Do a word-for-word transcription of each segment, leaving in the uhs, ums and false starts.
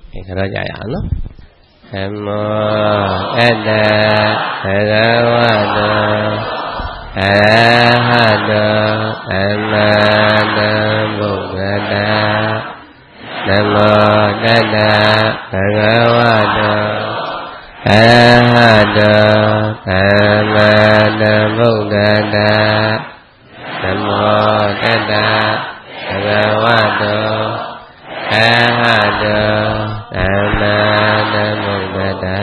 cái đó dài ẩn lắm. Namo Tassa Bhagavato Arahato Samma Sambuddhassa. Namo Tassa Bhagavato Arahato Samma Sambuddhassa. Namo Tassa Bhagavato Arahato Samma Sambuddhassa.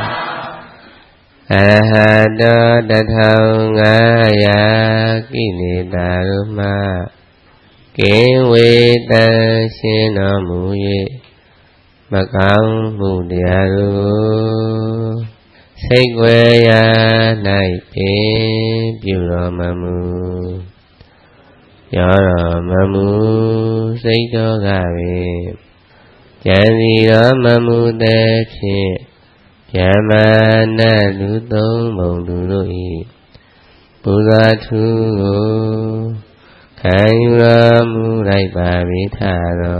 Arahato Tathau Ngaya Kinita Kiến quy tân xin nó mù ye mà cao mù địa ru say quê ya này chế biểu rồi mà mù cho rồi mà mù say cho gà về chả gì đó mà mù tê chế chả mà na đủ tốn bồng đủ đôi bù ra thu Khayuramu Rai Pavitharo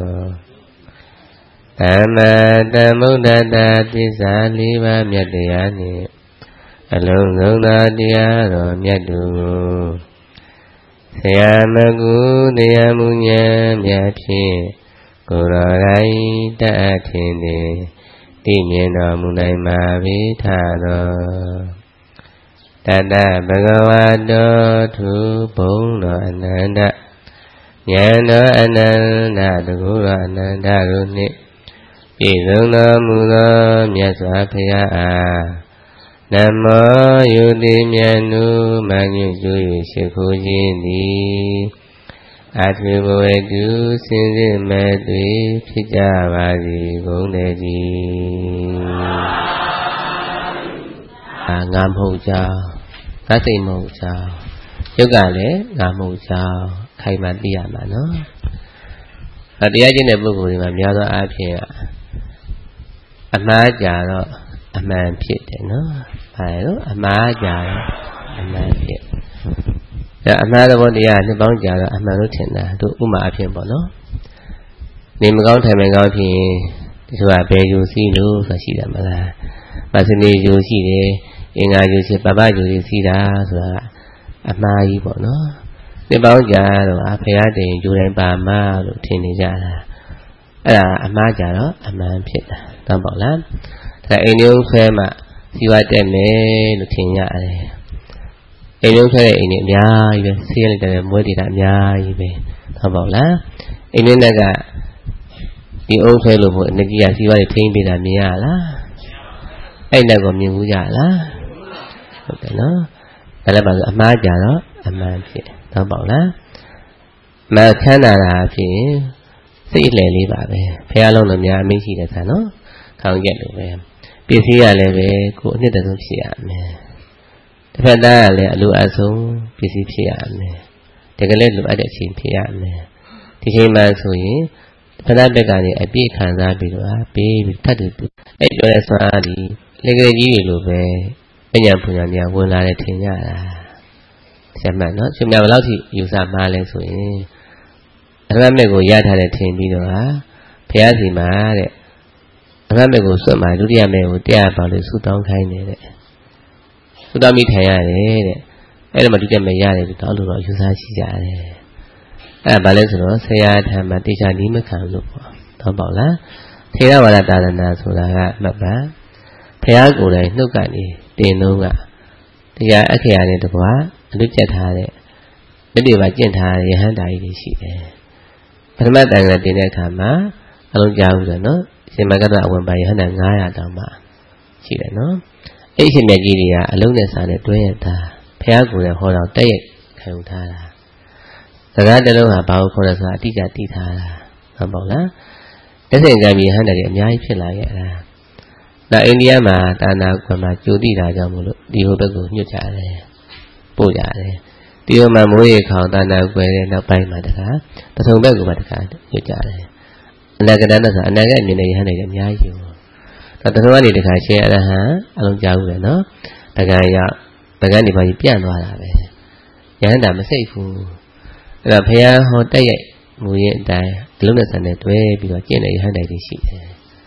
Tamma Tammuddhata Tissa Liva Myatayani Alung Lungna Tiyaro Myatu Sayamagu Deyamunya Myati Kurorai Ta'athinde Timyeno Munai Mavitharo Tata Bhagavato Thu Bổn Đồ Ananda Nhãn Đồ Ananda Đu Đồ Ananda Ru Ni Vì Lương Đồ Mù Đồ Myat Xoa Phaya A Nam Mô Yu Ti Myat Nu Ma Nhu Chu Yu Shi Khu Jin Di A Thu Bồ Hê Tu Sinh Sinh Mê Tùy Phít Cha Ba Di Bổn Đề Di Ngam Hô Chào Các tình màu chào Yoga lẽ ngà màu chào Khai mà đi à mà nó Ở đi á chứ này bố cụ thì mà mèo đó á phía À má chà đó À má phía thế nó Phải đó À má chà đó À má phía À má đó bố đi à Nó bóng chà đó À má đó thiện là Tôi ú mà phía bỏ nó Nên mà con thầy mình con thì Tôi bảo bè dù xí lưu Và xí đậm là Mà xin đi dù xí đi Yên ngài dù xí bà bá dù xí đá Rồi à má ý bỏ nó Nên báo giả rồi à phải á tiền dù đánh bà má rồi thiên đi ra là Đó là à má giả đó À má phiệt là Tao bỏ lắm Thật là em nhớ phê mà Xí hoa tên mê rồi thiên nhạ này Em nhớ phê là em nhớ nhá Xí lên tên là mới đi đạm nhá Tao bỏ lắm Em nhớ là cả Đi ôn phê rồi mỗi nơi kia xí hoa thì thiên bị đạm nhá lá Anh đã gồm nhiều giả lá Ok nó Đó là bảo à má giả đó À má phiệt Tao bảo là Mà khá nào là phía Sẽ ít lệ lý bà về Phía á lông nằm nhà mình chỉ là sao nó Không nhận được về Phía phía á lệ về Cô nhất là không phía ảm Thế phần ta là lũ á xuống Phía phía phía ảm Thế cái lên lũ á đẹp chính phía ảm Thì khi mà số ý Phần ta bây giờ thì ai biết khán giả bị lũ á Bị thắt được Ấy chỗ này xoa thì Lấy cái gì lũ về Bây giờ phụ nhà nhà vốn là để thiên nhà là Xem mà nó Chúng nào lâu thì dù sao mà lên rồi Anh em mình có giá thà để thiên đi đó Phía thì mà Anh em mình có suốt mà Lúc đi em mình có tiếc bảo để suốt đón khai này Suốt đón mi thầy à đấy Ấy là mà lúc đi em mình ra để đó lúc đó chú xa xí giả đấy À bà lên rồi đó Xe ra thà mà tí cha ní mới khẳng lúc Đó bảo là Thế đó mà là ta là nào rồi là mặt bá Phía của này lúc cả đi Tiền luôn ạ Thì ra ở khi này được quá Lúc chạy thà đấy Nếu điều bà chạy thà thì hắn đại thì xị đấy Phần mắt đang là tiền này khả má Ở lúc chào rồi nó Xin mà các bạn quần bày hắn là ngay à tao mà Xị đấy nó Ý xin mẹ gì thì à Lúc này xa này đuôi ta Phía của này hồi đầu tế Khai hông tha là Thật ra đây lúc hà bảo không là xa tí trả tí tha là Hắn bảo là Thế thì làm gì hắn là điểm nhái phía lại vậy là Là India mà ta nào còn mà chú đi ra cho một lúc Đi hô bác của như trả này Bố trả này Đi hô mà mỗi khảo ta nào quay lên nào bay mà thật khá Ta thông bác của mà thật khá như trả này Anh là cái đó là sao Anh là cái này này hắn này đem nhái chứ Ta thông bác đi thật khá xe là hả Anh không cháu về nó Ta gái ya Ta gái đi vào dịp pian hòa là về Nhà hắn đã mà xây phù Là phải hô tay vậy Mùi hiện tại Lúc này sẵn này tuê Vì có chuyện này hắn này thì xị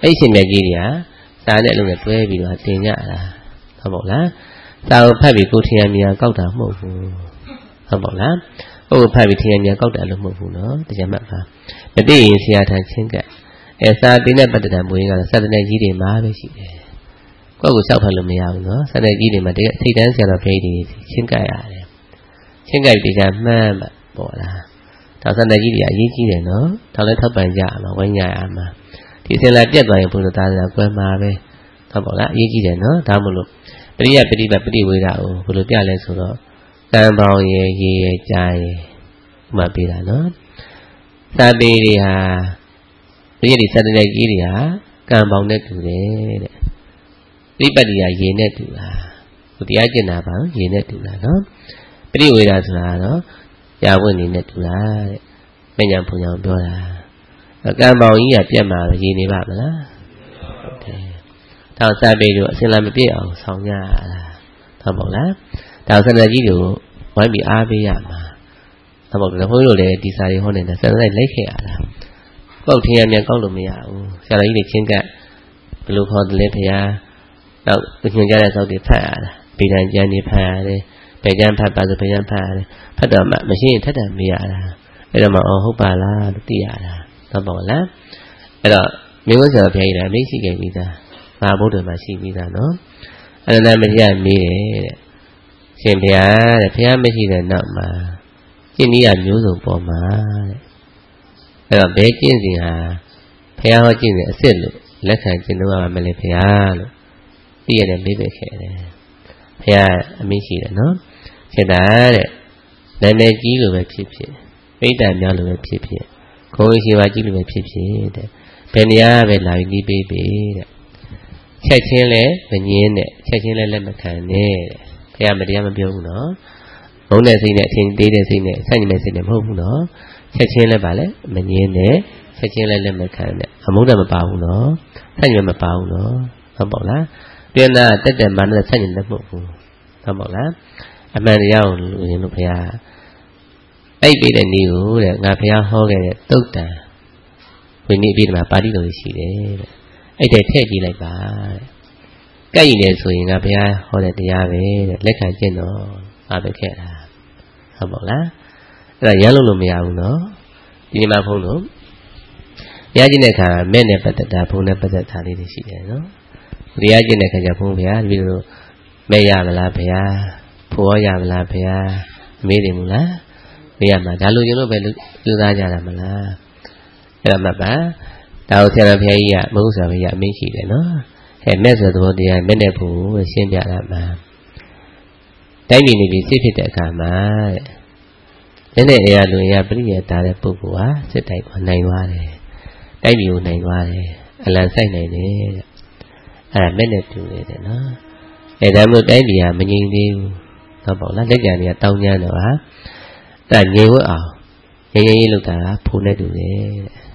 အဲ့ရှင်မြတ်ကြီးတွေကစာနဲ့အလုံးနဲ့တွဲပြီးတော့တင်ကြတာဟုတ်ပေါ့လားစာကိုဖတ်ပြီးကိုထင်ရမြင်ကောက်တာမဟုတ်ဘူးဟုတ်ပေါ့လားဟုတ်ဖတ်ပြီးထင်ရမြင်ကောက်တာလို့မဟုတ်ဘူးနော်တရားမှတ်ပါမသိရင်ဆရာထံချင်းကအဲစာတင်တဲ့ပတ္တတံမွေးကတော့စတဲ့ကြီးတွေမှာပဲရှိတယ်ကိုယ့်ကိုစောက်ဖတ်လို့မရဘူးနော်စတဲ့ကြီးတွေမှာတကယ်ထိတ်တန်းဆရာတော်ဖိတွေချင်းကပ်ရတယ်ချင်းကပ်ပြီးတရားမှန်းပေါ့လားဒါစတဲ့ကြီးတွေအရေးကြီးတယ်နော်ဒါလည်းထောက်ပံ့ကြအောင်ဝိုင်းရအောင်ဒီစင်လာပြတ်သွားရင်ဘုရားသားကကွယ်မှာပဲဟုတ်ပါလားအရေးကြီးတယ်နော်ဒါမှမဟုတ်ပရိယပฏิပတ်ပฏิဝေဒကိုဘယ်လိုပြလဲဆိုတော့ကံပေါင်းရဲ့ရေရဲ့ကြားရဲ့ဥမာပေးတာနော်စာပေတွေဟာပရိယဒီစတဲ့ကြီးတွေဟာကံပေါင်းနဲ့တူတယ်တဲ့ပฏิပတ်တွေကရေနဲ့တူတာဟိုတရားကျင့်တာပါရေနဲ့တူတာနော်ပฏิဝေဒဆိုတာတော့ရာဝတ်နေနဲ့တူတာတဲ့မဉ္ဇဉ်ဘုံကြောင့်ပြောတာကံပေါင်းကြီးကပြတ်မှာရေနေပါမလားဟုတ်တယ်ဒါစာပေတို့အစင်လာမပြည့်အောင်ဆောင်ရတာဟုတ်ပါလားဒါစနေကြီးတို့ဝိုင်းပြီးအားပေးရမှာဟုတ်ပါဘူးဘုန်းကြီးတို့လည်းဒီစာတွေဟောနေတာစနေလိုက်လိုက်ခဲ့ရတာကောက်ထင်းရမြန်ကောက်လို့မရဘူးဆရာတော်ကြီးတွေချင်းကဘယ်လိုခေါ်တယ်လဲဖေဟာနောက်ညွှန်ကြားတဲ့စောက်တွေဖတ်ရတာဗေဒံကျမ်းတွေဖတ်ရတယ်ဗေဒံဖတ်ပါဆိုဗေဒံဖတ်ရတယ်ဖတ်တော့မှမရှိရင်ထက်တယ်မရတာအဲ့တော့မှအော်ဟုတ်ပါလားလို့သိရတာဟုတ်ပါလားအဲ့တော့မိဂုံးဆရာဘုရားကြီးလည်းအမိရှိခဲ့ပြီးသားဘာဘုဒ္ဓမှာရှိပြီးသားနော်အဲ့ဒါမရမေးတယ်တဲ့ရှင်ဘုရားတဲ့ဘုရားမရှိတဲ့နောက်မှာကျင့်နည်းမျိုးစုံပေါ်မှာတဲ့အဲ့တော့ဘယ်ကျင့်စဉ်ဟာဘုရားဟောကျင့်စဉ်အစ်စ်လို့လက်ခံကျင့်တော့ရမလဲဘုရားလို့သိရတယ်မေးပဲခဲ့တယ်ဘုရားအမိရှိတယ်နော်ဖြစ်တာတဲ့နာမည်ကြီးလို့ပဲဖြစ်ဖြစ်ပိဋကများလို့ပဲဖြစ်ဖြစ်ခေါင်းရှိပါကြီးလို့ပဲဖြစ်ဖြစ်တဲ့ဘယ်နေရာပဲလာပြီးပြီးပေးပေးတဲ့ချက်ချင်းလဲမငင်းနဲ့ချက်ချင်းလဲလက်မခံနဲ့တဲ့ဘုရားမတရားမပြောဘူးနော်ဘုံတဲ့စိတ်နဲ့အချင်းသေးတဲ့စိတ်နဲ့ဆက်ညီမဲ့စိတ်နဲ့မဟုတ်ဘူးနော်ချက်ချင်းလဲပါလဲမငင်းနဲ့ချက်ချင်းလဲလက်မခံနဲ့အမုန်းတမပါဘူးနော်ဆက်ညီမဲ့မပါဘူးနော်ဟုတ်ပါလားပြန်လာတက်တက်မှနဲ့ဆက်ညီလက်မဟုတ်ဘူးဟုတ်ပါလားအမှန်တရားကိုလူရင်လို့ဘုရားအဲ့ပြတဲ့နေ့ကိုတဲ့ငါဘုရားဟောခဲ့တဲ့သုတ်တံဝိနည်းအပြည့်မှာပါဠိတော်ရှိတယ်တဲ့အဲ့ဒါထည့်ကြည့်လိုက်ပါတဲ့ကဲ့ရင်လေဆိုရင်ငါဘုရားဟောတဲ့တရားပဲတဲ့လက်ခံကျင့်တော့ပါပဲခဲ့တာဟုတ်ပါလားအဲ့ဒါရမ်းလို့လို့မရဘူးနော်ဒီနေ့မှဘုန်းလို့ရကျင့်တဲ့အခါမဲ့နဲ့ပတ်သက်တာဘုန်းနဲ့ပတ်သက်တာလေးတွေရှိတယ်နော်တရားကျင့်တဲ့အခါကျဘုန်းဘုရားဒီလိုမဲ့ရမလားဘုရားဖို့ရမလားဘုရားမေးတယ်မလားမေးရမှာဒါလိုရင်လို့ပဲလူသားကြတာမလားအဲ့ဒါမှတ်ပါဒါကိုဆရာတော်ဘုရားကြီးကမဟုတ်ဆရာဘုရားအမိန့်ရှိတယ်နော်အဲမဲ့ဆိုသဘောတရားမဲ့နဲ့ဖို့ရှင်းပြတာမှာတိုင်းပြည်နေပြီးစစ်ဖြစ်တဲ့အခါမှာတဲ့နည်းနည်းအရာလူရပရိယတာတဲ့ပုဂ္ဂိုလ်ဟာစစ်တိုက်ကိုနိုင်သွားတယ်တိုင်းပြည်ကိုနိုင်သွားတယ်အလံဆိုင်နိုင်တယ်တဲ့အဲမဲ့နဲ့တူနေတယ်နော်အဲဒါမျိုးတိုင်းပြည်ဟာမငြိမ်သေးဘူးဟုတ်ပါလားလက်ကြံတွေကတောင်းကျမ်းတော့ဟာအဲငြိမ်ဝတ်အောင်ငြိမ်ငြိမ်ရေးလုပ်တာဖိုးနဲ့တူတယ်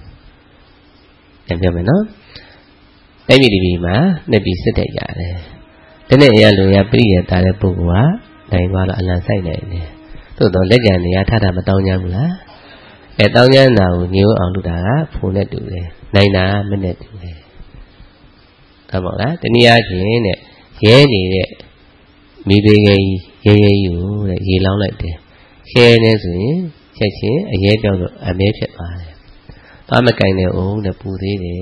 တဲ့ပြောမယ်နော်တိုင်းပြည်ဒီမှာနှစ်ပြီးစစ်တဲ့ရတယ်တနေ့အရာလူရပရိယတာတဲ့ပုဂ္ဂိုလ်ဟာနိုင်သွားတော့အလံဆိုင်နိုင်တယ်သို့တော့လက်ကြံတွေကထတာမတောင်းကျမ်းဘူးလားအဲတောင်းကျမ်းတာကိုငြိမ်ဝတ်အောင်လုပ်တာကဖိုးနဲ့တူတယ်နိုင်တာမနဲ့တူတယ်ဟုတ်ပါလားတနည်းအားဖြင့်တဲ့ရဲနေတဲ့မိသေးငယ်ကြီးရဲရဲကြီးကိုတဲ့ရေလောင်းလိုက်တယ်ရှဲနေဆိုရင်ချက်ချင်းအရဲပြောက်တော့အမဲဖြစ်သွားတယ်။ဘာမကင်တဲ့အောင်တဲ့ပူသေးတယ်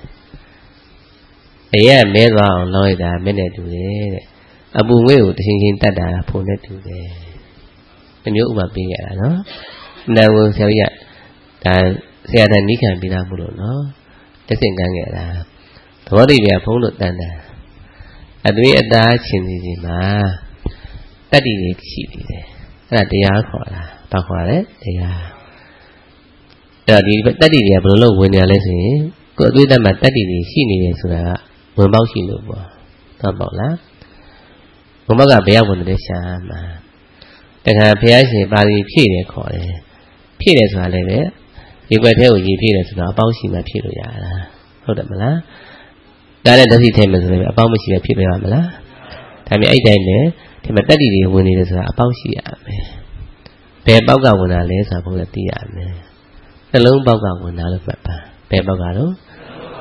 တဲ့အရဲမဲသွားအောင်လောင်းလိုက်တာမနဲ့တူတယ်တဲ့အပူငွေ့ကိုတချင်းချင်းတတ်တာဖုန်နဲ့တူတယ်။ဒီမျိုးဥပမာပေးရတာနော်။နာဝန်ဆရာကြီးကဒါဆရာတန်နိခံပြီးသားမို့လို့နော်။တစ်စင်ကန်းခဲ့တာသဘောတည်းပြဖုံးလို့တန်တာအသွေးအသားချင်းစီစီမှာတတ္တိတွေရှိနေတယ်အဲ့ဒါတရားခေါ်တာဘာခေါ်လဲတရားအဲ့တော့ဒီတတ္တိတွေကဘယ်လိုလုပ်ဝင်နေလဲဆိုရင်ကိုယ်အသွေးတတ်မှာတတ္တိတွေရှိနေတယ်ဆိုတာကဝင်ပေါက်ရှိလို့ပေါ့ဟုတ်ပါ့လားဝင်ပေါက်ကဘယ်ရောက်ဝင်တယ်ရှာမှာတခါဘုရားရှင်ပါဠိဖြည့်တယ်ခေါ်တယ်ဖြည့်တယ်ဆိုတာလည်းပဲဒီဘက်ထဲကိုရေဖြည့်တယ်ဆိုတော့အပေါက်ရှိမှဖြည့်လို့ရတာဟုတ်တယ်မလားဒါနဲ့တသိထဲမှာဆိုရင်အပေါက်မရှိပဲဖြစ်ပြရမလားဒါပေမဲ့အဲ့တိုင်းနဲ့ဒီမှာတတ္တိတွေဝင်နေတယ်ဆိုတာအပေါက်ရှိရမယ်ဘယ်ပေါက်ကဝင်တာလဲဆိုတာဘုရားသိရမယ်နှလုံးပေါက်ကဝင်တာလို့မှတ်ပါဘယ်ပေါက်ကတော့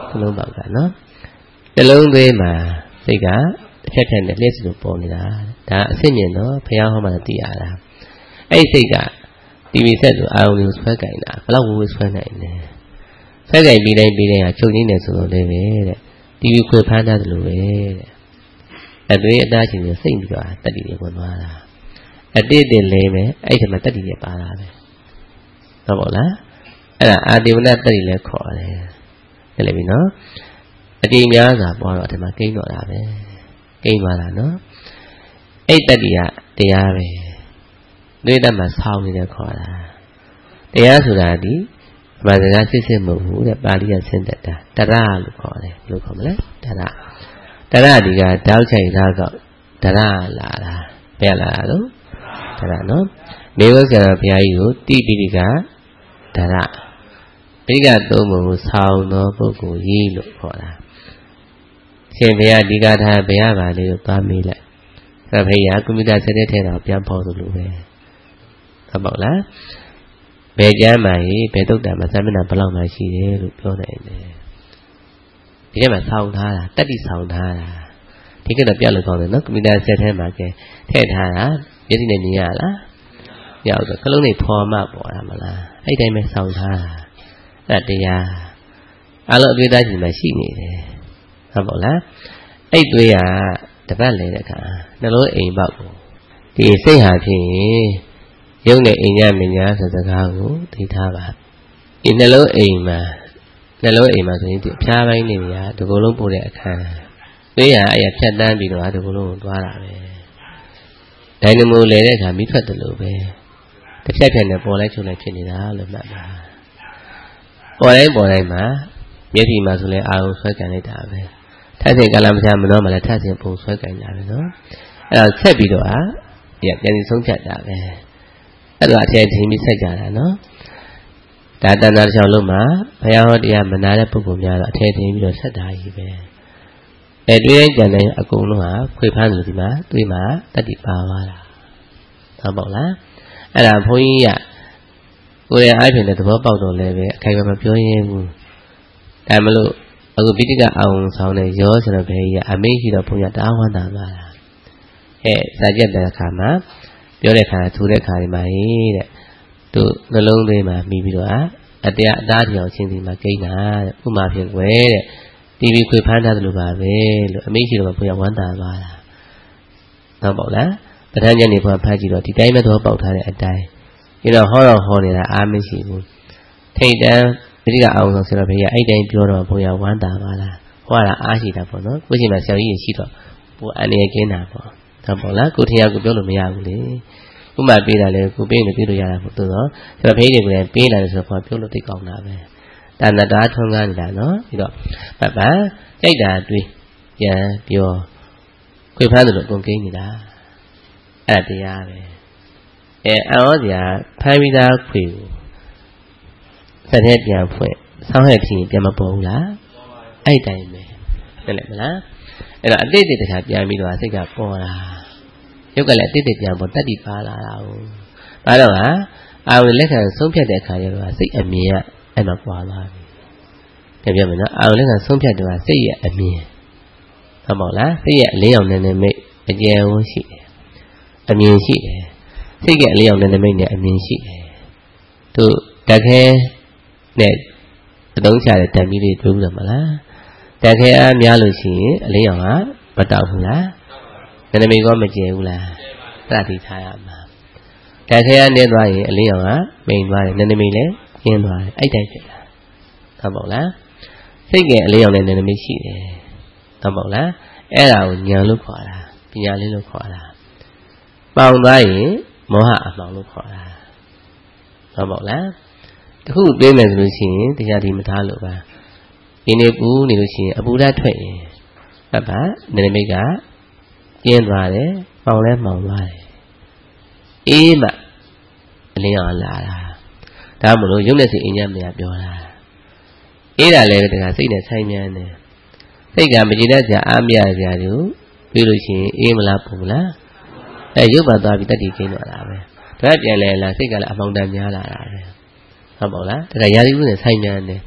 ကလုံးပေါက်ကနော်တလုံးသေးမှာစိတ်ကတစ်ဖြတ်ဖြတ်နဲ့လျှက်စီလိုပေါ်နေတာဒါအစစ်မြင်တော့ဘုရားဟောမှသိရတာအဲ့စိတ်ကတီဗီဆက်ဆိုအာရုံကိုဆွဲကြိုင်တာဘယ်လောက်ဝေးဆွဲနိုင်လဲဆွဲကြိုင်ပြီးတိုင်းပြီးတိုင်းကချုပ်ငင်းနေဆိုလို့လည်းပဲတဲ့တီဗီခွေဖမ်းတတ်တယ်လို့ပဲတဲ့အသွေးအသားချင်းကိုစိတ်ပြီးတော့တက်တည်နေဝင်သွားတာအတိတ်တင်လေးပဲအဲ့ဒီမှာတက်တည်နေပါတာပဲဟုတ်ပါလားအဲ့ဒါအာတိဝနတက်တည်လဲခေါ်တယ်ဟုတ်လေပြီနော်အတိများစွာပေါ်တော့ဒီမှာကိန်းတော့တာပဲကိန်းသွားတာနော်အဲ့တက်တည်ကတရားပဲတွေးတတ်မှဆောင်းနေတယ်ခေါ်တာတရားဆိုတာဒီဗမာစကားစစ်စစ်မဟုတ်ဘူးတဲ့ပါဠိကဆင်းသက်တာတရလို့ခေါ်တယ်ဘယ်လိုခေါ်မလဲတရတရဒီကတောက်ချိုင်သားကောက်တရလာတာဘယ်လာလို့တရနော်မေဝဆရာဘုရားကြီးကိုတိပိဋကတရပိဋကသုံးပုံကိုဆောင်းသောပုဂ္ဂိုလ်ကြီးလို့ခေါ်တာရှင်ဘုရားဒီကထာဘုရားပါလေးကိုသွားမေးလိုက်အဲ့ဘုရားကွန်ပျူတာစက်တဲ့ထဲတော့ပြန်ပေါ်သလိုပဲဟုတ်ပါလားဘယ်ကျမ်းမှာကြီးဘယ်တုတ်တံမှာစာမျက်နှာဘယ်လောက်မှရှိတယ်လို့ပြောနိုင်တယ်ဒီထဲမှာဆောင်းထားတာတက်တိဆောင်းထားတာဒီကတော့ပြလို့ကောင်းတယ်နော်ကွန်ပျူတာစက်ထဲမှာကဲထည့်ထားတာမျက်စိနဲ့မြင်ရလားရောက်တော့ခလုံးနဲ့ဖော်မှပေါ်တာမလားအဲ့တိုင်းပဲဆောင်းထားတာအဲ့တရားအလုံးအတွေ့အကြုံမှာရှိနေတယ်ဟုတ်ပါလားအဲ့တွေ့ရတပတ်လေတဲ့အခါနှလုံးအိမ်ပေါက်ကိုဒီစိတ်ဟာဖြင့်ရုပ်နဲ့အိမ်ညမညာဆိုစကားကိုသိထားပါဒီနှလုံးအိမ်မှာနှလုံးအိမ်မှာဆိုရင်ဒီအဖျားပိုင်းနေရဒီကုလုံးပို့တဲ့အခါတွေ့ရအရာဖြတ်တန်းပြီးတော့ဒီကုလုံးကိုသွားတာပဲဒိုင်နမိုလဲတဲ့အခါမိထွက်တယ်လို့ပဲတစ်ဖြတ်ဖြတ်နဲ့ပေါ်လိုက်ချုံလိုက်ဖြစ်နေတာလို့မှတ်ပါပေါ်တိုင်းပေါ်တိုင်းမှာမျက်စိမှာဆိုလဲအာရုံဆွဲကြံလိုက်တာပဲထပ်စဉ်ကလာမချမနှောမှာလဲထပ်စဉ်ပုံဆွဲကြံကြတယ်နော်အဲ့တော့ဆက်ပြီးတော့အာရပြန်ပြီးဆုံးဖြတ်တာပဲအဲ့တော့အထက်ချင်းပြီးဆက်ကြတာနော်ဒါတဏ္ဍာတစ်ချောင်းလုံးမှာဘုရားဟောတရားမနာတဲ့ပုဂ္ဂိုလ်များတော့အထက်ချင်းပြီးတော့ဆက်တာကြီးပဲအဲတွေးတိုင်းကြံတိုင်းအကုန်လုံးဟာခွေဖမ်းလို့ဒီမှာတွေးမှာတတ္တိပါသွားတာဟုတ်ပါ့လားအဲ့ဒါဘုန်းကြီးကကိုယ်ရဲ့အားဖြင့်တဲ့သဘောပေါက်တော့လည်းပဲအခိုင်အမာပြောရင်းဘူးဒါမလို့အခုပိဋကအောင်ဆောင်တဲ့ရောဆိုတော့ဘယ်ကြီးကအမေရှိတော့ဘုန်းကြီးတာဝန္တာသွားတာဟဲ့စာကြက်တဲ့အခါမှာပြောတဲ့အခါထူတဲ့အခါဒီမှာဟေးတဲ့သူနှလုံးသွင်းမှာမိပြီးတော့အတရားအသားတရားချင်းစီမှာကိန်းတာတဲ့ဥမာဖြစ်ွယ်တဲ့တီဗီခွေဖမ်းထားသလိုပါပဲလို့အမေရှိတော့ဘုရားဝန္တာသွားတာဟုတ်ပါ့လားပဋ္ဌာန်းကျမ်းနေဘုရားဖတ်ကြည့်တော့ဒီတိုင်းပဲသဘောပေါက်ထားတဲ့အတိုင်းဒီတော့ဟောတော့ဟောနေတာအားမရှိဘူးထိတ်တန်းပိဋကအောင်ဆောင်ဆိုတော့ဘုရားအဲ့တိုင်းပြောတော့ဘုရားဝန္တာပါလားဟောတာအားရှိတာပေါ့နော်ကိုရှင်မှာဆရာကြီးရှိတော့ဘုရားအနေကင်းတာပေါ့ဟုတ်ပါ့လားကိုထင်ရကိုပြောလို့မရဘူးလေဥမာပေးတာလေကိုပေးနေပြလို့ရတာပေါ့သို့တော့ဆိုတော့ဖေးတွေကလည်းပေးလာတယ်ဆိုတော့ပြောလို့သိကောင်းတာပဲတဏ္ဍာထုံးကားနေတာနော်ပြီးတော့ပပကြိုက်တာတွေးပြန်ပြောခွေဖမ်းတယ်လို့ကုန်ကိန်းနေတာအဲ့တရားပဲအဲအော်စရာဖမ်းပြီးသားခွေကိုစက်ထဲပြန်ဖွင့်ဆောင်းဟဲ့ဖြစ်ပြန်မပေါ်ဘူးလားအဲ့တိုင်းပဲဟုတ်တယ်မလားအဲ့တော့အတိတ်တခါပြန်ပြီးတော့စိတ်ကပေါ်လာရုပ်ကလည်းအတိတ်ပြန်ပေါ်တတ္တိပါလာတာဟုတ်ဘာလို့ဟာအာရုံလက်ခံဆုံးဖြတ်တဲ့အခါကျတော့စိတ်အမြင်ကအဲ့မှာပွာသွားပြီပြန်ပြမယ်နော်အာရုံလက်ခံဆုံးဖြတ်တော့စိတ်ရဲ့အမြင်ဟုတ်ပါ့လားစိတ်ရဲ့အလင်းရောင်နဲ့မိတ်အကျယ်ဝန်းရှိတယ်အမြင်ရှိတယ်စိတ်ကအလင်းရောင်နဲ့မိတ်နဲ့အမြင်ရှိတယ်သူတခဲနဲ့အသုံးချတဲ့တံမီးလေးတွေ့ဘူးလားမလားတခဲအားများလို့ရှိရင်အလင်းရောင်ကမတောက်ဘူးလားနန္ဒမိတ်ကမကျဲဘူးလားသတိထားရမှာတခဲအားနေသွားရင်အလင်းရောင်ကမိန်သွားတယ်နန္ဒမိတ်လည်းကျင်းသွားတယ်အဲ့တိုင်းဖြစ်တာဟုတ်ပါ့လားစိတ်ကအလင်းရောင်နဲ့နန္ဒမိတ်ရှိတယ်ဟုတ်ပါ့လားအဲ့ဒါကိုဉာဏ်လို့ခေါ်တာပညာလေးလို့ခေါ်တာပေါင်သွားရင်မောဟအမှောင်လို့ခေါ်တာဟုတ်ပါ့လားတခုပြေးမယ်ဆိုလို့ရှိရင်တရားဒီမထားလို့ပါဒီနေ့ပူနေလို့ရှိရင်အပူဓာတ်ထွက်ရင်ဟုတ်ပါနန္ဒမိတ်ကကျင်းသွားတယ်ပေါင်လဲမှောင်သွားတယ်အေးမှအလင်းရောင်လာတာဒါမှမဟုတ်ရုပ်နဲ့စိတ်အញ្ញမရပြောတာအေးတာလည်းတခါစိတ်နဲ့ဆိုင်မြန်းတယ်စိတ်ကမကြည်တတ်စရာအားမရစရာတို့ပြီးလို့ရှိရင်အေးမလားပူမလားအဲရုပ်ပါသွားပြီးတတိကျင်းသွားတာပဲဒါပြန်လဲလားစိတ်ကလည်းအမောင်တန်များလာတာပဲဟုတ်ပါ့လားဒါကရာသီဥတုနဲ့ဆိုင်မြန်းတယ်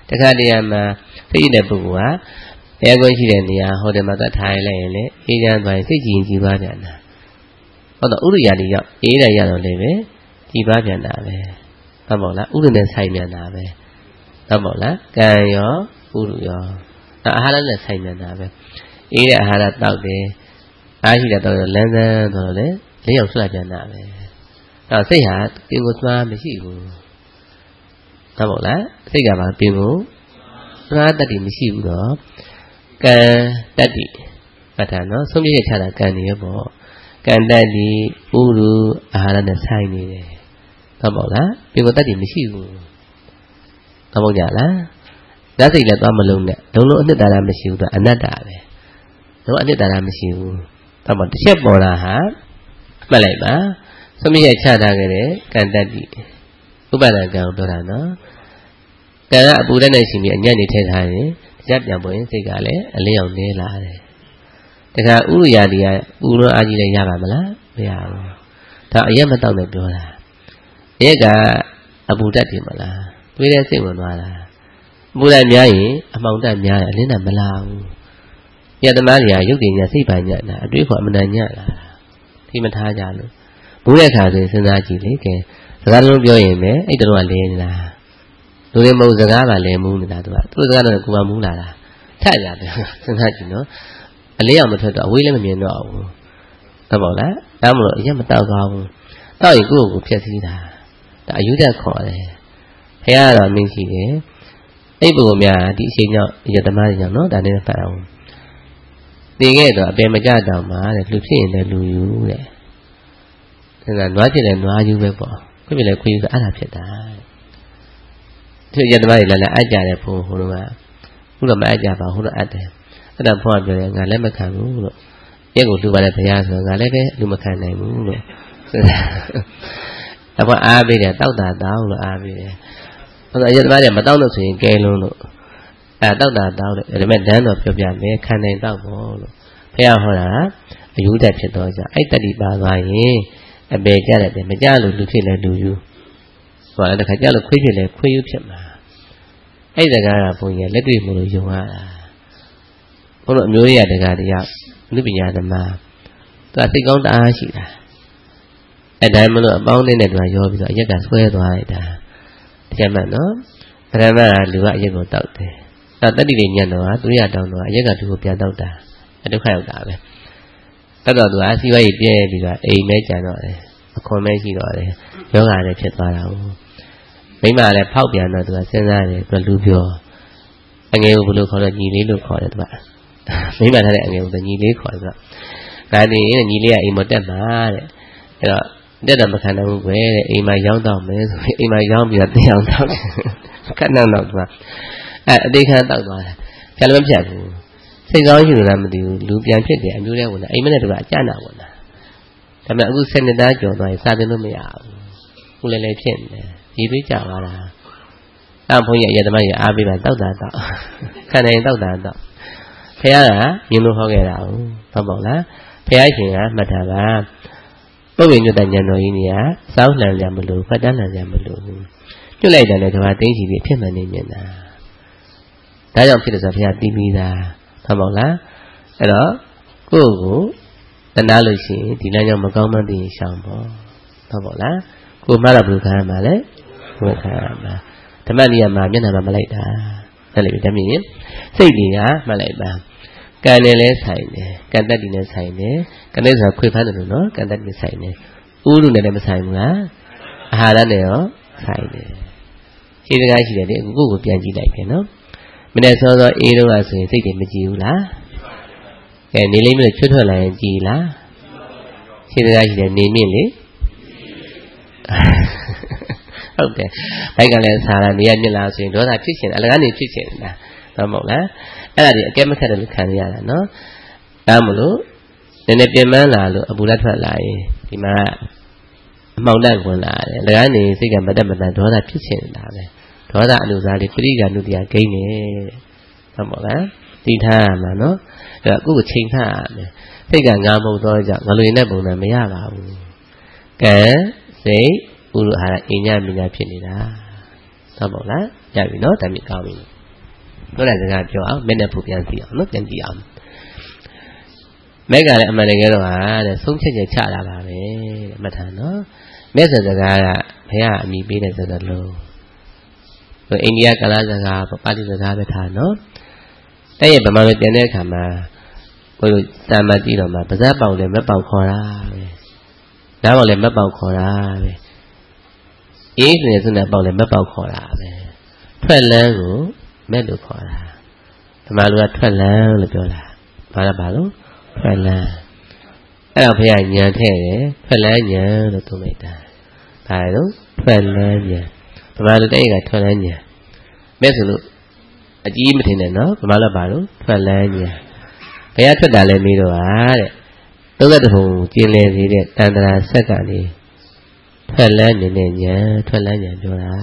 တခါတည်းမှာစိတ်တဲ့ပုဂ္ဂိုလ်ဟာအဲကွင်းရှိတဲ့နေရာဟိုတယ်မှာသွားထိုင်လိုက်ရင်လေအေးချမ်းသွားရင်စိတ်ကြည်ကြည်ပါပြန်တာဟုတ်တော့ဥရိယာတိရောက်အေးတယ်ရတော့လေပဲကြည်ပါပြန်တာပဲဟုတ်ပါလားဥရိနဲ့ဆိုင်ပြန်တာပဲဟုတ်ပါလားကံရောဥရိရောအာဟာရနဲ့ဆိုင်ပြန်တာပဲအေးတဲ့အာဟာရတောက်တယ်အားရှိတဲ့တောက်ရလန်းဆန်းဆိုတော့လေလက်ရောက်ဆွတ်ပြန်တာပဲအဲ့စိတ်ဟာပင်ကိုသွားမရှိဘူးဟုတ်ပါလားစိတ်ကပါပင်ကိုသွားတတ်တယ်မရှိဘူးတော့ကံတတ္တိပဋ္ဌာန်နော်ဆုံးဖြတ်ချတာကံနေရပေါ့ကံတတ္တိဥရုအာဟာရနဲ့ဆိုင်နေတယ်ဟုတ်ပါလားပင်ကိုတတ္တိမရှိဘူးဟုတ်ပါကြလားဓာတ်စိတ်လည်းသွားမလုံးနဲ့လုံးလုံးအနှစ်သာရမရှိဘူးတော့အနတ္တပဲတော့အနှစ်သာရမရှိဘူးဟုတ်ပါတစ်ချက်ပေါ်လာဟာမှတ်လိုက်ပါဆုံးဖြတ်ချတာခဲ့တဲ့ကံတတ္တိဥပါဒံကံကိုပြောတာနော်ကံကအပူဓာတ်နဲ့ရှင်ပြီးအညံ့နေထည့်ထားရင်ရပ်ပြန်ပေါ်ရင်စိတ်ကလည်းအလင်းအောင်နေလာတယ်တခါဥရိယာတိကပူလွန်အားကြီးလည်းရပါမလားမရဘူးဒါအရက်မတောက်နဲ့ပြောတာအရက်ကအပူဓာတ်တယ်မလားတွေးတဲ့စိတ်ဝင်သွားတာအပူဓာတ်များရင်အမှောင်ဓာတ်များရင်အလင်းဓာတ်မလာဘူးယတမတွေကရုပ်တည်ညာစိတ်ပိုင်းညာတာအတွေးခေါ်အမှန်တန်ညာလာတာဒီမထားကြလို့ဘူးတဲ့ခါဆိုစဉ်းစားကြည့်လေကဲစကားလုံးပြောရင်ပဲအဲ့တုန်းကလင်းလာလူတွေမဟုတ်စကားပါလဲမူးနေတာသူကသူစကားတော့ကိုယ်မှမူးလာတာထက်ရတယ်စဉ်းစားကြည့်နော်အလေးအောင်မထွက်တော့အဝေးလည်းမမြင်တော့ဘူးဟုတ်ပါလားဒါမှမဟုတ်အရင်မတောက်ကောင်းဘူးတောက်ရင်ကိုယ့်ကိုယ်ဖြက်စီးတာဒါအယူတက်ခေါ်တယ်ဘုရားကတော့မင်းရှိတယ်အဲ့ပုဂ္ဂိုလ်များဒီအချိန်ကြောင့်ဒီဓမ္မတွေကြောင့်နော်ဒါနဲ့ဖတ်အောင်သင်ခဲ့တော့အပင်မကြတောင်မှာတဲ့လူဖြစ်ရင်လည်းလူယူတဲ့စဉ်းစားနွားချင်လည်းနွားယူပဲပေါ့ခွင့်ပြလည်းခွင့်ယူဆိုအဲ့ဒါဖြစ်တာသူရတ္တမတွေလည်းလည်းအကြတယ်ဘုံဟိုတော့ကဘုရားမအကြပါဟိုတော့အတ်တယ်အဲ့ဒါဘုရားပြောတယ်ငါလည်းမခံဘူးလို့ရက်ကိုလူပါတဲ့ဘုရားဆိုငါလည်းပဲလူမခံနိုင်ဘူးလို့အဘအားပေးတယ်တောက်တာတောက်လို့အားပေးတယ်ဟိုတော့ရတ္တမတွေမတောက်လို့ဆိုရင်ကဲလုံးလို့အဲတောက်တာတောက်တယ်ဒါပေမဲ့ဒန်းတော့ပြောပြမယ်ခံနိုင်တောက်ဖို့လို့ဘုရားဟောတာအယူတက်ဖြစ်တော့ကြအဲ့တတိပါသွားရင်အပေကြတယ်မကြလို့လူဖြစ်လဲလူယူဟောလည်းတခါကြလို့ခွေးဖြစ်လဲခွေးယူဖြစ်မှာအဲ့စကားကဘုန်းကြီးလက်တွေ့မလို့ယုံရတာဘုန်းတော်အမျိုးရတကားတရားနုပညာဓမ္မသူကစိတ်ကောင်းတအားရှိတာအဲ့ဒါမှမလို့အပေါင်းနဲ့နဲ့တူရောပြီးတော့အရက်ကဆွဲသွားလိုက်တာတရားမှန်နော်ဗရမကလူကအရက်ကိုတောက်တယ်အဲ့တတိတွေညံ့တော့သူရတောင်းတော့အရက်ကသူကိုပြန်တောက်တာအဒုက္ခရောက်တာပဲအဲ့တော့သူကစီဝါးကြီးပြဲပြီးတော့အိမ်မဲကြံတော့တယ်အခွန်မဲရှိတော့တယ်ယောဂလည်းဖြစ်သွားတာဟုတ်မိမလည်းဖောက်ပြန်တော့သူကစဉ်းစားတယ်သူကလူပြောအငယ်ကိုဘယ်လိုခေါ်လဲညီလေးလို့ခေါ်တယ်သူကမိမထားတဲ့အငယ်ကိုညီလေးခေါ်တယ်သူကဒါနေညီလေးကအိမ်မတက်မှာတဲ့အဲ့တော့တက်တယ်မခံနိုင်ဘူးကွယ်တဲ့အိမ်မှာရောင်းတော့မယ်ဆိုရင်အိမ်မှာရောင်းပြီးတော့တင်အောင်တော့ခက်နောက်တော့သူကအဲ့အသေးခံတောက်သွားတယ်ဖြတ်လည်းမဖြတ်ဘူးစိတ်ကောင်းရှိလို့လားမသိဘူးလူပြန်ဖြစ်တယ်အမျိုးတည်းဝင်လာအိမ်မနဲ့တူကအကြနာဝင်လာဒါပေမဲ့အခုစနေသားကြော်သွားရင်စာသင်လို့မရဘူးခုလည်းလည်းဖြစ်နေတယ်ဒီပေးကြပါလားအဲ့ဘုန်းကြီးရတမကြီးအားပေးပါတောက်တာတောက်ခံနိုင်တောက်တာတောက်ဖခင်ကမြင်လို့ဟောခဲ့တာဟုတ်ပါ့လားဖခင်ရှင်ကမှတ်တာပါပုပ္ပေညွတ်တဲ့ဉာဏ်တော်ကြီးကြီးကစောင်းလှန်ကြမလို့ဖတ်တန်းလှန်ကြမလို့ညွတ်လိုက်တယ်လည်းကဘာတင်းချီပြီးဖြစ်မှန်နေမြင်တာဒါကြောင့်ဖြစ်တယ်ဆိုဖခင်တီးပြီးသားဟုတ်ပါ့လားအဲ့တော့ကိုယ့်ကိုတနာလို့ရှိရင်ဒီလမ်းကြောင့်မကောင်းမှန်းသိရင်ရှောင်ပေါ့ဟုတ်ပါ့လားကိုမှတော့ဘယ်လိုခံရမှာလဲဘယ်ခံရမှာဓမ္မနိယမှာမျက်နှာမှာမလိုက်တာအဲ့လိုဒါမြင်ရင်စိတ်တွေကမှတ်လိုက်ပါကံနဲ့လဲဆိုင်တယ်ကံတတ်တည်နဲ့ဆိုင်တယ်ကံနဲ့ဆိုတာခွေဖမ်းတယ်လို့နော်ကံတတ်တည်ဆိုင်တယ်ဥရုနဲ့လည်းမဆိုင်ဘူးလားအာဟာရနဲ့ရောဆိုင်တယ်ရှိစကားရှိတယ်လေအခုကိုကိုပြန်ကြည့်လိုက်ပြန်နော်မနေ့စောစောအေးတော့ဆိုရင်စိတ်တွေမကြည့်ဘူးလားကဲနေလိမ့်မလို့ချွတ်ထွက်လာရင်ကြည်လားရှိစကားရှိတယ်နေမြင့်လေဟုတ်တယ်ဘိုက်ကလည်းစားလာနေရမြင့်လာဆိုရင်ဒေါသဖြစ်ရှင်အလကားနေဖြစ်ရှင်တာဟုတ်မဟုတ်လားအဲ့ဒါဒီအကဲမခက်တယ်လို့ခံရတာနော်ဒါမလို့နည်းနည်းပြင်ပန်းလာလို့အပူလက်ထွက်လာရင်ဒီမှာအမှောင်တက်ဝင်လာတယ်အလကားနေစိတ်ကမတက်မတန်ဒေါသဖြစ်ရှင်တာပဲဒေါသအနုစားလေးပရိက္ခဏုတရားဂိမ်းနေဟုတ်မဟုတ်လားသိထားရမှာနော်အဲ့တော့ကိုယ့်ကိုချိန်ထားရမယ်စိတ်ကငါမဟုတ်တော့ကြောင့်ငလွေနဲ့ပုံနဲ့မရပါဘူးကံစိတ်ဥရဟာအင်းညမင်းညဖြစ်နေတာဟုတ်ပါ့လားရပြီနော်တမီကောင်းပြီဟုတ်တယ်စကားပြောအောင်မင်းနဲ့ဖို့ပြန်စီအောင်နော်ပြန်ကြည့်အောင်မဲကလည်းအမှန်တကယ်တော့ဟာတဲ့ဆုံးဖြတ်ချက်ချလာပါပဲတဲ့အမထန်နော်မဲဆိုစကားကဘုရားအမိပေးတဲ့စကားလုံးအိန္ဒိယကလာစကားပါဠိစကားပဲထားနော်တဲ့ရဲ့ဗမာလိုပြန်တဲ့အခါမှာဘုလိုတာမတိတော်မှာပါဇက်ပေါက်လည်းမပေါက်ခေါ်တာပဲနားပေါက်လည်းမပေါက်ခေါ်တာပဲအေးဆိုရင်စွနဲ့ပေါက်လည်းမပေါက်ခေါ်တာပဲထွက်လန်းကိုမဲ့လို့ခေါ်တာဗမာလိုကထွက်လန်းလို့ပြောတာဘာလဲဘာလို့ထွက်လန်းအဲ့တော့ဘုရားညံထဲ့တယ်ထွက်လန်းညံလို့သုံးလိုက်တာဒါလေတော့ထွက်လန်းညံဗမာလိုတဲ့ကထွက်လန်းညံမဲ့ဆိုလို့အကြီးမထင်နဲ့နော်ဗမာလိုပါလို့ထွက်လန်းညံဘုရားထွက်တာလည်းမေးတော့ဟာတဲ့သုံးသက်တဘုံကျင်လည်စေတဲ့တန်တရာဆက်ကနေထွက်လန်းနေတဲ့ညံထွက်လန်းညံပြောတာ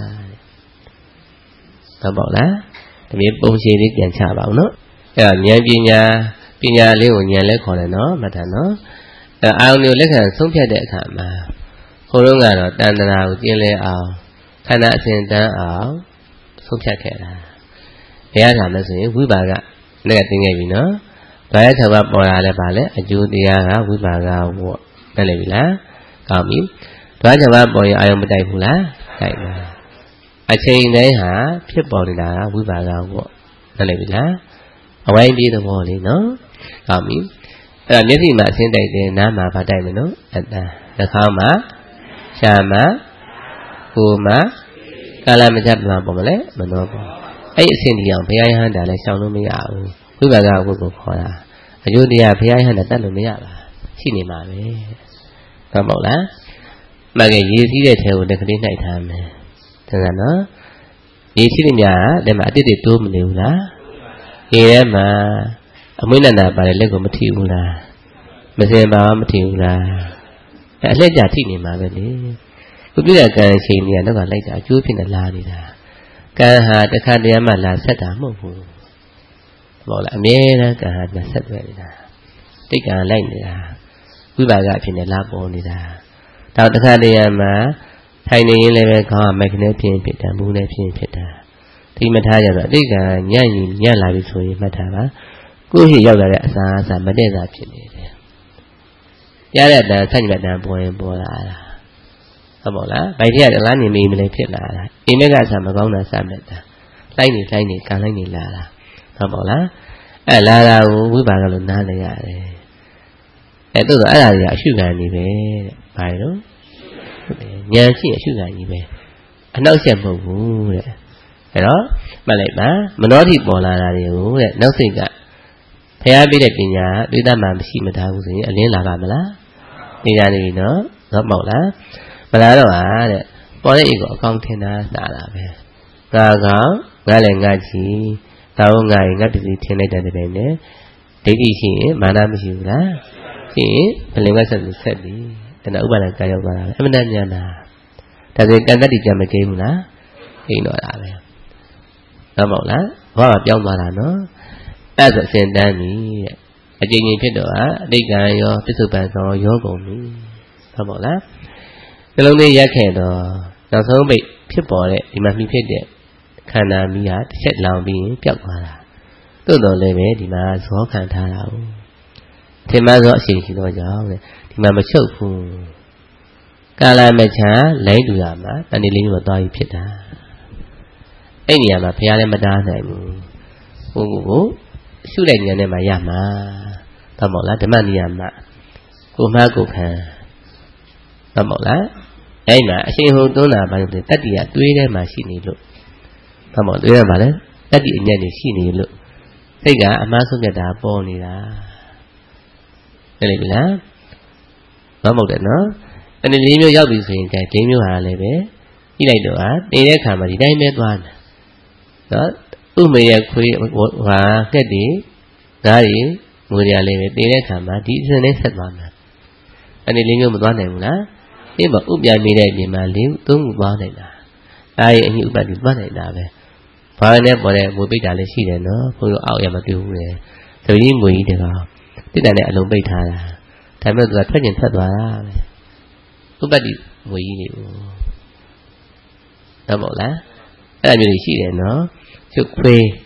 တဲ့ဟုတ်ပေါ့လားဒီမြေပုံရှည်လေးပြန်ချပါအောင်နော်အဲ့တော့ဉာဏ်ပညာပညာလေးကိုဉာဏ်လဲခေါ်တယ်နော်မှတ်တာနော်အဲအာရုံမျိုးလက်ခံဆုံးဖြတ်တဲ့အခါမှာခေါင်းလုံးကတော့တန်တရာကိုကျင်းလဲအောင်ခန္ဓာအစဉ်တန်းအောင်ဆုံးဖြတ်ခဲ့တာဘယ်ရတာလဲဆိုရင်ဝိပါကလည်းသင်ခဲ့ပြီနော်ဘာရ၆ပါးပေါ်လာလဲပါလဲအကျိုးတရားကဝိပါကဝတ်နားလည်ပြီလားကောင်းပြီဘာ၆ပါးပေါ်ရင်အာရုံမတိုက်ဘူးလားတိုက်ပါအချိန်တိုင်းဟာဖြစ်ပေါ်နေတာကဝိပါကဝတ်နားလည်ပြီလားအဝိုင်းပြေးသဘောလေးနော်ကောင်းပြီအဲ့တော့မျက်စိမှာအဆင်းတိုက်တယ်နားမှာဗာတိုက်မယ်နော်အတန်နှာခေါင်းမှာရှားမှာကိုယ်မှာကာလမချပ်မှာပေါ်မလဲမနှောပေါ်အဲ့အဆင်းဒီအောင်ဘုရားယဟန်တာလည်းရှောင်လို့မရဘူးဝိပါကဝတ်ကိုခေါ်တာအကျိုးတရားဘုရားယဟန်တာတတ်လို့မရပါရှိနေမှာပဲဟုတ်မဟုတ်လားမှန်ကရေစီးတဲ့ထဲကိုတက်ကလေးနှိုက်ထားမယ်ဒါကနော်ရေစီးနေများတယ်မှာအတိတ်တိုးမနေဘူးလားရေထဲမှာအမွှေးနန္ဒာပါတဲ့လက်ကိုမထိဘူးလားမစင်ပါမထိဘူးလားအဲအလှည့်ကြထိနေမှာပဲလေခုပြတဲ့ကံချိန်ကြီးကတော့လိုက်တာအကျိုးဖြစ်နေလာနေတာကံဟာတစ်ခါတည်းမှလာဆက်တာမဟုတ်ဘူးဟုတ်လားအမြဲတမ်းကံဟာလာဆက်တွေ့နေတာတိတ်ကံလိုက်နေတာဝိပါကအဖြစ်နဲ့လာပေါ်နေတာဒါတစ်ခါတည်းမှထိုင်နေရင်လည်းပဲခေါင်းကမိုက်ကနေဖြစ်ဖြစ်တာမူးနေဖြစ်ဖြစ်တာဒီမထားကြတော့အတိတ်ကညံ့ရင်ညံ့လာပြီဆိုရင်မှတ်ထားပါကိုယ့်ရှိရောက်လာတဲ့အစာအစာမတည့်တာဖြစ်နေတယ်ရတဲ့အတန်ဆက်ညက်တန်ပေါ်ရင်ပေါ်လာတာဟုတ်ပါလားဗိုက်ထက်ကလားနေမိမလဲဖြစ်လာတာအိမ်မက်ကစားမကောင်းတာစားမဲ့တာလိုက်နေလိုက်နေကန်လိုက်နေလာတာဟုတ်ပါလားအဲလာတာကိုဝိပါကလို့နားနေရတယ်အဲတို့တော့အဲ့ဒါကြီးအရှုခံနေပဲတဲ့ဘာလို့ဉာဏ်ရှိအရှုခံကြီးပဲအနောက်ဆက်မဟုတ်ဘူးတဲ့အဲ့တော့မှတ်လိုက်ပါမနောတိပေါ်လာတာတွေကိုတဲ့နောက်စိတ်ကဖျားပေးတဲ့ပညာဒိဋ္ဌမှာမရှိမထားဘူးဆိုရင်အလင်းလာပါမလားပညာနေပြီနော်တော့မဟုတ်လားမလားတော့ဟာတဲ့ပေါ်တဲ့အိတ်ကိုအကောင်ထင်တာနားလာပဲငါကောင်ငါလည်းငါချီဒါဟုတ်ငါရင်ငါတစီထင်လိုက်တဲ့တဲ့နဲ့ဒိဋ္ဌိရှိရင်မာနမရှိဘူးလားရှိရင်ဘလင်ကဆက်ပြီးဆက်ပြီးအဲ့ဒါဥပါဒကရောက်သွားတာပဲအမှန်တမ်းညာတာဒါဆိုကံတတ္တိကြမကိန်းဘူးလားကိန်းတော့တာပဲဟုတ်မဟုတ်လားဘာမှပြောင်းသွားတာနော်အဲ့ဒါအစဉ်တန်းကြီးတဲ့အကျဉ်းချင်းဖြစ်တော့အတိတ်ကံရောပစ္စုပန်သောရောကုန်ပြီဟုတ်မဟုတ်လားနှလုံးလေးရက်ခဲ့တော့နောက်ဆုံးပိတ်ဖြစ်ပေါ်တဲ့ဒီမှာမြှဖြစ်တဲ့ခန္ဓာမီးဟာတစ်ချက်လောင်ပြီးပျောက်သွားတာသို့တော်လည်းပဲဒီမှာဇောခံထားတာဟုတ်ထင်မှသောအရှင်ရှိသောကြောင့်တဲ့ဒီမှာမချုပ်ဘူးကာလမချာလိုင်းတူရမှာတဏှိလေးမျိုးသွားပြီးဖြစ်တာအဲ့နေရာမှာဘုရားလည်းမတားနိုင်ဘူးဟိုကိုရှုတဲ့ဉာဏ်နဲ့မှရမှာဟုတ်မဟုတ်လားဓမ္မနိယမကိုမှားကိုခံဟုတ်မဟုတ်လားအဲ့မှာအရှင်ဟိုသွန်းတာဘာလို့လဲတတ္တိကတွေးထဲမှာရှိနေလို့ဟုတ်မဟုတ်တွေးထဲမှာလဲတတ္တိအညက်နေရှိနေလို့စိတ်ကအမှားဆုံးကြတာပေါ်နေတာတယ်လေလားမဟုတ်တယ်နော်အဲ့ဒီလေးမျိုးရောက်ပြီဆိုရင်ကြိုင်လေးမျိုးဟာလည်းပဲကြည့်လိုက်တော့ဟာနေတဲ့ခါမှာဒီတိုင်းပဲသွားတယ်နော်ဥမရခွေးဟာခက်တယ်ဓာတ်ရီငွေရလေးပဲနေတဲ့ခါမှာဒီအစဉ်နဲ့ဆက်သွားမှာအဲ့ဒီလေးမျိုးမသွားနိုင်ဘူးလားဒီမှာဥပြမိတဲ့ပြင်မှာလေးသုံးခုသွားနိုင်တာဒါရီအညဥပတိသွားနိုင်တာပဲဘာနဲ့ပေါ်တဲ့ငွေပိတ်တာလည်းရှိတယ်နော်ဘုရားအောက်ရမတွေ့ဘူးလေတပည့်ငွေကြီးတကောင်တိတန်နဲ့အလုံးပိတ်ထားတာဒါပေမဲ့သူကထွက်ကျင်ထွက်သွားတာပဲဥပတိငွေကြီးတွေကိုဟုတ်ပါလားအဲ့ဒါမျိုးရှိတယ်နော်ကျုပ်ခွေး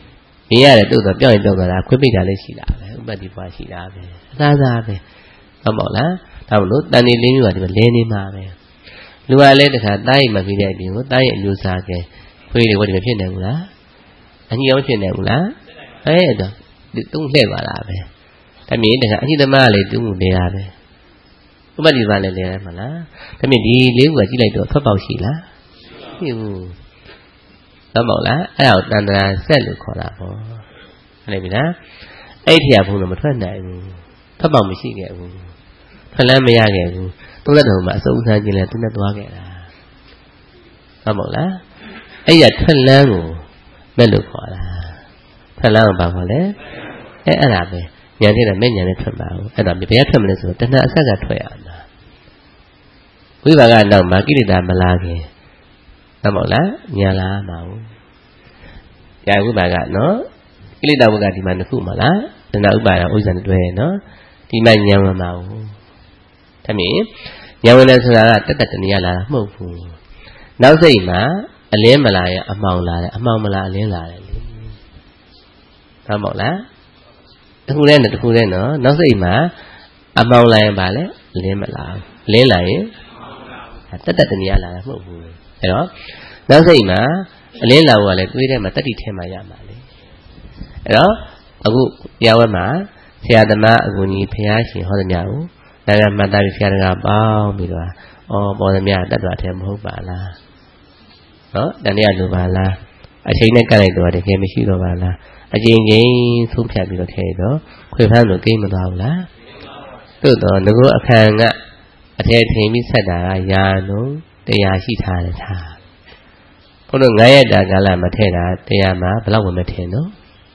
မြင်ရတယ်တို့တော့ပြောရင်ပြောတာခွေးပိတ်တာလည်းရှိတာပဲဥပတိပွားရှိတာပဲအသားစားပဲဟုတ်ပါလားဒါမလို့တန်နေလေးမျိုးကဒီမှာလဲနေမှာပဲလူကလည်းတခါတားရိပ်မှပြီးတဲ့အပြင်ကိုတားရိပ်အမျိုးစားကဲခွေးတွေကဒီမှာဖြစ်နေဘူးလားအညီအောင်ဖြစ်နေဘူးလားအဲ့တော့ဒီတုံးလှဲ့ပါလားပဲဒါမြင်တခါအညီသမားလေးတူးမှုနေရပဲဥပတိပွားလည်းလဲရမှာလားဒါမြင်ဒီလေးခုကကြည့်လိုက်တော့ဖတ်ပေါက်ရှိလားရှိဘူးဟုတ်ပါလားအဲ့ဒါကိုတန်တရာဆက်လို့ခေါ်တာပေါ့ဟုတ်ပြီလားအဲ့ဒီကဘုံတော့မထွက်နိုင်ဘူးဖတ်ပေါက်မရှိခဲ့ဘူးဖလန်းမရခဲ့ဘူးသုံးသက်တော်မှာအစုံစမ်းခြင်းလဲသူနဲ့သွားခဲ့တာဟုတ်ပါလားအဲ့ရထွက်လန်းကိုမဲ့လို့ခေါ်တာထွက်လန်းကိုဘာခေါ်လဲအဲ့အဲ့ဒါပဲညာတဲ့ကမဲ့ညာနဲ့ထွက်ပါဘူးအဲ့ဒါဘယ်ရထွက်မလဲဆိုတော့တဏှာအဆက်ကထွက်ရမှာဝိပါကနောက်မှာကိလေသာမလာခင်ဟုတ်ပါလားညာလာမှာဘူးကြာဝိပါကနော်ကိလေသာဝိပါကဒီမှာနှစ်ခုမလားတဏှာဥပါဒဥစ္စာနဲ့တွဲရနော်ဒီမှာညာမမှာဘူးဒါမြင်ညာဝင်တယ်ဆိုတာကတက်တက်တနည်းလာတာမဟုတ်ဘူးနောက်စိတ်မှာအလင်းမလာရင်အမှောင်လာတယ်အမှောင်မလာအလင်းလာတယ်လေဟုတ်ပါလားတစ်ခုတည်းနဲ့တစ်ခုတည်းနော်နောက်စိတ်မှာအမှောင်လာရင်ဗာလဲအလင်းမလာအလင်းလာရင်တက်တက်တနည်းလာတာမဟုတ်ဘူးအဲ့တော့နောက်စိတ်မှာအလင်းလာဖို့ကလည်းတွေးထဲမှာတတိထဲမှာရမှာလေအဲ့တော့အခုတရားဝဲမှာဆရာသမားအကူကြီးဖျားရှင်ဟောသမျှကိုဒါကမှတ်သားပြီးဆရာတော်ကပေါင်းပြီးတော့အော်ပေါ်သမျှတတ်တော်ထဲမဟုတ်ပါလားနော်တန်ရလိုပါလားအချိန်နဲ့ကတ်လိုက်တော့တကယ်မရှိတော့ပါလားအချိန်ချင်းဆုံးဖြတ်ပြီးတော့ထဲတော့ခွေဖမ်းလို့ကိမ့်မသွားဘူးလားသို့တော့ငကိုအခန့်ကအထဲထင်ပြီးဆက်တာကယာလုံးတရားရှိထားတယ်ထားဘုလို့ငါးရက်တာကာလမထဲတာတရားမှာဘယ်လောက်ဝင်မထင်နော်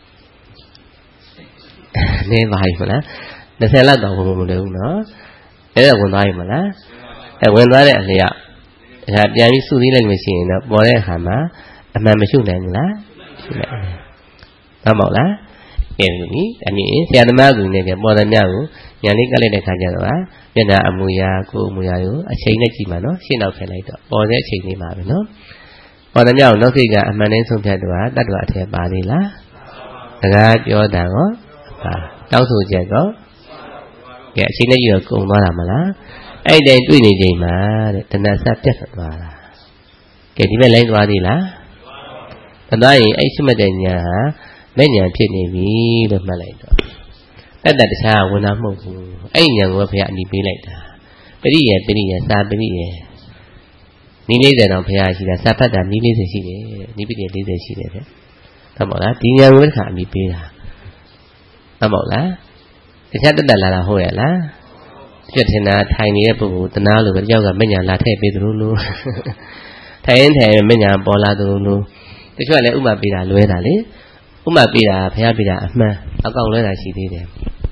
နေပါပြီမလားနှစ်ဆယ်လောက်တော့ဝင်မလို့နော်အဲ့ဒါဝင်သွားပြီမလားအဲဝင်သွားတဲ့အလျောက်ဒါပြန်ပြီးစုစည်းလိုက်လို့ရှိရင်တော့ပေါ်တဲ့အခါမှာအမှန်မရှိနိုင်ဘူးလားရှိနိုင်တယ်ဟုတ်ပါ့လားကဲပြီအမြင်ဆရာသမားကူနေကြပေါ်တဲ့မြတ်ကိုညာလေးကလိုက်တဲ့ခါကျတော့မျက်နှာအမူအရာကိုယ်အမူအရာကိုအချိန်နဲ့ကြည့်မှာနော်ရှင်းတော့ဖယ်လိုက်တော့ပေါ်တဲ့အချိန်လေးမှာပဲနော်ပေါ်တဲ့မြတ်ကိုနောက်စိတ်ကအမှန်တည်းဆုံးဖြတ်တော့တတ်တော်အထက်ပါသေးလားစကားပြောတာရောဟာတောက်ဆိုချက်ကောကဲအချိန်နဲ့ကြည့်တော့ကုန်သွားတာမလားအဲ့တိုင်တွေ့နေချိန်မှာတဲ့တဏှာစပြတ်သွားတာကဲဒီမဲ့လိုင်းသွားသေးလားမသွားရင်အဲ့ရှိမှတ်တဲ့ညာဟာမဲ့ညာဖြစ်နေပြီလို့မှတ်လိုက်တော့တတ်တတ်တခြားဝင်တာမဟုတ်ဘူးအဲ့ညာကိုဘုရားအနိပေးလိုက်တာပရိယေပရိယေစာပရိယေနီးလေးတယ်တော့ဘုရားရှိတာစာဖတ်တာနီးလေးစရှိတယ်နီးပရိယေလေးစရှိတယ်တဲ့ဟုတ်ပါလားဒီညာကိုတစ်ခါအနိပေးတာဟုတ်ပါလားတခြားတတ်တတ်လာတာဟုတ်ရဲ့လားပြတ်ထင်တာထိုင်နေတဲ့ပုဂ္ဂိုလ်တနာလို့ပဲတယောက်ကမညာလာထည့်ပေးသလိုလိုထိုင်ရင်ထိုင်ရင်မညာပေါ်လာသလိုလိုတချို့ကလည်းဥမာပေးတာလွဲတာလေဥမာပေးတာဘုရားပေးတာအမှန်အကောင်လွဲတာရှိသေးတယ်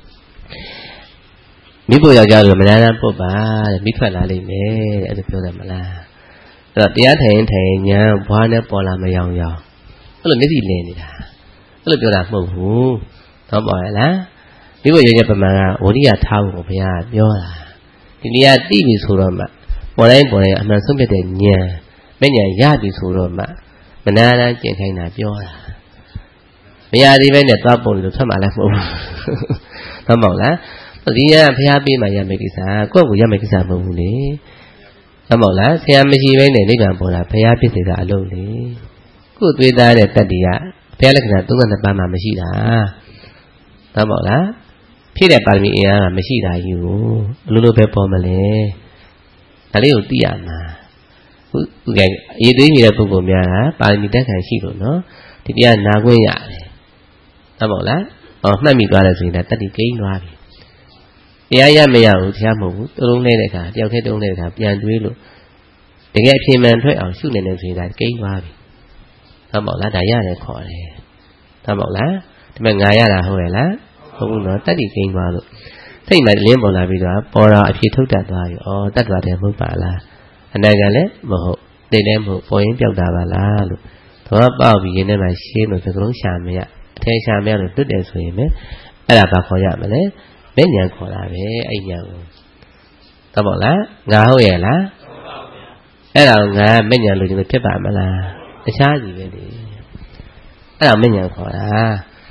မိဖို့ယောက်ျားလိုမနာနာပုတ်ပါတဲ့မိထွက်လာလိမ့်မယ်တဲ့အဲ့လိုပြောတယ်မလားအဲ့တော့တရားထိုင်ရင်ထိုင်ရင်ညာဘွားနဲ့ပေါ်လာမယောင်ယောင်အဲ့လိုမျက်စိလင်းနေတာအဲ့လိုပြောတာမဟုတ်ဘူးတော့ပေါ်ရလားဒီဘုရားရဲ့ပမာဏဝရိယထားဖို့ဘုရားပြောတာဒီနေရာသိပြီဆိုတော့မှပေါ်တိုင်းပေါ်တိုင်းအမှန်ဆုံးဖြတ်တဲ့ဉာဏ်မဉာဏ်ရပြီဆိုတော့မှမနာနာကျင့်ခိုင်းတာပြောတာမရသေးပဲနဲ့သွားပုံလို့ထွက်မှလည်းမဟုတ်ဘူးဟုတ်မဟုတ်လားဒီညာဘုရားပေးမှရမယ်ကိစ္စကိုယ့်ကိုရမယ်ကိစ္စမဟုတ်ဘူးလေဟုတ်မဟုတ်လားဆရာမရှိဘဲနဲ့နိဗ္ဗာန်ပေါ်တာဘုရားဖြစ်စေတာအလုပ်လေကိုယ်သွေးသားတဲ့တတ္တိကဘုရားလက္ခဏာသုံးဆယ်နှစ်ပါးမှမရှိတာဟုတ်မဟုတ်လားဖြစ်တဲ့ပါရမီအင်အားကမရှိတာယူဘယ်လိုလိုပဲပေါ်မလဲဒါလေးကိုသိရမှာဟုတ်ကဲ့အရေးသွေးနေတဲ့ပုဂ္ဂိုလ်များကပါရမီတက်ခံရှိလို့နော်ဒီတရားနာခွင့်ရတယ်ဟုတ်မဟုတ်လားဟောမှတ်မိသွားတယ်ဆိုရင်ဒါတတိကိန်းသွားပြီတရားရမရဘူးတရားမဟုတ်ဘူးတုံးနေတဲ့အခါတယောက်တည်းတုံးနေတဲ့အခါပြန်တွေးလို့တကယ်အဖြစ်မှန်ထွက်အောင်ရှုနေတယ်ဆိုရင်ဒါကိန်းသွားပြီဟုတ်မဟုတ်လားဒါရတယ်ခေါ်တယ်ဟုတ်မဟုတ်လားဒီမဲ့ငါရတာဟုတ်ရဲ့လားဟုတ်ဘူးနော်တတ္တိကိန်းသွားလို့စိတ်မှလင်းပေါ်လာပြီးတော့ပေါ်တာအဖြစ်ထုတ်တတ်သွားပြီဩတတ်သွားတယ်မဟုတ်ပါလားအနာကလည်းမဟုတ်သိလည်းမဟုတ်ပေါ်ရင်ပြောက်တာပါလားလို့သောပေါက်ပြီးရင်းထဲမှာရှင်းလို့သကလုံးရှာမရအထဲရှာမရလို့တွတ်တယ်ဆိုရင်ပဲအဲ့ဒါဘာခေါ်ရမလဲမဲ့ညာခေါ်တာပဲအဲ့ညာကိုသဘောလားငါဟုတ်ရဲ့လားအဲ့ဒါငါမဲ့ညာလို့ဒီလိုဖြစ်ပါမလားတခြားစီပဲလေအဲ့ဒါမဲ့ညာခေါ်တာ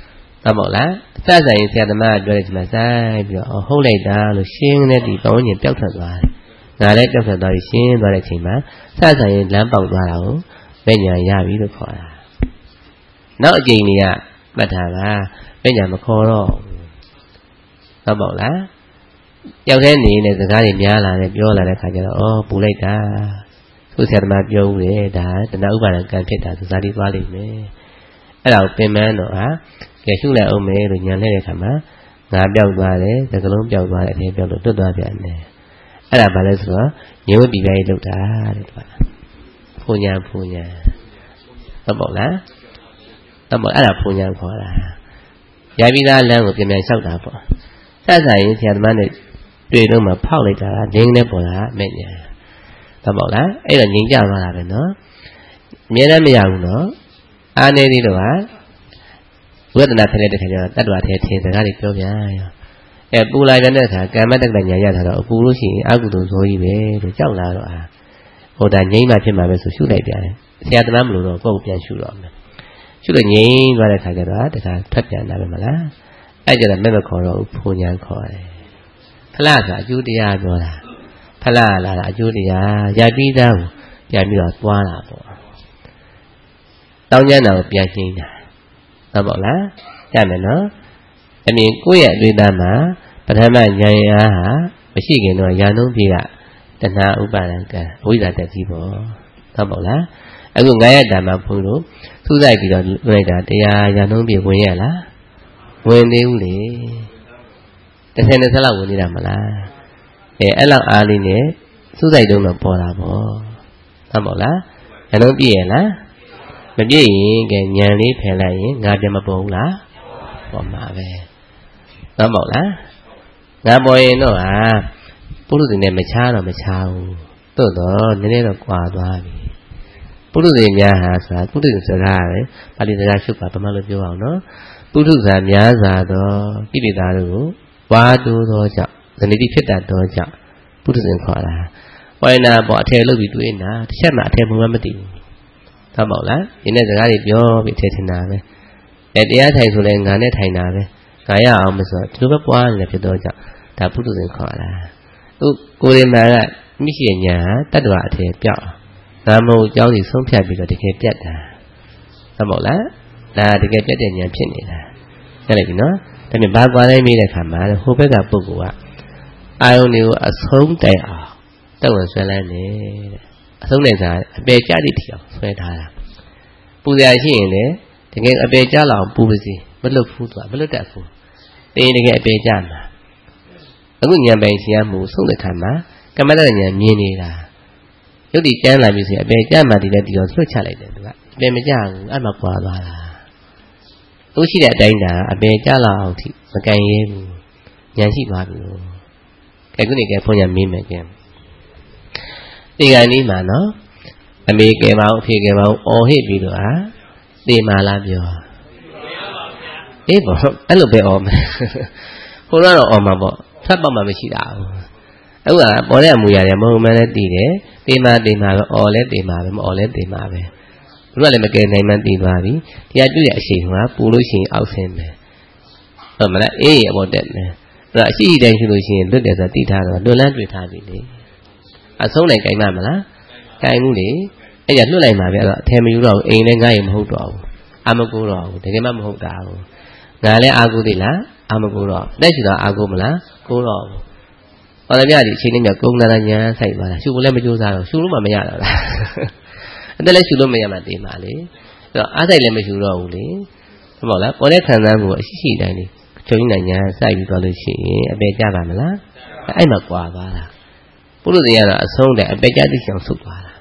ဟုတ်ပါလားစဆိုင်ဆရာသမားပြောတဲ့ဒီမှာဆိုင်ပြီးတော့ဟုတ်လိုက်တာလို့ရှင်းတဲ့ဒီပေါင်းရင်ပျောက်ထွက်သွားတယ်ငါလည်းပျောက်ထွက်သွားပြီးရှင်းသွားတဲ့အချိန်မှာစဆိုင်ရင်လမ်းပေါက်သွားတာကိုမဲ့ညာရပြီလို့ခေါ်တာနောက်အချိန်ကြီးကမှတ်ထားတာမဲ့ညာမခေါ်တော့ဟုတ်ပါလားကြောက်တဲ့နေနဲ့စကားတွေများလာတယ်ပြောလာတဲ့ခါကျတော့အော်ပူလိုက်တာသူဆရာသမားပြောဦးတယ်ဒါတဏှာဥပါဒံကံဖြစ်တာသူစားပြီးသွားလိမ့်မယ်အဲ့ဒါကိုပင်ပန်းတော့ဟာကြည့်ရှုလိုက်အောင်မယ်လို့ညံတဲ့အခါမှာငါပြောက်သွားတယ်သကလုံးပြောက်သွားတယ်အသေးပြောက်လို့တွတ်သွားပြန်တယ်အဲ့ဒါဘာလဲဆိုတော့ညို့ပြပြရေးလောက်တာတဲ့သူကဖူညာဖူညာဟုတ်ပါလားဟုတ်ပါအဲ့ဒါဖူညာခေါ်တာရပြီးသားလမ်းကိုပြန်ပြန်လျှောက်တာပေါ့ဆက်ဆိုင်ရင်ဆရာသမားနဲ့တွေ့တော့မှဖောက်လိုက်တာငင်းနေပေါ်တာမဲ့ညာဟုတ်ပါလားအဲ့တော့ငင်းကြသွားတာပဲနော်အမြဲတမ်းမရဘူးနော်အာနေသေးတော့ဟာဝေဒနာဖြစ်တဲ့ခါကျတော့တတ္တဝါထဲထင်စကားတွေပြောပြန်ရောအဲပူလာတဲ့အခါကာမတက္ကညာရတာတော့အပူလို့ရှိရင်အကုသိုလ်ဇောကြီးပဲလို့ကြောက်လာတော့ဟာဟိုဒါငြိမ်းမှဖြစ်မှာပဲဆိုရှုလိုက်ပြန်တယ်ဆရာသမားမလို့တော့ကိုယ့်ကိုပြန်ရှုတော့မယ်ရှုလို့ငြိမ်းသွားတဲ့ခါကျတော့တခါဖတ်ပြန်တာပဲမလားအဲ့ကျတော့မဲ့မခေါ်တော့ဘူးဖုန်ညာခေါ်တယ်ဖလားဆိုအကျိုးတရားပြောတာဖလားလာတာအကျိုးတရားရပြီးသားကိုပြန်ပြီးတော့သွားတာပေါ့တောင်းကျမ်းတာကိုပြန်ရှင်းတာဟုတ်ပါလားရမယ်နော်အမြင်ကိုယ့်ရဲ့အတွေ့အကြုံမှာပထမဉာဏ်အားဟာမရှိခင်တော့ယာနှုံးပြေကတဏှာဥပါဒံကံဝိဇ္ဇာတက်ကြီးပေါ့ဟုတ်ပါလားအခုငါးရက်တန်မှာဘုန်းလို့စူးစိုက်ပြီးတော့လိုက်တာတရားယာနှုံးပြေဝင်ရလားဝင်သေးဘူးလေတစ်ဆယ်နှစ်ဆလောက်ဝင်နေတာမလားအဲအဲ့လောက်အားလေးနဲ့စူးစိုက်တုံးတော့ပေါ်တာပေါ့ဟုတ်ပါလားယာနှုံးပြေရလားမပြည့်ရင်ကညံလေးဖယ်လိုက်ရင်ငါပြန်မပေါ်ဘူးလားပေါ်မှာပဲဟုတ်ပါလားငါပေါ်ရင်တော့ဟာပုရုဇဉ်နဲ့မချားတော့မချားဘူးသို့တော့နည်းနည်းတော့ကွာသွားပြီပုရုဇဉ်များဟာဆိုတာပုရုဇဉ်စကားပဲပါဠိစကားရှုပ်ပါဘာမှလို့ပြောအောင်နော်ပုထုဇဉ်များစွာသောပိဋိသားတို့ကိုဝါတိုးသောကြောင့်ဇဏတိဖြစ်တတ်သောကြောင့်ပုထုဇဉ်ခေါ်တာဝိုင်းနာပေါ်အထည်လုပ်ပြီးတွေးနေတာတစ်ချက်မှအထည်မှမသိဘူးဟုတ်ပါ့လားဒီနေ့စကားတွေပြောပြီးထည့်ထင်တာပဲအဲတရားထိုင်ဆိုလဲငါနဲ့ထိုင်တာပဲငါရအောင်မဆိုဒီလိုပဲပွားနေဖြစ်တော့ကြောင့်ဒါပုထုဇဉ်ခေါ်တာသူကိုယ်ရမကမရှိညာတတ္တဝအထည်ပြောက်ငါမဟုတ်အကြောင်းကြီးဆုံးဖြတ်ပြီးတော့တကယ်ပြတ်တာဟုတ်ပါ့လားဒါတကယ်ပြတ်တဲ့ညာဖြစ်နေတာဟုတ်လိုက်ပြီနော်ဒါပေမဲ့ဘာကွာလိုက်မိတဲ့ခါမှာဟိုဘက်ကပုဂ္ဂိုလ်ကအာယုန်တွေကိုအဆုံးတိုင်အောင်တက်ဝင်ဆွဲလန်းနေတဲ့အဆုံးတိုင်စားအပေကြသည့်ထီအောင်ဆွဲထားတာပူဇာရှိရင်လေတကယ်အပေကြလောက်အောင်ပူပါစီမလွတ်ဘူးသူကမလွတ်တတ်ဘူးတင်းတကယ်အပေကြမှာအခုဉာဏ်ပိုင်ရှင်ရမှုဆုံးတဲ့ခါမှာကမ္မတ္တဉာဏ်မြင်နေတာယုတ်တိကျမ်းလာပြီဆိုရင်အပေကြမှာဒီလည်းဒီတော့ဆွတ်ချလိုက်တယ်သူကအပေမကြဘူးအဲ့မှာကွာသွားတာသူရှိတဲ့အတိုင်းသာအပေကြလောက်အောင်ထိမကန်ရဲဘူးဉာဏ်ရှိသွားပြီလို့ကဲခုနေကဲဘုန်းကြီးမင်းမယ်ကဲဒီကနေ့မှာနော်အမေကဲပါအောင်အဖေကဲပါအောင်အော်ဟစ်ပြီးတော့ဟာတေမာလားပြောအေးပေါ့အဲ့လိုပဲအော်မယ်ဟိုတော့အော်မှာပေါ့ဖတ်ပေါ့မှမရှိတာဘူးအခုကပေါ်တဲ့အမူအရာတွေမဟုတ်မှန်းလည်းသိတယ်တေမာတေမာပဲအော်လဲတေမာပဲမအော်လဲတေမာပဲဘုရားလည်းမကယ်နိုင်မှန်းသိသွားပြီတရားကျွရဲ့အရှိန်ကပူလို့ရှိရင်အောက်ဆင်းမယ်ဟုတ်မလားအေးအပေါ်တက်မယ်အဲ့ဒါအရှိတိုင်းရှိလို့ရှိရင်လွတ်တယ်ဆိုတာသိထားတော့လွတ်လန်းတွေ့ထားပြီလေအဆုံးနိုင်ကြိုင်မှမလားကြိုင်မှုလေအဲ့ဒါလွတ်လိုက်မှာပဲအဲ့တော့အထယ်မယူတော့ဘူးအိမ်လည်းငါ့ရင်မဟုတ်တော့ဘူးအာမကူတော့ဘူးတကယ်မှမဟုတ်တာဘူးငါလည်းအာကူသေးလားအာမကူတော့လက်ရှိတော့အာကူမလားကိုတော့ဘူးဟောလည်းပြဒီအချိန်လေးမြတ်ကုန်းလာညာဆိုင်သွားတာရှုဖို့လည်းမကြိုးစားတော့ရှုလို့မှမရတော့လားအဲ့ဒါလည်းရှုလို့မရမှတေးမှာလေအဲ့တော့အားဆိုင်လည်းမရှုတော့ဘူးလေဟုတ်ပါလားပေါ်တဲ့ခံစားမှုအရှိရှိတိုင်းလေးချုပ်ရင်းညာစိုက်ပြီးသွားလို့ရှိရင်အပေကြပါမလားအဲ့မှာကွာသွားတာပုရုဇဉ်ကတော့အဆုံးတဲ့အပေကြသိချင်ဆုတ်သွားတာ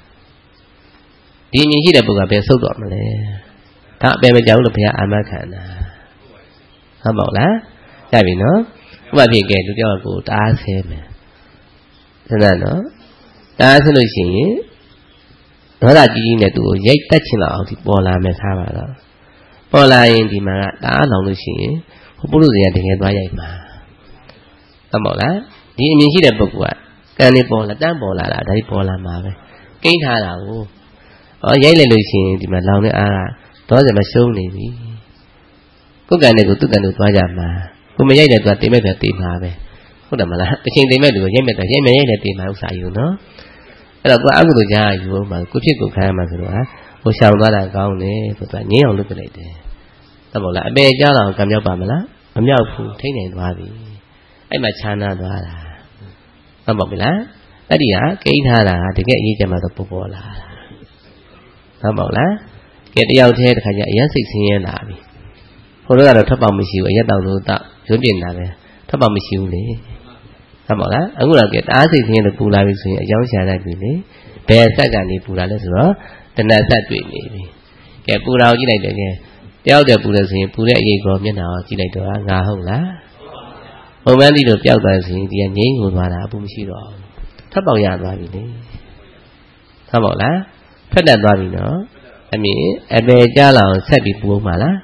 ဒီမြင်ရှိတဲ့ပုဂ္ဂိုလ်ကဘယ်ဆုတ်တော့မလဲဒါအပေမကြောက်လို့ဘုရားအာမခံတာဟုတ်ပါ့လားကြပြီနော်ဥပဖြစ်ကဲလူကြောက်ကိုတအားဆဲမယ်သဒ္ဒနော်တအားဆဲလို့ရှိရင်ဒေါသကြီးကြီးနဲ့သူ့ကိုရိုက်တက်ချင်တော့အောင်ဒီပေါ်လာမယ်ထားပါတော့ပေါ်လာရင်ဒီမှာကတအားလောင်လို့ရှိရင်ဟိုပုရုဇဉ်ကတကယ်သွားရိုက်မှာဟုတ်ပါ့လားဒီအမြင်ရှိတဲ့ပုဂ္ဂိုလ်ကကံနေပေါ်လာတန်းပေါ်လာတာဒါကြီးပေါ်လာမှာပဲကိန်းထားတာကိုဟောရိုက်လိုက်လို့ရှိရင်ဒီမှာလောင်တဲ့အားကဒေါသမရှုံးနေပြီကိုယ်ကန်တဲ့ကိုသူ့ကန်တို့သွားကြမှာကိုမရိုက်တဲ့သူကတိမဲ့ပြတိမှာပဲဟုတ်တယ်မလားတစ်ချိန်တိမဲ့လူကိုရိုက်မဲ့တော့ရိုက်မဲ့ရိုက်တဲ့တိမှာဥစ္စာယူနော်အဲ့တော့ကိုအကုသိုလ်ကြားယူအောင်မှာကိုဖြစ်ကိုခံရမှာဆိုတော့ဟာဟိုရှောင်သွားတာကောင်းတယ်ဆိုတော့ငင်းအောင်လုပ်ပြလိုက်တယ်ဟုတ်ပါလားအပေကြားတော့ကံမြောက်ပါမလားမမြောက်ဘူးထိနေသွားပြီအဲ့မှာခြားနာသွားတာဟုတ်ပါပြီလားအဲ့ဒီဟာကိန်းထားတာတကယ်အရေးကြမှာတော့ပေါ်ပေါ်လာတာဟုတ်ပါလားကဲတယောက်တည်းတစ်ခါကျအရင်စိတ်ဆင်းရဲလာပြီဟိုတော့ကတော့ထပ်ပေါက်မရှိဘူးအရက်တောင်လို့တော့ရုပ်ပြင်းတာပဲထပ်ပေါက်မရှိဘူးလေဟုတ်ပါလားအခုတော့ကဲတအားစိတ်ဆင်းရဲလို့ပူလာပြီဆိုရင်အကြောင်းရှာလိုက်ပြီလေဘယ်ဆက်ကနေပူလာလဲဆိုတော့တဏှာဆက်တွေ့နေပြီကဲပူတာကိုကြည့်လိုက်တယ်ကဲတယောက်တည်းပူလို့ဆိုရင်ပူတဲ့အရေးကောမျက်နှာကိုကြည့်လိုက်တော့ငါဟုတ်လားဘုံမန်းတိတို့ပျောက်သွားဆိုရင်ဒီကငြိမ်းကိုသွားတာအပူမရှိတော့ဘူးထပ်ပေါက်ရသွားပြီလေဟုတ်ပါလားဖက်တက်သွားပြီနော်အမြင်အပေကြလာအောင်ဆက်ပြီးပူအောင်ပါလား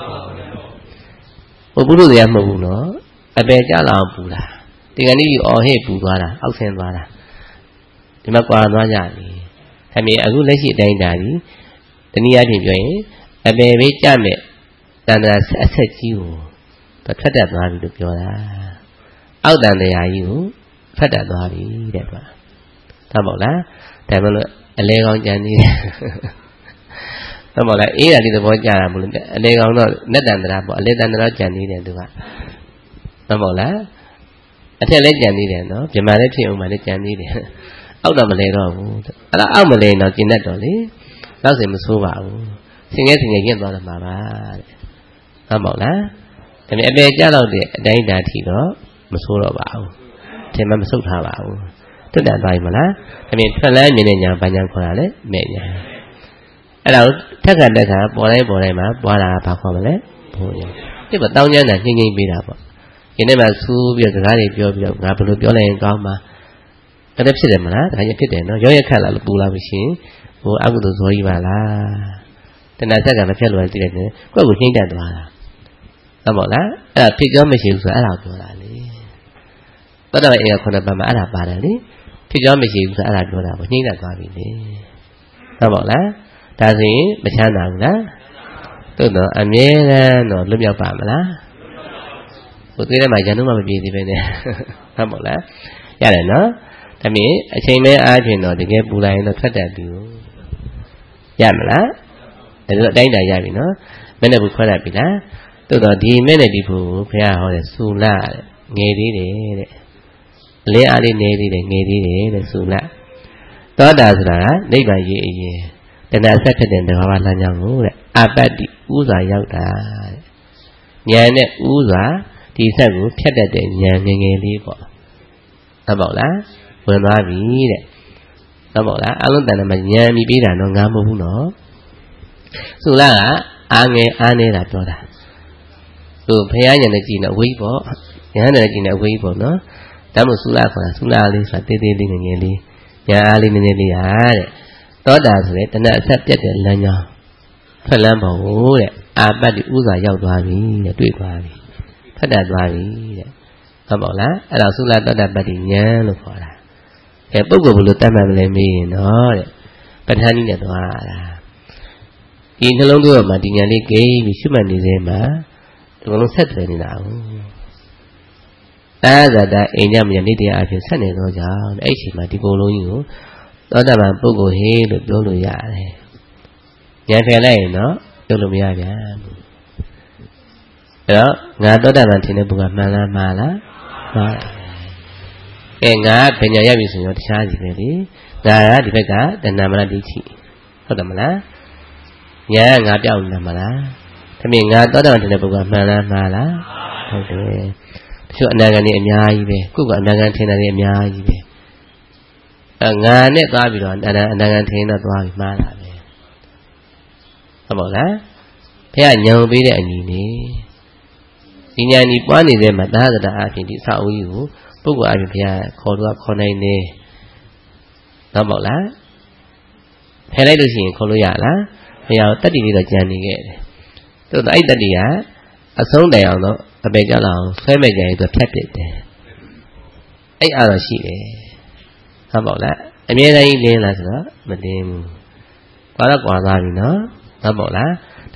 ဟိုပုရုတရားမဟုတ်ဘူးနော်အပေကြလာအောင်ပူတာဒီကနေ့အော်ဟစ်ပူသွားတာအောက်ဆင်းသွားတာဒီမှာကွာသွားကြပြီအမြင်အခုလက်ရှိအတိုင်းတာကြီးတနည်းအားဖြင့်ပြောရင်အပေပဲကြမဲ့တန်တရာအဆက်ကြီးကိုဖက်တက်သွားပြီလို့ပြောတာအောက်တန်တရားကြီးကိုဖက်တက်သွားပြီတဲ့ကွာဟုတ်ပါလားဒါမှမဟုတ်အလဲကောင်းကြံနေတယ်ဟုတ်ပါလားအေးတာဒီသဘောကြတာမလို့အလေကောင်တော့နတ်တန္တရာပေါ့အလေတန္တရာကြံနေတယ်သူကဟုတ်ပါလားအထက်လည်းကြံနေတယ်နော်ပြမလည်းဖြစ်အောင်မလည်းကြံနေတယ်အောက်တော့မလဲတော့ဘူးအဲ့ဒါအောက်မလဲတော့ကျင်တတ်တော့လေနောက်စင်မဆိုးပါဘူးဆင်ငယ်ဆင်ငယ်ညက်သွားတယ်မှာပါတဲ့ဟုတ်ပါလားဒါပေမဲ့အပေကြတော့တဲ့အတိုင်းဓာတ်ထီတော့မဆိုးတော့ပါဘူးထင်မှမဆုတ်ထားပါဘူးတက်တန်သွားပြီမလားဒါပေမဲ့ထွက်လန်းမြင်တဲ့ညာပညာခေါ်တာလေမဲ့ညာအဲ့ဒါထက်ကတက်ကပေါ်တိုင်းပေါ်တိုင်းမှာပွားတာဘာခေါ်မလဲဘိုးရဒီမှာတောင်းကျမ်းတာညှင်းညှင်းပေးတာပေါ့ဒီနေ့မှစူးပြီးတော့စကားတွေပြောပြီးတော့ငါဘယ်လိုပြောလိုက်ရင်ကောင်းမှာအဲ့ဒါဖြစ်တယ်မလားဒါကြီးဖြစ်တယ်နော်ရောရခက်လာလို့ပူလာလို့ရှိရင်ဟိုအကုသိုလ်ဇောကြီးပါလားတဏှာဆက်ကမဖြတ်လို့တည်တယ်ကိုယ့်ကိုနှိမ့်တတ်သွားတာဟုတ်ပါလားအဲ့ဒါဖြစ်ကြောမရှိဘူးဆိုအဲ့ဒါပြောတာလေတော်တော်အေးခုနပတ်မှာအဲ့ဒါပါတယ်လေဖြစ်ကြောမရှိဘူးဆိုအဲ့ဒါပြောတာပေါ့နှိမ့်တတ်သွားပြီလေဟုတ်ပါလားဒါဆိုရင်မချမ်းသာဘူးလားသို့တော့အမြဲတမ်းတော့လွတ်မြောက်ပါမလားဟိုသေးတယ်မှာရန်တော့မပြေသေးပဲနဲ့ဟုတ်ပါလားရတယ်နော်ဒါမြင်အချိန်မဲအားဖြင့်တော့တကယ်ပူလိုက်ရင်တော့ထွက်တတ်ပြီရမလားဒါဆိုအတိုင်းတာရပြီနော်မနဲ့ဘူးခွဲတတ်ပြီလားသို့တော့ဒီမနဲ့ဒီဘူးဘုရားဟောတယ်စူလာတဲ့ငယ်သေးတယ်တဲ့အလင်းအားလေးနေသေးတယ်ငယ်သေးတယ်တဲ့စူလာသောတာဆိုတာကနိဗ္ဗာန်ရည်အရင်တဏှာဆက်ဖြစ်တဲ့တဘာဝလမ်းကြောင်းကိုတဲ့အပတ္တိဥစွာရောက်တာတဲ့ဉာဏ်နဲ့ဥစွာဒီဆက်ကိုဖြတ်တတ်တဲ့ဉာဏ်ငယ်ငယ်လေးပေါ့ဟုတ်ပါလားဝင်သွားပြီတဲ့ဟုတ်ပါလားအလုံးတဏ္ဍာမှာဉာဏ်မြည်ပြီးတာတော့ငါမဟုတ်ဘူးနော်ဆိုလားကအာငယ်အားနေတာပြောတာသူဘုရားဉာဏ်နဲ့ကြည့်နေအဝိပေါ့ဉာဏ်နဲ့ကြည့်နေအဝိပေါ့နော်ဒါမှမဟုတ်ဆိုလားခေါ်တာဆိုလားလေးဆိုတာတေးသေးလေးငယ်ငယ်လေးဉာဏ်အားလေးနည်းနည်းလေးဟာတဲ့သောတာဆိုတဲ့တဏှာအဆက်ပြတ်တဲ့လမ်းကြောင်းထွက်လမ်းပေါ်ကိုတဲ့အာပတ္တိဥစွာရောက်သွားပြီတဲ့တွေ့သွားပြီဖတ်တတ်သွားပြီတဲ့ဟုတ်ပါလားအဲ့ဒါသုလသောတာပတ္တိဉာဏ်လို့ခေါ်တာအဲပုဂ္ဂိုလ်ဘယ်လိုတတ်မှတ်မလဲမေးရင်တော့တဲ့ပဋ္ဌာန်းကြီးနဲ့သွားတာဒီနှလုံးသွင်းမှာဒီဉာဏ်လေးကိန်းပြီးရှုမှတ်နေစေမှာဒီလိုဆက်တယ်နေတာဟုတ်အာဇာတအိမ်ညမညာနေတရားအဖြစ်ဆက်နေတော့ကြောင့်အဲ့ဒီအချိန်မှာဒီကိုယ်လုံးကြီးကိုသောတာပန်ပုဂ္ဂိုလ်ဟေးလို့ပြောလို့ရတယ်ဉာဏ်ဖယ်လိုက်ရင်တော့ပြောလို့မရပြန်ဘူးအဲ့တော့ငါသောတာပန်ထင်တဲ့ပုဂ္ဂိုလ်မှန်လားမှားလားမှားတယ်ကဲငါပညာရပြီဆိုရင်တခြားစီပဲလေငါကဒီဘက်ကတဏှာမလားဒိဋ္ဌိဟုတ်တယ်မလားဉာဏ်ကငါပြောင်းနေမှာလားဒါမြင်ငါသောတာပန်ထင်တဲ့ပုဂ္ဂိုလ်မှန်လားမှားလားဟုတ်တယ်တချို့အနာဂတ်နေအများကြီးပဲကိုယ့်ကအနာဂတ်ထင်တာတွေအများကြီးပဲအဲငါနဲ့သွားပြီးတော့အနာအနာဂတ်ထင်တော့သွားပြီးမှားတာပဲဟုတ်ပါလားဘုရားညံပေးတဲ့အညီနေဒီညာညီပွားနေတဲ့မှာသာသနာအဖြစ်ဒီအဆောက်အဦကြီးကိုပုဂ္ဂိုလ်အဖြစ်ဘုရားခေါ်တော့ခေါ်နိုင်နေဟုတ်ပါလားဖယ်လိုက်လို့ရှိရင်ခေါ်လို့ရလားဘုရားတတ္တိလေးတော့ကြံနေခဲ့တယ်သို့တော့အဲ့တတ္တိကအဆုံးတိုင်အောင်တော့အပေကြလောက်ဆွဲမဲ့ကြရင်သူဖြတ်တက်တယ်အဲ့အားတော့ရှိတယ်ဟုတ်ပါလားအမြဲတမ်းကြီးလင်းလားဆိုတော့မလင်းဘူးကွာတော့ကွာသွားပြီနော်ဟုတ်ပါလားဒါ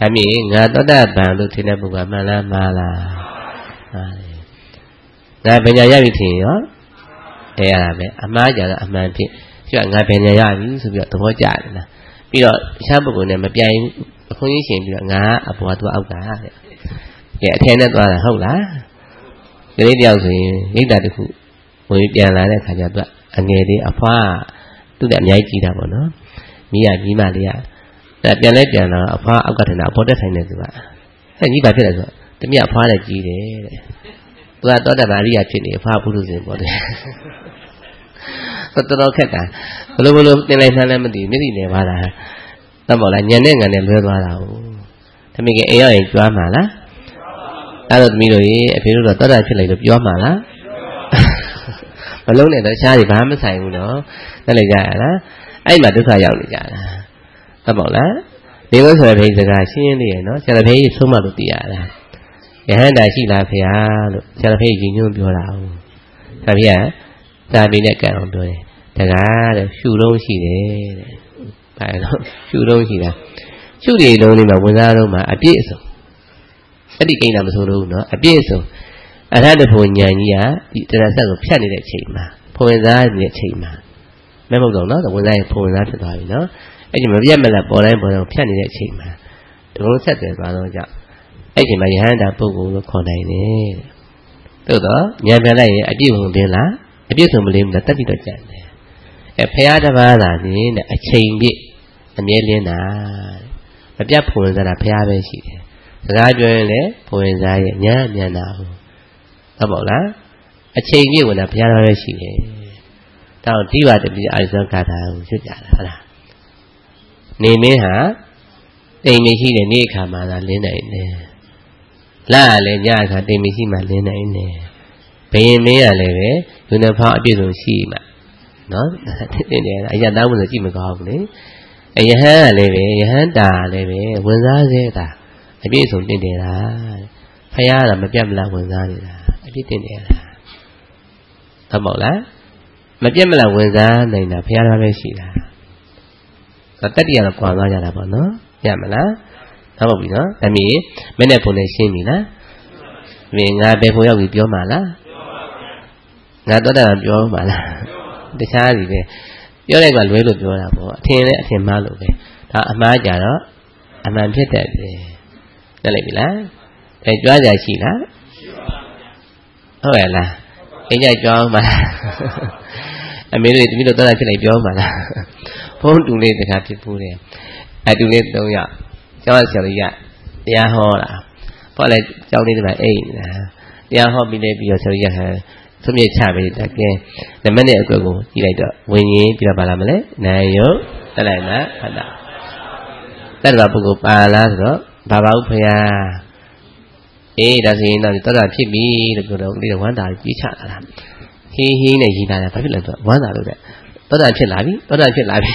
ဒါမြင်ငါသောတာပန်လို့ထင်တဲ့ပုဂ္ဂိုလ်မှန်လားမှားလားငါပညာရပြီထင်ရောအဲရတာပဲအမှားကြတော့အမှန်ဖြစ်ပြငါပညာရပြီဆိုပြီးတော့သဘောကျတယ်လားပြီးတော့တခြားပုဂ္ဂိုလ်နဲ့မပြိုင်အခွင့်အရေးရှင်ပြီးတော့ငါအပေါ်သူအောက်ကတဲ့ကဲအထင်းနဲ့သွားတာဟုတ်လားကလေးတယောက်ဆိုရင်ရိတ်တာတစ်ခုဝင်ပြန်လာတဲ့ခါကျတော့အငယ်လေးအဖွားသူ့တဲ့အများကြီးကြီးတာပေါ့နော်မိရမိမလေးကအဲပြန်လဲပြန်တော့အဖွားအောက်ကထင်တာအပေါ်တက်ထိုင်နေသူကဟဲ့ကြီးဘာဖြစ်လဲဆိုတော့တမီးအဖွားလည်းကြီးတယ်တဲ့သူကတော့တဘာရိယဖြစ်နေအဖွားဘုရုစင်ပေါ့တဲ့တော်တော်ခက်တာဘလို့ဘလို့တင်လိုက်မှန်းလည်းမသိမျက်စိနေပါလားတတ်မို့လားညံနဲ့ငံနဲ့လွဲသွားတာဟုတ်သမီးကအိမ်ရောက်ရင်ကြွားမှာလားအဲ့တော့သမီးတို့ရေအဖေတို့တော့တော်တာဖြစ်လိုက်လို့ပြောမှာလားမလုံးနဲ့တော့ရှားတွေဘာမှမဆိုင်ဘူးနော်တက်လိုက်ကြရလားအဲ့မှာဒုက္ခရောက်နေကြတာတတ်မို့လားဒီလိုဆိုရဖေးစကားရှင်းရှင်းလေးရနော်ဆရာဖေးဆုံးမလို့သိရတာယဟန္တာရှိလားဖေဟာလို့ဆရာဖေးကြီးညွှန်းပြောတာဟုတ်ဆရာဖေးကစာပေနဲ့ကြံအောင်ပြောတယ်တကားတဲ့ရှုလုံးရှိတယ်တဲ့ဘာလို့ရှုလုံးရှိတာရှုတွေလုံးလေးမှာဝင်စားလုံးမှာအပြည့်အစုံအဲ့ဒီကိန်းတာမဆိုလို့နော်အပြည့်အစုံအရဟတဖို့ဉာဏ်ကြီးကဒီတရားဆက်ကိုဖြတ်နေတဲ့အချိန်မှာဖွင့်စားနေတဲ့အချိန်မှာမဲမဟုတ်တော့နော်ဝင်စားရင်ဖွင့်စားဖြစ်သွားပြီနော်အဲ့ဒီမပြတ်မလက်ပေါ်တိုင်းပေါ်တိုင်းဖြတ်နေတဲ့အချိန်မှာဒီလိုဆက်တယ်သွားတော့ကြောင့်အဲ့ဒီမှာယဟန္တာပုဂ္ဂိုလ်ကိုခေါ်နိုင်တယ်သို့တော့ဉာဏ်ပြန်လိုက်ရင်အပြည့်ဝင်တင်လားအပြည့်စုံမလေးမလားတက်ပြီးတော့ကြံတယ်အဲဖရာတစ်ပါးသာနေတဲ့အချိန်ပြည့်အမြဲလင်းတာမပြတ်ဖွင့်စားတာဖရာပဲရှိတယ်စကားပြောရင်လည်းဖွင့်စားရဲ့ဉာဏ်ဉာဏ်တာဟုတ်ဟုတ်ပါလားအချိန်ပြည့်ဝင်တာဘုရားတော်ပဲရှိတယ်တောင်းဒီပါတပိအာဇောကာထာကိုရွတ်ကြတာဟုတ်လားနေမင်းဟာတိမ်မရှိတဲ့နေ့အခါမှာသာလင်းနိုင်တယ်လာလည်းညအခါတိမ်မရှိမှလင်းနိုင်တယ်ဘယင်မင်းကလည်းပဲယူနဖောင်းအပြည့်စုံရှိမှနော်တင်တယ်အရတောင်းလို့ကြည့်မကောင်းဘူးလေအယဟန်ကလည်းပဲယဟန်တာလည်းပဲဝင်စားစေတာအပြည့်စုံတင်တယ်လားဖယားကမပြတ်မလားဝင်စားနေတာအပြည့်တင်တယ်လားဟုတ်ပါလားမပြတ်မလားဝင်စားနေတာဖယားသားပဲရှိတာတတ္တိကတော့ကွာသွားကြတာပေါ့နော်ရမလားဟုတ်ပြီနော်အမေမင်းနဲ့ပုံနဲ့ရှင်းပြီလားမင်းငါဘယ်ပုံရောက်ပြီပြောမှာလားငါတော့တာပြောမှာလားတခြားစီပဲပြောလိုက်ကလွဲလို့ပြောတာပေါ့အထင်နဲ့အထင်မှားလို့ပဲဒါအမှားကြတော့အမှန်ဖြစ်တတ်တယ်သိလိုက်ပြီလားအဲကြွားကြရှိလားဟုတ်ရဲ့လားအင်းကြကြွားမှာအမေတို့တမီးတို့တော့ဖြစ်လိုက်ပြောမှာလားဖုန်းတူလေးတခါဖြစ်ဘူးတယ်အတူလေးသုံးယောက်ကျောင်းဆရာကြီးကတရားဟောတာပေါ့လေကျောင်းလေးတွေမှာအိတ်နေတာတရားဟောပြီးနေပြီးတော့ဆရာကြီးကသုံးမြချပေးတကယ်နမနဲ့အကွက်ကိုကြည့်လိုက်တော့ဝิญဉ်ပြီးတော့ပါလာမလဲနိုင်ရုပ်တက်လိုက်လားဖတ်တာတက်တာပုဂ္ဂိုလ်ပါလားဆိုတော့ဘာပါဥဖယားအေးဒါဆိုရင်တော့တော်တာဖြစ်ပြီလို့ပြောတော့ဒီဝမ်းသာကြီးချလာတာဟင်းဟင်းနဲ့ရီးလာတာဘာဖြစ်လဲဆိုတော့ဝမ်းသာလို့တဲ့တော်တာဖြစ်လာပြီတော်တာဖြစ်လာပြီ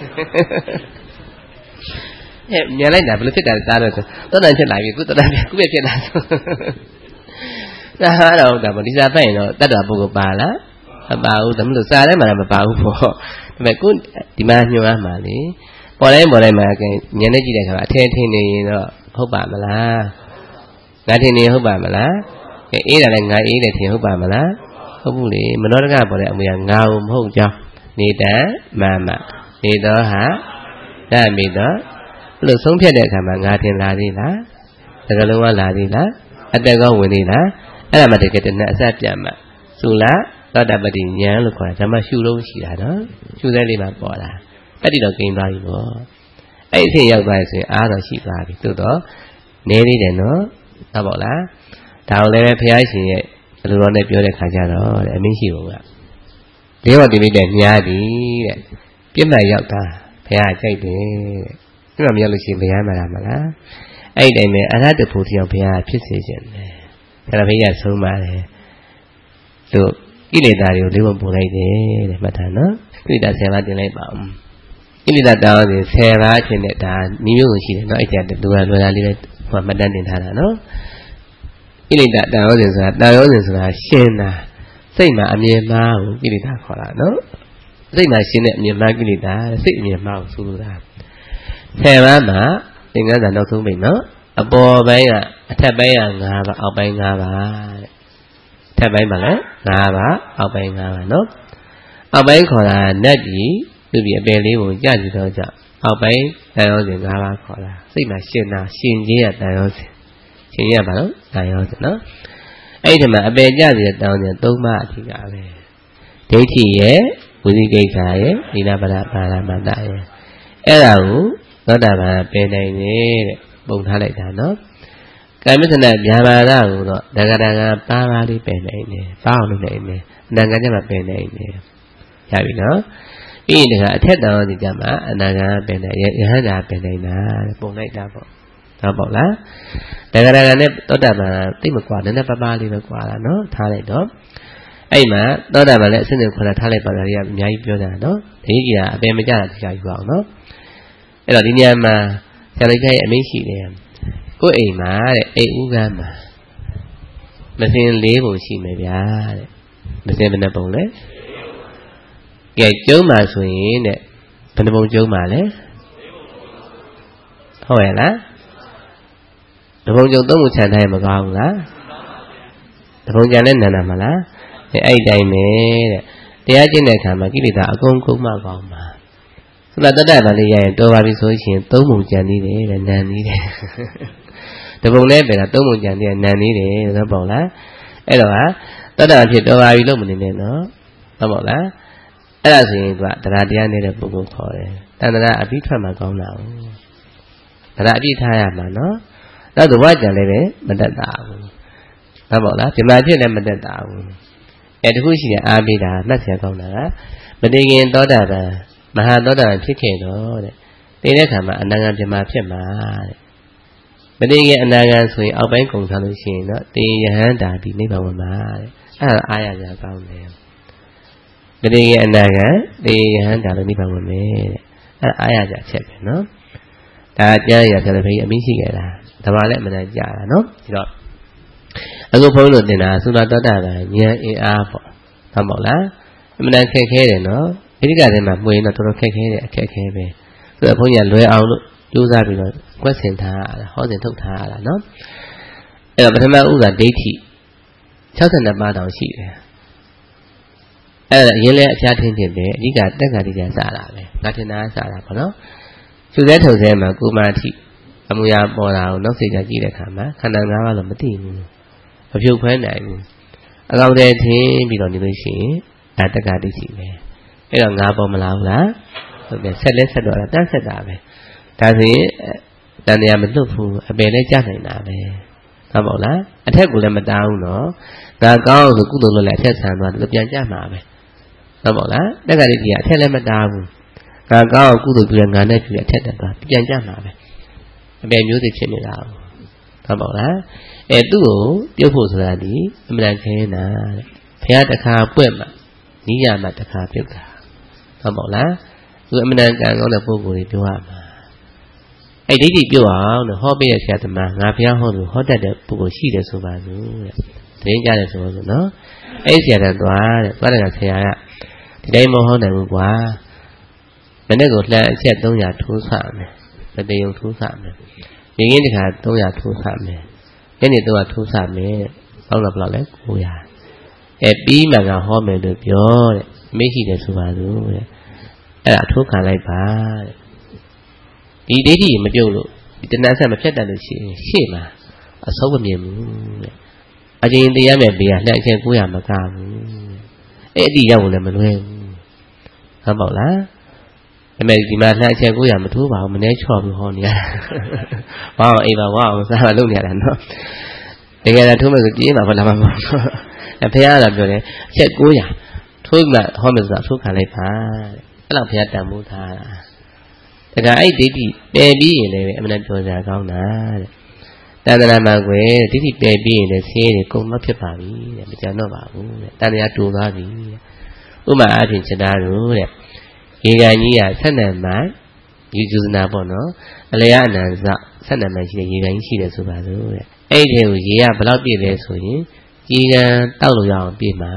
အဲမြင်လိုက်တာဘယ်လိုဖြစ်တာလဲသားတော့ဆိုတော်တာဖြစ်လာပြီခုတော်တာခုပဲဖြစ်လာဆိုဒါဟာတော့ဒါပေါ့ဒီစားဖတ်ရင်တော့တတ်တာပုဂ္ဂိုလ်ပါလားမပါဘူးဒါမလို့စားထဲမှာမပါဘူးပေါ့ဒါပေမဲ့ခုဒီမှာညွှန်ရမှာလေပေါ်တိုင်းပေါ်တိုင်းမှာကညနေကြည့်တဲ့ခါအထင်းထင်းနေရင်တော့ဟုတ်ပါမလားငါထင်နေဟုတ်ပါမလားအဲအေးတာလည်းငါအေးတယ်ထင်ဟုတ်ပါမလားဟုတ်ဘူးလေမနောတကပေါ်တဲ့အမူအရာငါ့ကိုမဟုတ်ကြောင်းနေတံမမနေတော့ဟာတတ်မိတော့ဘလို့ဆုံးဖြတ်တဲ့အခါမှာငါထင်လာသေးလားတကယ်လုံးကလာသေးလားအတက်ကောဝင်သေးလားအဲ့ဒါမှတကယ်တည်းနဲ့အစပြန်မှသုလားသောတပတိဉာဏ်လို့ခေါ်တာဒါမှရှုလို့ရှိတာနော်ရှုတဲ့လေးမှာပေါ်လာအဲ့ဒီတော့กินသွားပြီပေါ့အဲ့အချိန်ရောက်သွားရင်ဆိုရင်အားတော့ရှိသွားပြီသို့တော့နေသေးတယ်နော်ဟုတ်ပါလားဒါကိုလည်းပဲဘုရားရှင်ရဲ့အလိုတော်နဲ့ပြောတဲ့ခါကျတော့တဲ့အမင်းရှိဘုံကဒီတော့ဒီလေးနဲ့ညားသည်တဲ့ပြစ်မှတ်ရောက်တာဘုရားကြိုက်တယ်တဲ့ဒီမှာမရောက်လို့ရှိရင်ဘုရားမှာလားမလားအဲ့ဒီတိုင်းပဲအရဟတဖို့တရားဘုရားဖြစ်စေခြင်းတယ်ဆရာဘုရားဆုံးပါတယ်သူကိလေသာတွေကိုလေးပုံပုံလိုက်တယ်တဲ့မှတ်ထားနော်ကိလေသာဆယ်ပါးတင်လိုက်ပါဦးကိလေသာတောင်းရင်ဆယ်ပါးချင်းနဲ့ဒါနိမျိုးကိုရှိတယ်နော်အဲ့ကျတူကလွယ်လာလေးပဲဟိုမှတ်တမ်းတင်ထားတာနော်ကိလေသာတောင်းရင်ဆိုတာတောင်းရင်ဆိုတာရှင်းတာစိတ်မှာအမြင်မှားကိုကိလေသာခေါ်တာနော်စိတ်မှာရှင်းတဲ့အမြင်မှားကိလေသာစိတ်အမြင်မှားကိုဆိုလိုတာဆယ်ပါးမှာတသင်္ကန်းစာနောက်ဆုံးပိတ်နော်အပေါ်ပိုင်းကအထက်ပိုင်းက၅ပါးအောက်ပိုင်း၅ပါးတဲ့ထက်ပိုင်းပါလဲ၅ပါးအောက်ပိုင်း၅ပါးနော်အောက်ပိုင်းခေါ်တာနတ်ကြီးသူပြီးအပယ်လေးကိုကြကြည့်တော့ကြောင့်အောက်ပိုင်းတန်ရောစဉ်၅ပါးခေါ်တာစိတ်မှာရှင်တာရှင်ကြီးရတန်ရောစဉ်ရှင်ကြီးရပါလို့တန်ရောစဉ်နော်အဲ့ဒီမှာအပယ်ကြစီတဲ့တောင်းစဉ်၃ပါးအထိကပဲဒိဋ္ဌိရဲ့ဝိသိကိစ္စရဲ့နိလပဒပါရမတ္တရဲ့အဲ့ဒါကိုသောတာပန်ပင်နိုင်နေတဲ့ပုံထားလိုက်တာနော်ကာမိသနာဗျာပါဒကိုတော့ဒဂဒဂပါပါလေးပင်နိုင်တယ်ပါအောင်လုပ်နိုင်တယ်အနာဂတ်ကျမှပင်နိုင်တယ်ရပြီနော်ပြီးရင်တကအထက်တောင်စီကြမှာအနာဂတ်ပင်နိုင်ရဟန္တာပင်နိုင်တာပုံလိုက်တာပေါ့ဟုတ်ပေါ့လားဒဂဒဂနဲ့သောတာပန်သိမကွာနည်းနည်းပါးပါးလေးပဲကွာတာနော်ထားလိုက်တော့အဲ့မှာသောတာပန်လည်းအစစ်အစစ်ခေါ်တာထားလိုက်ပါလားကြီးကအများကြီးပြောကြတာနော်ဒီကြီးကအပင်မကြတာတရားယူအောင်နော်အဲ့တော့ဒီနေရာမှာဆရာလေးရဲ့အမိန့်ရှိတယ်ကိုယ့်အိမ်မှာတဲ့အိမ်ဦးကမ်းမှာမစင်လေးပုံရှိမယ်ဗျာတဲ့မစင်ဘယ်နှပုံလဲကဲကျုံးမှာဆိုရင်တဲ့ဘယ်နှပုံကျုံးမှာလဲဟုတ်ရဲ့လားတပုံကျုံသုံးပုံခြံထားရင်မကောင်းဘူးလားတပုံခြံနဲ့နန္ဒမလားအဲ့ဒီတိုင်းပဲတဲ့တရားကျင့်တဲ့အခါမှာကိလေသာအကုန်ကုန်မှကောင်းမှာသုတတ္တဗာလေးရရင်တော်ပါပြီဆိုရင်သုံးပုံကြံနေတယ်တဲ့နန်နေတယ်တပုံလဲပဲလားသုံးပုံကြံနေတယ်နန်နေတယ်ဆိုပေါ့လားအဲ့တော့ဟာတတ္တဖြစ်တော်ပါပြီလို့မနေနဲ့နော်ဟုတ်ပေါ့လားအဲ့ဒါဆိုရင်ကတရားတရားနေတဲ့ပုဂ္ဂိုလ်ခေါ်တယ်တဏ္ဍာအပြီးထွက်မှကောင်းတာဟုတ်တရားအပြီးထားရမှာနော်နောက်တော့ဝါကြံလည်းပဲမတတ်တာဘူးဟုတ်ပေါ့လားပြမဖြစ်လည်းမတတ်တာဘူးအဲတခုရှိတဲ့အားပေးတာမှတ်ဆရာကောင်းတာကမတည်ခင်သောတာပန်မဟာသောတာပန်ဖြစ်ခဲ့တော့တဲ့သိတဲ့အခါမှာအနာဂံပြမဖြစ်မှာတဲ့မတည်ခင်အနာဂံဆိုရင်အောက်ပိုင်းကုန်ထားလို့ရှိရင်တော့တေယဟန္တာဒီနိဗ္ဗာန်ဝင်မှာတဲ့အဲဒါအားရကြကောင်းတယ်မတည်ခင်အနာဂံတေယဟန္တာလို့နိဗ္ဗာန်ဝင်မယ်တဲ့အဲအားရကြချက်ပဲနော်ဒါအကျမ်းရဆရာတပည့်အမိရှိခဲ့တာဒါမှလည်းအမှန်တန်ကြာတာနော်ဒီတော့အခုဘုန်းကြီးတို့သင်တာသုတတ္တဗာဉာဏ်အင်အားပေါ့ဟုတ်ပါလားအမှန်တန်ခက်ခဲတယ်နော်ဒီကတည်းကမှမှွေတော့တော်တော်ခက်ခဲတယ်အခက်ခဲပဲဆိုတော့ဘုန်းကြီးကလွယ်အောင်လို့ကြိုးစားပြီးတော့ကွက်ဆင်ထားရတာဟောစဉ်ထုတ်ထားရတာနော်အဲ့တော့ပထမဥစ္စာဒိဋ္ဌိ၆၂ပါးတောင်ရှိတယ်အဲ့ဒါအရင်လဲအပြားထင်းထင်းပဲအဓိကတက္ကတိကစတာပဲငါထင်တာစတာပေါ့နော်သူစဲထုတ်စဲမှာကုမာတိအမူအရာပေါ်တာကိုနောက်စိတ်ကြကြည့်တဲ့အခါမှာခန္ဓာ၅ပါးလို့မသိဘူးမဖြုတ်ခွဲနိုင်ဘူးအကောင်တည်းထင်းပြီးတော့နေလို့ရှိရင်ဒါတက္ကတိရှိပဲအဲ့တော့ငါပေါ်မလားဘူးလားဟုတ်တယ်ဆက်လက်ဆက်တော့တန်းဆက်တာပဲဒါဆိုရင်တန်တရားမလွတ်ဘူးအပယ်လည်းကြားနိုင်တာပဲဟုတ်ပါ့လားအထက်ကလည်းမတားဘူးနော်ငါကောင်းဆိုကုသိုလ်လုပ်လည်းအထက်ဆန်သွားတယ်ပြန်ကြမှာပဲဟုတ်ပါ့လားတက္ကတိကြီးကအထက်လည်းမတားဘူးငါကောင်းကုသိုလ်ပြုတဲ့ငါနဲ့ပြုတဲ့အထက်တက်သွားပြန်ကြမှာပဲအပယ်မျိုးတွေဖြစ်နေတာဟုတ်ပါ့လားအဲသူ့ကိုပြုတ်ဖို့ဆိုတာဒီအမှန်တန်ခဲနေတာတဲ့ဘုရားတခါပွက်မှာနိယာမတခါပြုတ်တာဟုတ်ပါ့လားသူအမှန်တန်ကံကောင်းတဲ့ပုဂ္ဂိုလ်တွေပြောရမှာအဲ့ဒိဋ္ဌိပြုတ်အောင်လို့ဟောပေးတဲ့ဆရာသမားငါဘုရားဟောလို့ဟောတတ်တဲ့ပုဂ္ဂိုလ်ရှိတယ်ဆိုပါစို့တဲ့သတင်းကြတယ်ဆိုလို့နော်အဲ့ဆရာတော်သွားတဲ့သွားတဲ့ဆရာကဒီတိုင်းမဟောနိုင်ဘူးကွာမနေ့ကလှမ်းအချက်၃ရာထိုးဆမယ်မတေယုံထိုးဆမယ်ရင်းရင်းတခါ၃ရာထိုးဆမယ်ညနေ၃ရာထိုးဆမယ်ဘောက်တော့ဘယ်လောက်လဲ၉ရာအဲပြီးမှကဟောမယ်လို့ပြောတဲ့မိရှိတယ်ဆိုပါစို့တဲ့အဲ့ဒါထိုးခံလိုက်ပါတဲ့ဒီဒိဋ္ဌိမပြုတ်လို့ဒီတဏှာဆက်မဖြတ်တတ်လို့ရှိရင်ရှေ့မှာအဆုံးမမြင်ဘူးတဲ့အချင်းတရားမဲ့ဘေးကလှမ်းအချက်၉ရာမကဘူးအဲ့ဒီရောက်လည်းမလွယ်ဘူးဟုတ်ပါ့လားဒါပေမဲ့ဒီမှာလှမ်းအချက်၉ရာမထိုးပါဘူးမနှဲချော့ပြီးဟောနေရတာဘာအောင်အိမ်ပါဝါအောင်စားလုပ်နေရတာနော်တကယ်တော့ထိုးမယ်ဆိုပြေးမှာဘာလာမှာမဟုတ်ဘူးအဲဘုရားကပြောတယ်အချက်၉ရာထိုးမှဟောမယ်ဆိုတာထိုးခံလိုက်ပါတဲ့အဲ့လောက်ဘုရားတန်ဖိုးထားတာဒါကအဲ့ဒိဋ္ဌိပယ်ပြီးရင်လည်းအမှန်တော်စရာကောင်းတာတဲ့တဏှာမှာကွယ်ဒိဋ္ဌိပယ်ပြီးရင်လည်းဆင်းရဲတွေကုန်မဖြစ်ပါဘူးတဲ့မကြံတော့ပါဘူးတဲ့တဏှာတူသွားပြီဥပမာအပြင်စတာတို့တဲ့ရေကန်ကြီးကဆက်နံမိုင်ယူဇုနာပေါ့နော်အလျာအနန္တဆက်နံမိုင်ရှိတဲ့ရေကန်ကြီးရှိတယ်ဆိုပါစို့တဲ့အဲ့ဒီကိုရေကဘယ်လောက်ပြည့်လဲဆိုရင်ရေကန်တောက်လို့ရအောင်ပြည့်မှာ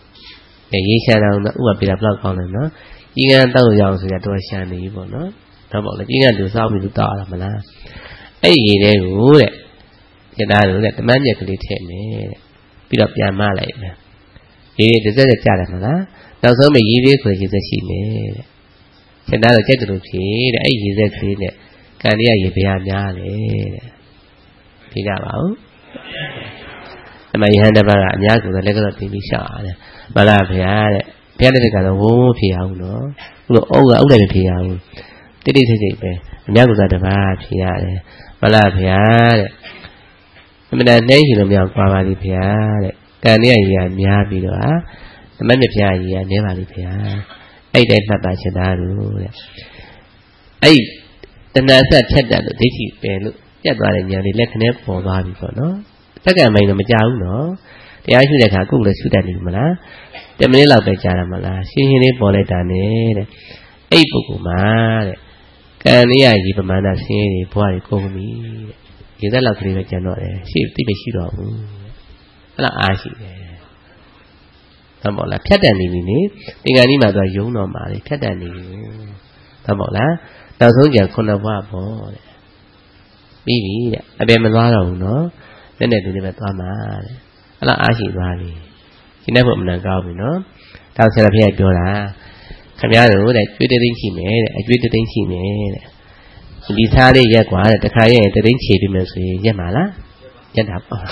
တဲ့ရေရှားတော့ဥပမာပြတာဘယ်လောက်ကောင်းလဲနော်ရေကန်တောက်လို့ရအောင်ဆိုရတော့ရှားနေပြီပေါ့နော်တော့ပေါ့လေကြီးကလူစောင်းပြီးလူတောက်ရမလားအဲ့ဒီရေတွေကိုတဲ့ကျန်တာလို့တဲ့တမန်မြက်ကလေးထည့်မယ်တဲ့ပြီးတော့ပြန်မလိုက်မယ်ရေတွေတစ်စက်စက်ကြားတယ်မလားနောက်ဆုံးမှရေလေးခွေရေစက်ရှိမယ်တဲ့ကျန်တာတော့ကြက်တူလို့ဖြစ်တဲ့အဲ့ရေစက်ကလေးနဲ့ကံလေးရရေပြားများလေတဲ့ဖြေကြပါဦးအမယဟန်တပါကအများစုလည်းလက်ကတော့ပြင်ပြီးရှောက်ရတယ်မလားဗျာတဲ့ဘုရားလက်ကတော့ဝုန်းဝုန်းဖြေအောင်နော်အခုတော့အုပ်ကအုပ်လည်းမဖြေအောင်တိတိကျကျပဲအများစုကတပါဖြေရတယ်မလားဗျာတဲ့အမှန်တန်နှဲရှင်လို့မရပါပါလိဗျာတဲ့ကံလေးရရေများပြီးတော့ဟာသမတ်မြပြားရေနည်းပါလိဗျာအဲ့တိုင်းမှတ်ပါချင်တာလို့တဲ့အဲ့တဏှာဆက်ဖြတ်တယ်လို့ဒိဋ္ဌိပယ်လို့ပြတ်သွားတဲ့ဉာဏ်လေးလက်ခနဲ့ပေါ်သွားပြီပေါ့နော်စက္ကန့်ပိုင်းတော့မကြဘူးနော်တရားရှုတဲ့အခါကိုယ်လည်းရှုတတ်နေပြီမလားtenမိနစ်လောက်ပဲကြာတာမလားရှင်းရှင်းလေးပေါ်လိုက်တာနဲ့တဲ့အဲ့ပုဂ္ဂိုလ်မှာတဲ့ကံလေးရကြီးပမာဏဆင်းရဲဘွားကြီးကုန်ပြီတဲ့ရေသက်လောက်ကလေးပဲကျန်တော့တယ်ရှေ့တိတ်မရှိတော့ဘူးအဲ့ဒါအားရှိတယ်ဟုတ်ပါလားဖြတ်တန်နေပြီနိသင်္ကန်းကြီးမှာတော့ယုံတော်မှာလေဖြတ်တန်နေပြီဟုတ်ပါလားနောက်ဆုံးကျခုနှစ်ဘွားပေါ့တဲ့ပြီးပြီတဲ့အပြင်မသွားတော့ဘူးနော်နဲ့နဲ့တူနေပဲသွားမှာတဲ့အဲ့ဒါအားရှိသွားပြီရှင်းတဲ့ဖို့မနကောင်းဘူးနော်တောက်ဆရာဖေးပြောတာခင်ဗျားတို့တဲ့ကျွေးသိန်းရှိမယ်တဲ့အကျွေးသိန်းရှိမယ်တဲ့ဒီစားလေးရက်กว่าတဲ့တခါရဲ့သိန်းချေပြီးမယ်ဆိုရင်ရက်မှာလားရက်တာပေါ့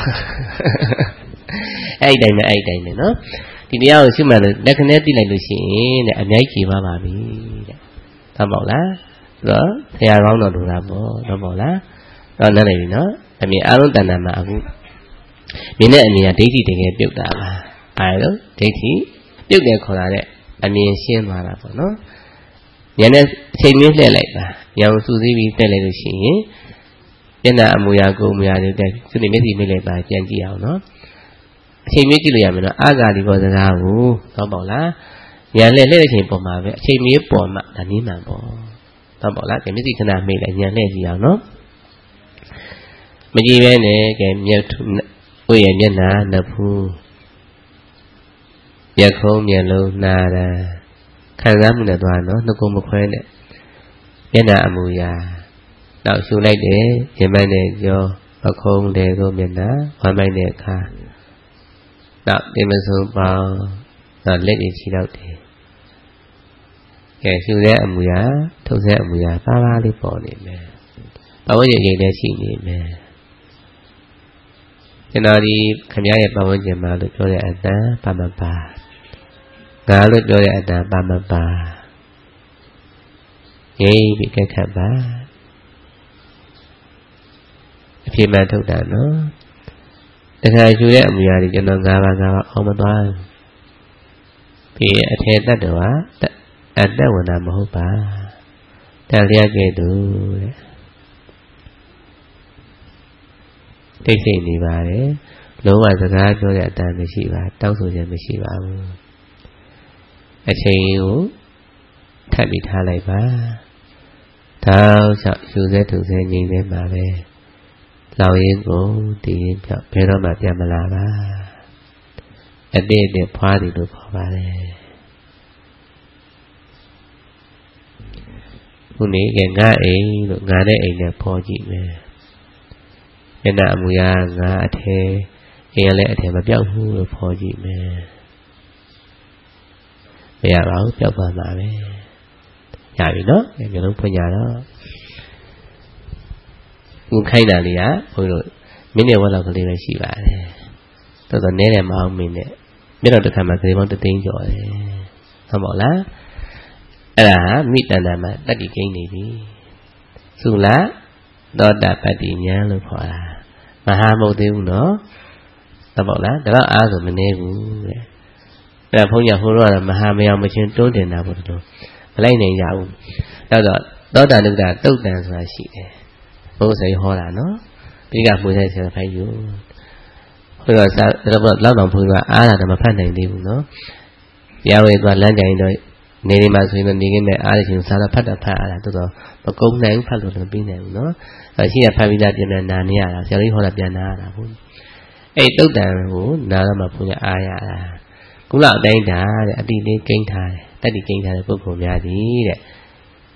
အဲ့ဒီတိုင်းပဲအဲ့ဒီတိုင်းပဲနော်ဒီတရားကိုရှုမှတ်လို့လက်ခနဲ့သိလိုက်လို့ရှိရင်တဲ့အများကြီးပါပါပြီတဲ့ဟုတ်ပါလားဆိုတော့ဆရာကောင်းတော်လူတာပေါ့ဟုတ်ပါလားတော့နားလည်ပြီနော်အမြင်အလုံးတဏ္ဍာမှာအခုမြင်တဲ့အမြင်ကဒိဋ္ဌိတကယ်ပြုတ်တာပါအဲလိုဒိဋ္ဌိပြုတ်တယ်ခေါ်တာတဲ့အမြင်ရှင်းသွားတာပေါ့နော်ဉာဏ်နဲ့အချိန်မင်းလှည့်လိုက်တာဉာဏ်ကိုစူးစီးပြီးတက်လိုက်လို့ရှိရင်မျက်နှာအမူအရာကိုယ်အမူအရာတွေတက်သူနေမျက်စိမိတ်လိုက်ပါကြံကြည့်အောင်နော်အချိန်မင်းကြည့်လို့ရမယ်နော်အာဂါဒီဘောစကားကိုတော့ပေါ့လားဉာဏ်နဲ့လှည့်တဲ့အချိန်ပေါ်မှာပဲအချိန်မင်းပေါ်မှဒါနည်းမှန်ပေါ့တော့ပေါ့လားကဲမျက်စိခဏမိတ်လိုက်ဉာဏ်လှည့်ကြည့်အောင်နော်မကြည့်ပဲနဲ့ကဲမျက်ဝိရမျက်နှာနှစ်ဖူးမျက်ခုံးမျက်လုံးနားတာခံစားမှုနဲ့သွားနော်နှုတ်ကုံမခွဲနဲ့မျက်နှာအမူအရာနောက်ရှုလိုက်တယ်ရင်မိုက်နဲ့ကြောပခုံးတယ်ကိုမျက်နှာဝမ်းမိုက်နဲ့ခါနောက်ဒီမဆုံးပေါင်းနောက်လက်တွေချီတော့တယ်ကဲရှုတဲ့အမူအရာထုတ်တဲ့အမူအရာပါပါလေးပေါ်နေမယ်ဘဝရဲ့အိမ်ထဲရှိနေမယ်ကျွန်တော်ဒီခင်ဗျားရဲ့ပတ်ဝန်းကျင်မှာလို့ပြောတဲ့အတန်ပါမပါငါလို့ပြောတဲ့အတန်ပါမပါရေးပြီးကြက်ခတ်ပါအဖြစ်မှထုတ်တာနော်တခါယူတဲ့အမူအရာတွေကျွန်တော်ငါးပါးငါးပါးအောင်မသွားပြီးအထေတတ်တော်ကအတ္တဝနာမဟုတ်ပါတန်လျက်ကဲ့သို့တဲ့တိတ်ဆိတ်နေပါတယ်လုံးဝစကားပြောတဲ့အတန်မရှိပါတောက်ဆိုခြင်းမရှိပါဘူးအချိန်ကိုထပ်ပြီးထားလိုက်ပါတောက်လျှောက်ယူစေသူစေငြိမ်နေမှာပဲလောင်ရင်းကိုတည်ရင်ပြောဘယ်တော့မှပြန်မလာပါအတိအကျဖွားသည်လို့ခေါ်ပါတယ်ခုနေကငါအိမ်လို့ငါတဲ့အိမ်နဲ့ဖော်ကြည့်မယ်မျက်နှာအမူအရာငါအထဲအိမ်ကလည်းအထဲမပြောက်ဘူးလို့ဖော်ကြည့်မယ်မရပါဘူးပြောက်သွားမှာပဲရပြီနော်မျိုးလုံးဖွင့်ကြတော့ခုခိုင်းတာလေးကဘုန်းကြီးတို့မိနစ်ဝက်လောက်ကလေးပဲရှိပါတယ်တော်တော်နည်းတယ်မအောင်မင်းနဲ့မျက်တော့တစ်ခါမှသေပေါင်းတသိန်းကျော်တယ်ဟုတ်ပါလားအဲ့ဒါမိတန်တန်မှာတတိကိန်းနေပြီသုလားသောတာပတ္တိဉာဏ်လို့ခေါ်တာမဟာမဟုတ်သေးဘူးနော်ဟုတ်ပါလားဒါတော့အားဆိုမနေဘူးတဲ့အဲ့ဒါဘုန်းကြီးဟိုတော့မဟာမယောင်မချင်းတွန်းတင်တာပေါ့တို့မလိုက်နိုင်ကြဘူးအဲ့တော့သောတာနုဒ္ဒတုတ်တန်ဆိုတာရှိတယ်ဘုရားဆိုင်ဟောတာနော်ပြီးကမှုဆိုင်ဆရာဖိုင်ယူဟိုတော့တော့လောက်တော့ဘုရားအားတာမဖတ်နိုင်သေးဘူးနော်တရားဝေသွားလမ်းကြရင်တော့နေနေမှာဆိုရင်တော့နေခင်းနဲ့အားရချင်းစားတော့ဖတ်တာဖတ်ရတာတော်တော်မကုန်နိုင်ဖတ်လို့လည်းပြီးနိုင်ဘူးနော်အဲရှိရဖတ်ပြီးသားပြန်ပြန်နာနေရတာဆရာကြီးဟောတာပြန်နာရတာဘုအဲ့တုတ်တန်ကိုနာတော့မှဘုရားအားရတာကုလအတိုင်းတာတဲ့အတိလေးကိန်းထားတယ်တတိကိန်းထားတဲ့ပုဂ္ဂိုလ်များသည်တဲ့တ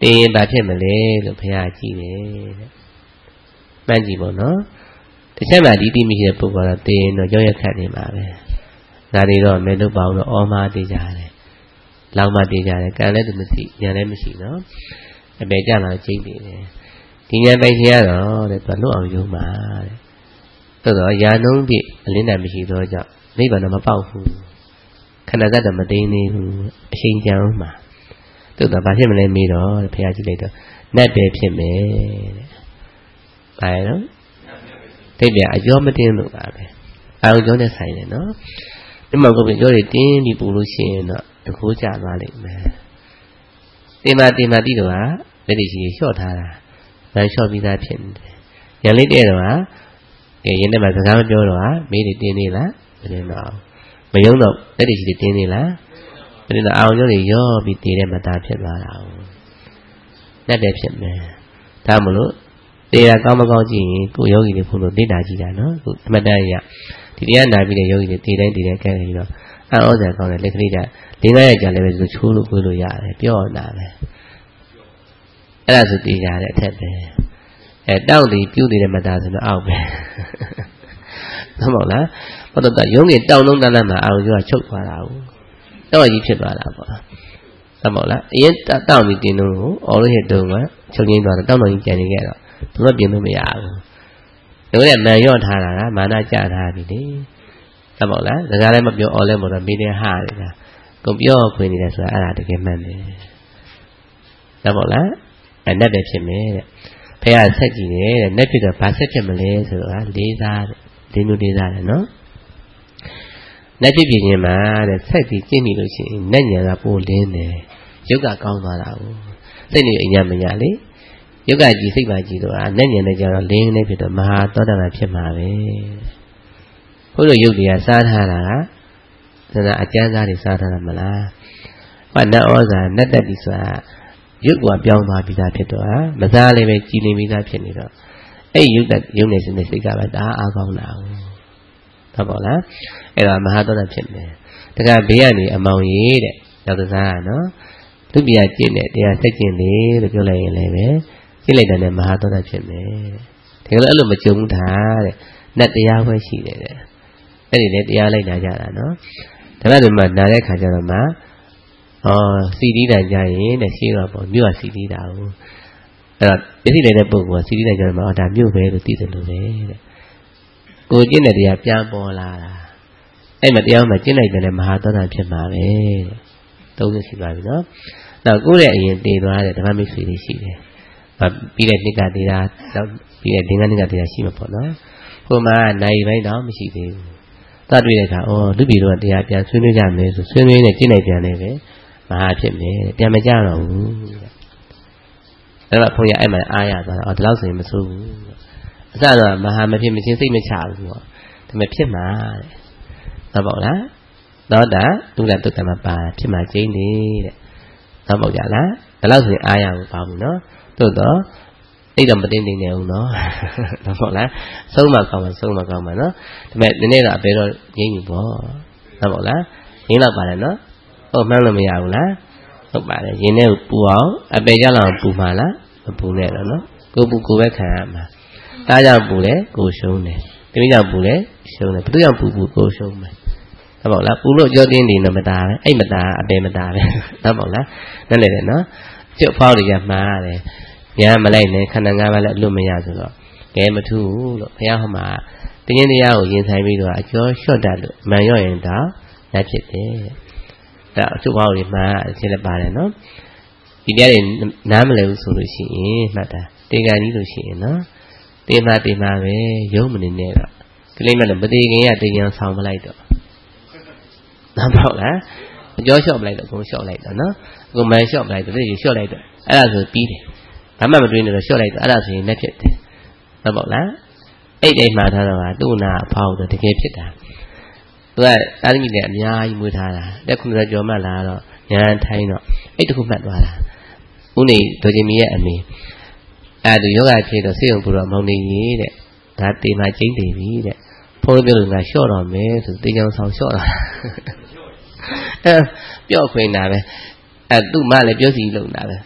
တင်းဘာဖြစ်မလဲလို့ဘုရားကြည့်တယ်တဲ့မှန်ကြည့်ပေါ့နော်တစ်ချက်မှဒီတိမရှိတဲ့ပုဂ္ဂိုလ်ကတော့တင်းတော့ကြောက်ရွံ့ခတ်နေမှာပဲဒါတွေတော့မဲလို့ပေါင်းတော့အော်မားတေးကြတယ်လောင်မတေးကြတယ်ကံလည်းသူမရှိညာလည်းမရှိနော်အပေကြလာချိန်နေတယ်ဒီညာပိုင်ရှင်ကတော့တဲ့သူလွတ်အောင်ယုံပါတဲ့သို့တော့ယာနှုံးပြအလင်းတန်မရှိတော့ကြောင့်နိဗ္ဗာန်တော့မပေါက်ဘူးခဏသက်တော့မသိနေဘူးအရှိန်ကြံမှာသို့တော့ဘာဖြစ်မလဲမေးတော့ဘုရားကြည့်လိုက်တော့နတ်ပဲဖြစ်မယ်တဲ့ဘာလဲနော်သိပြအကျော်မတင်းလို့ပါပဲအာရုံကျော်နဲ့ဆိုင်တယ်နော်ဒီမှာကိုယ်ပြောတယ်တင်းပြီးပူလို့ရှိရင်တော့တခိုးကျသွားလိမ့်မယ်တင်မာတင်မာတိတော့လက်တွေရှိလျှော့ထားတာဗန်လျှော့ပြီးသားဖြစ်နေတယ်ရန်လေးတဲ့တော့ကဲရင်းနဲ့မှာစကားမပြောတော့မေးတယ်တင်းနေလားမတင်းတော့မယုံတော့လက်တွေရှိတင်းနေလားမတင်းတော့အာရုံကျော်တွေရောပြီးတည်တဲ့မသားဖြစ်သွားတာလက်တွေဖြစ်မယ်ဒါမလို့တရားကောင်းမကောင်းကြည့်ရင်ကိုယောဂီတွေဖို့လို့သိတာကြည့်တာနော်ခုအမှတ်တရဒီတရားနာပြီးတဲ့ယောဂီတွေတည်တိုင်းတည်တိုင်းကဲပြီးတော့အဩဇာကောင်းတဲ့လက်ကလေးကလေးငါးရက်ကြာလည်းပဲသူချိုးလို့ကိုလို့ရတယ်ပြောတာပဲအဲ့ဒါဆိုတည်ကြတဲ့အထက်ပဲအဲတောက်ပြီးပြုတ်နေတဲ့မသားဆိုတော့အောက်ပဲဟုတ်မဟုတ်လားဘာလို့တော့ယုံငယ်တောက်လုံးတန်းတန်းမှာအာရုံကျော်ချုပ်သွားတာဟုတ်တော့ကြီးဖြစ်သွားတာပေါ့ဟုတ်မဟုတ်လားအရင်တောက်ပြီးတင်းလို့အော်လို့ရတုံးကချုပ်ငင်းသွားတော့တောက်တော့ကြီးကြံနေခဲ့တော့သူကပြင်လို့မရဘူးတို့လည်းမန်ရော့ထားတာကမာနကြထားပြီလေဟုတ်မဟုတ်လားစကားလည်းမပြောအော်လည်းမတော့မိနေဟာနေတာကိုပြောခွင့်နေတယ်ဆိုတာအဲ့ဒါတကယ်မှန်တယ်ဟုတ်မဟုတ်လားအဲ့နဲ့ပဲဖြစ်မယ်တဲ့ဖះဆက်ကြည့်တယ်တဲ့နဲ့ဖြစ်တော့ဘာဆက်ဖြစ်မလဲဆိုတော့လေးစားလေးမျိုးလေးစားတယ်နော်နဲ့ဖြစ်ဖြစ်ချင်းမှာတဲ့ဆက်ပြီးကျင့်နေလို့ရှိရင်နဲ့ညာကပိုလင်းတယ်ရုပ်ကကောင်းသွားတာကိုစိတ်နေအညာမညာလေယုတ်ကကြည်စိတ်ပါကြည်တော့နဲ့ညံနေကြတော့လင်းနေဖြစ်တော့မဟာသောတာပန်ဖြစ်မှာပဲဘုလိုယုတ်တရားစားထားတာကဒါကအကျမ်းစားတွေစားထားတာမလားဟောနတ်ဩဇာနတ်တက်ပြီဆိုတာယုတ်ကပြောင်းသွားပြီးသားဖြစ်တော့မစားလည်းပဲကြည်လင်ပြီးသားဖြစ်နေတော့အဲ့ယုတ်တက်ယုတ်နေစတဲ့စိတ်ကပဲဒါအားကောင်းတာဟုတ်ပါလားအဲ့ဒါမဟာသောတာဖြစ်မယ်တခါဘေးကနေအမောင်ကြီးတဲ့ရောက်သစားကနော်သူပြကျင့်တဲ့တရားစိတ်ကျင့်လေလို့ပြောလိုက်ရင်လည်းပဲကြည့်လိုက်တယ်နဲ့မဟာသောတာဖြစ်မယ်တဲ့ဒါကလည်းအဲ့လိုမကြုံဘူးထားတဲ့နတ်တရားပဲရှိတယ်တဲ့အဲ့ဒီလေတရားလိုက်လာကြတာနော်ဒါပေမဲ့နားတဲ့ခါကျတော့မှဩစီတီးတန်ကြရင်တဲ့ရှိတော့ပေါ့မြို့ကစီတီးတာကိုအဲ့တော့ပြည့်စုံတဲ့ပုဂ္ဂိုလ်ကစီတီးတန်ကြတော့မှဒါမြို့ပဲလို့သိတယ်လို့ပဲတဲ့ကိုကျင့်တဲ့တရားပြန်ပေါ်လာတာအဲ့မှာတရားမှာကျင့်လိုက်တယ်နဲ့မဟာသောတာဖြစ်မှာပဲတဲ့သုံးခုရှိပါပြီနော်နောက်ကိုယ့်ရဲ့အရင်တည်သွားတဲ့ဓမ္မမိတ်ဆွေတွေရှိတယ်ပြီးတဲ့နှစ်ကတည်းကနောက်ပြီးတဲ့ဒင်္ဂနှစ်ကတည်းကရှိမှာပေါ့နော်ဟိုမှာနိုင်ပိုင်းတော့မရှိသေးဘူးသတ်တွေ့တဲ့အခါအော်လူပြည်တော့တရားပြန်ဆွေးနွေးကြမယ်ဆိုဆွေးနွေးနေကျင့်လိုက်ပြန်တယ်ပဲမဟာဖြစ်မယ်ပြန်မကြတော့ဘူးအဲ့တော့ဘုန်းကြီးအဲ့မှာအားရသွားတာအော်ဒီလောက်ဆိုရင်မဆိုးဘူးအစတော့မဟာမဖြစ်မချင်းစိတ်မချဘူးပေါ့ဒါပေမဲ့ဖြစ်မှာတဲ့ဟုတ်ပါ့လားသောတာဒုက္ခတုတ်တမပါဖြစ်မှာကျင်းနေတဲ့ဟုတ်ပါ့ကြလားဒီလောက်ဆိုရင်အားရဘူးပါဘူးနော်သို့တော့အဲ့တော့မတင်းနေနေအောင်နော်ဟုတ်လားဆုံးမကောင်းမှဆုံးမကောင်းမှနော်ဒါပေမဲ့ဒီနေ့တော့အပေတော့ငိမ့်ပြီပေါ့ဟုတ်ပါလားငိမ့်တော့ပါတယ်နော်ဟုတ်မှန်းလို့မရဘူးလားဟုတ်ပါတယ်ရင်ထဲကိုပူအောင်အပေကြလောက်ပူမှလားမပူနဲ့တော့နော်ကိုပူကိုပဲခံရမှာတားကြောင့်ပူလဲကိုရှုံးတယ်တမိကြောင့်ပူလဲရှုံးတယ်ဘယ်သူကြောင့်ပူပူကိုရှုံးမယ်ဟုတ်ပါလားပူလို့ကြောတင်းနေတော့မတားပဲအဲ့မတားအပေမတားပဲဟုတ်ပါလားนั่นလေတဲ့နော်ကျွတ်ဖောက်တွေကမှားတယ်ညာမလိုက်နဲ့ခန္ဓာငါးပါးလည်းအလွတ်မရဆိုတော့ကဲမထူးဘူးလို့ဘုရားဟောမှာတင်းရင်တရားကိုရင်ဆိုင်ပြီးတော့အကျော်လျှော့တတ်လို့မှန်ရော့ရင်တော့လက်ဖြစ်တယ်ဒါအချုပ်ပေါင်းတွေမှာအချင်းလည်းပါတယ်နော်ဒီတရားတွေနားမလည်ဘူးဆိုလို့ရှိရင်မှတ်တာတေကန်ကြီးလို့ရှိရင်နော်တေမာတေမာပဲရုံးမနေနဲ့တော့ကလေးမလည်းမတေခင်ကတေကန်ဆောင်မလိုက်တော့နားမဟုတ်လားအကျော်လျှော့မလိုက်တော့ကိုလျှော့လိုက်တော့နော်ကိုမှန်လျှော့မလိုက်တော့ဒီလျှော့လိုက်တော့အဲ့ဒါဆိုပြီးတယ်ဘာမှမတွေးနေတော့လျှော့လိုက်တော့အဲ့ဒါဆိုရင်လက်ဖြစ်တယ်ဟုတ်ပါ့လားအဲ့တိတ်မှထားတော့ကသူ့နာအဖောက်တော့တကယ်ဖြစ်တာသူကတာသမီလည်းအများကြီးမွေးထားတာတက်ခုနှစ်ကျော်မှလာတော့ညာထိုင်းတော့အဲ့တခုမှတ်သွားတာဦးနေဒေါ်ချင်းမီရဲ့အမေအဲ့သူယောဂဖြစ်တော့စေုံပူတော့မောင်နေကြီးတဲ့ဒါတေမှကျင်းတည်ပြီတဲ့ဖုန်းပြောလို့ငါလျှော့တော့မယ်ဆိုတေချောင်ဆောင်လျှော့တာအဲ့ပြော့ခွင်တာပဲအဲ့သူ့မလည်းပြောစီလုံတာပဲ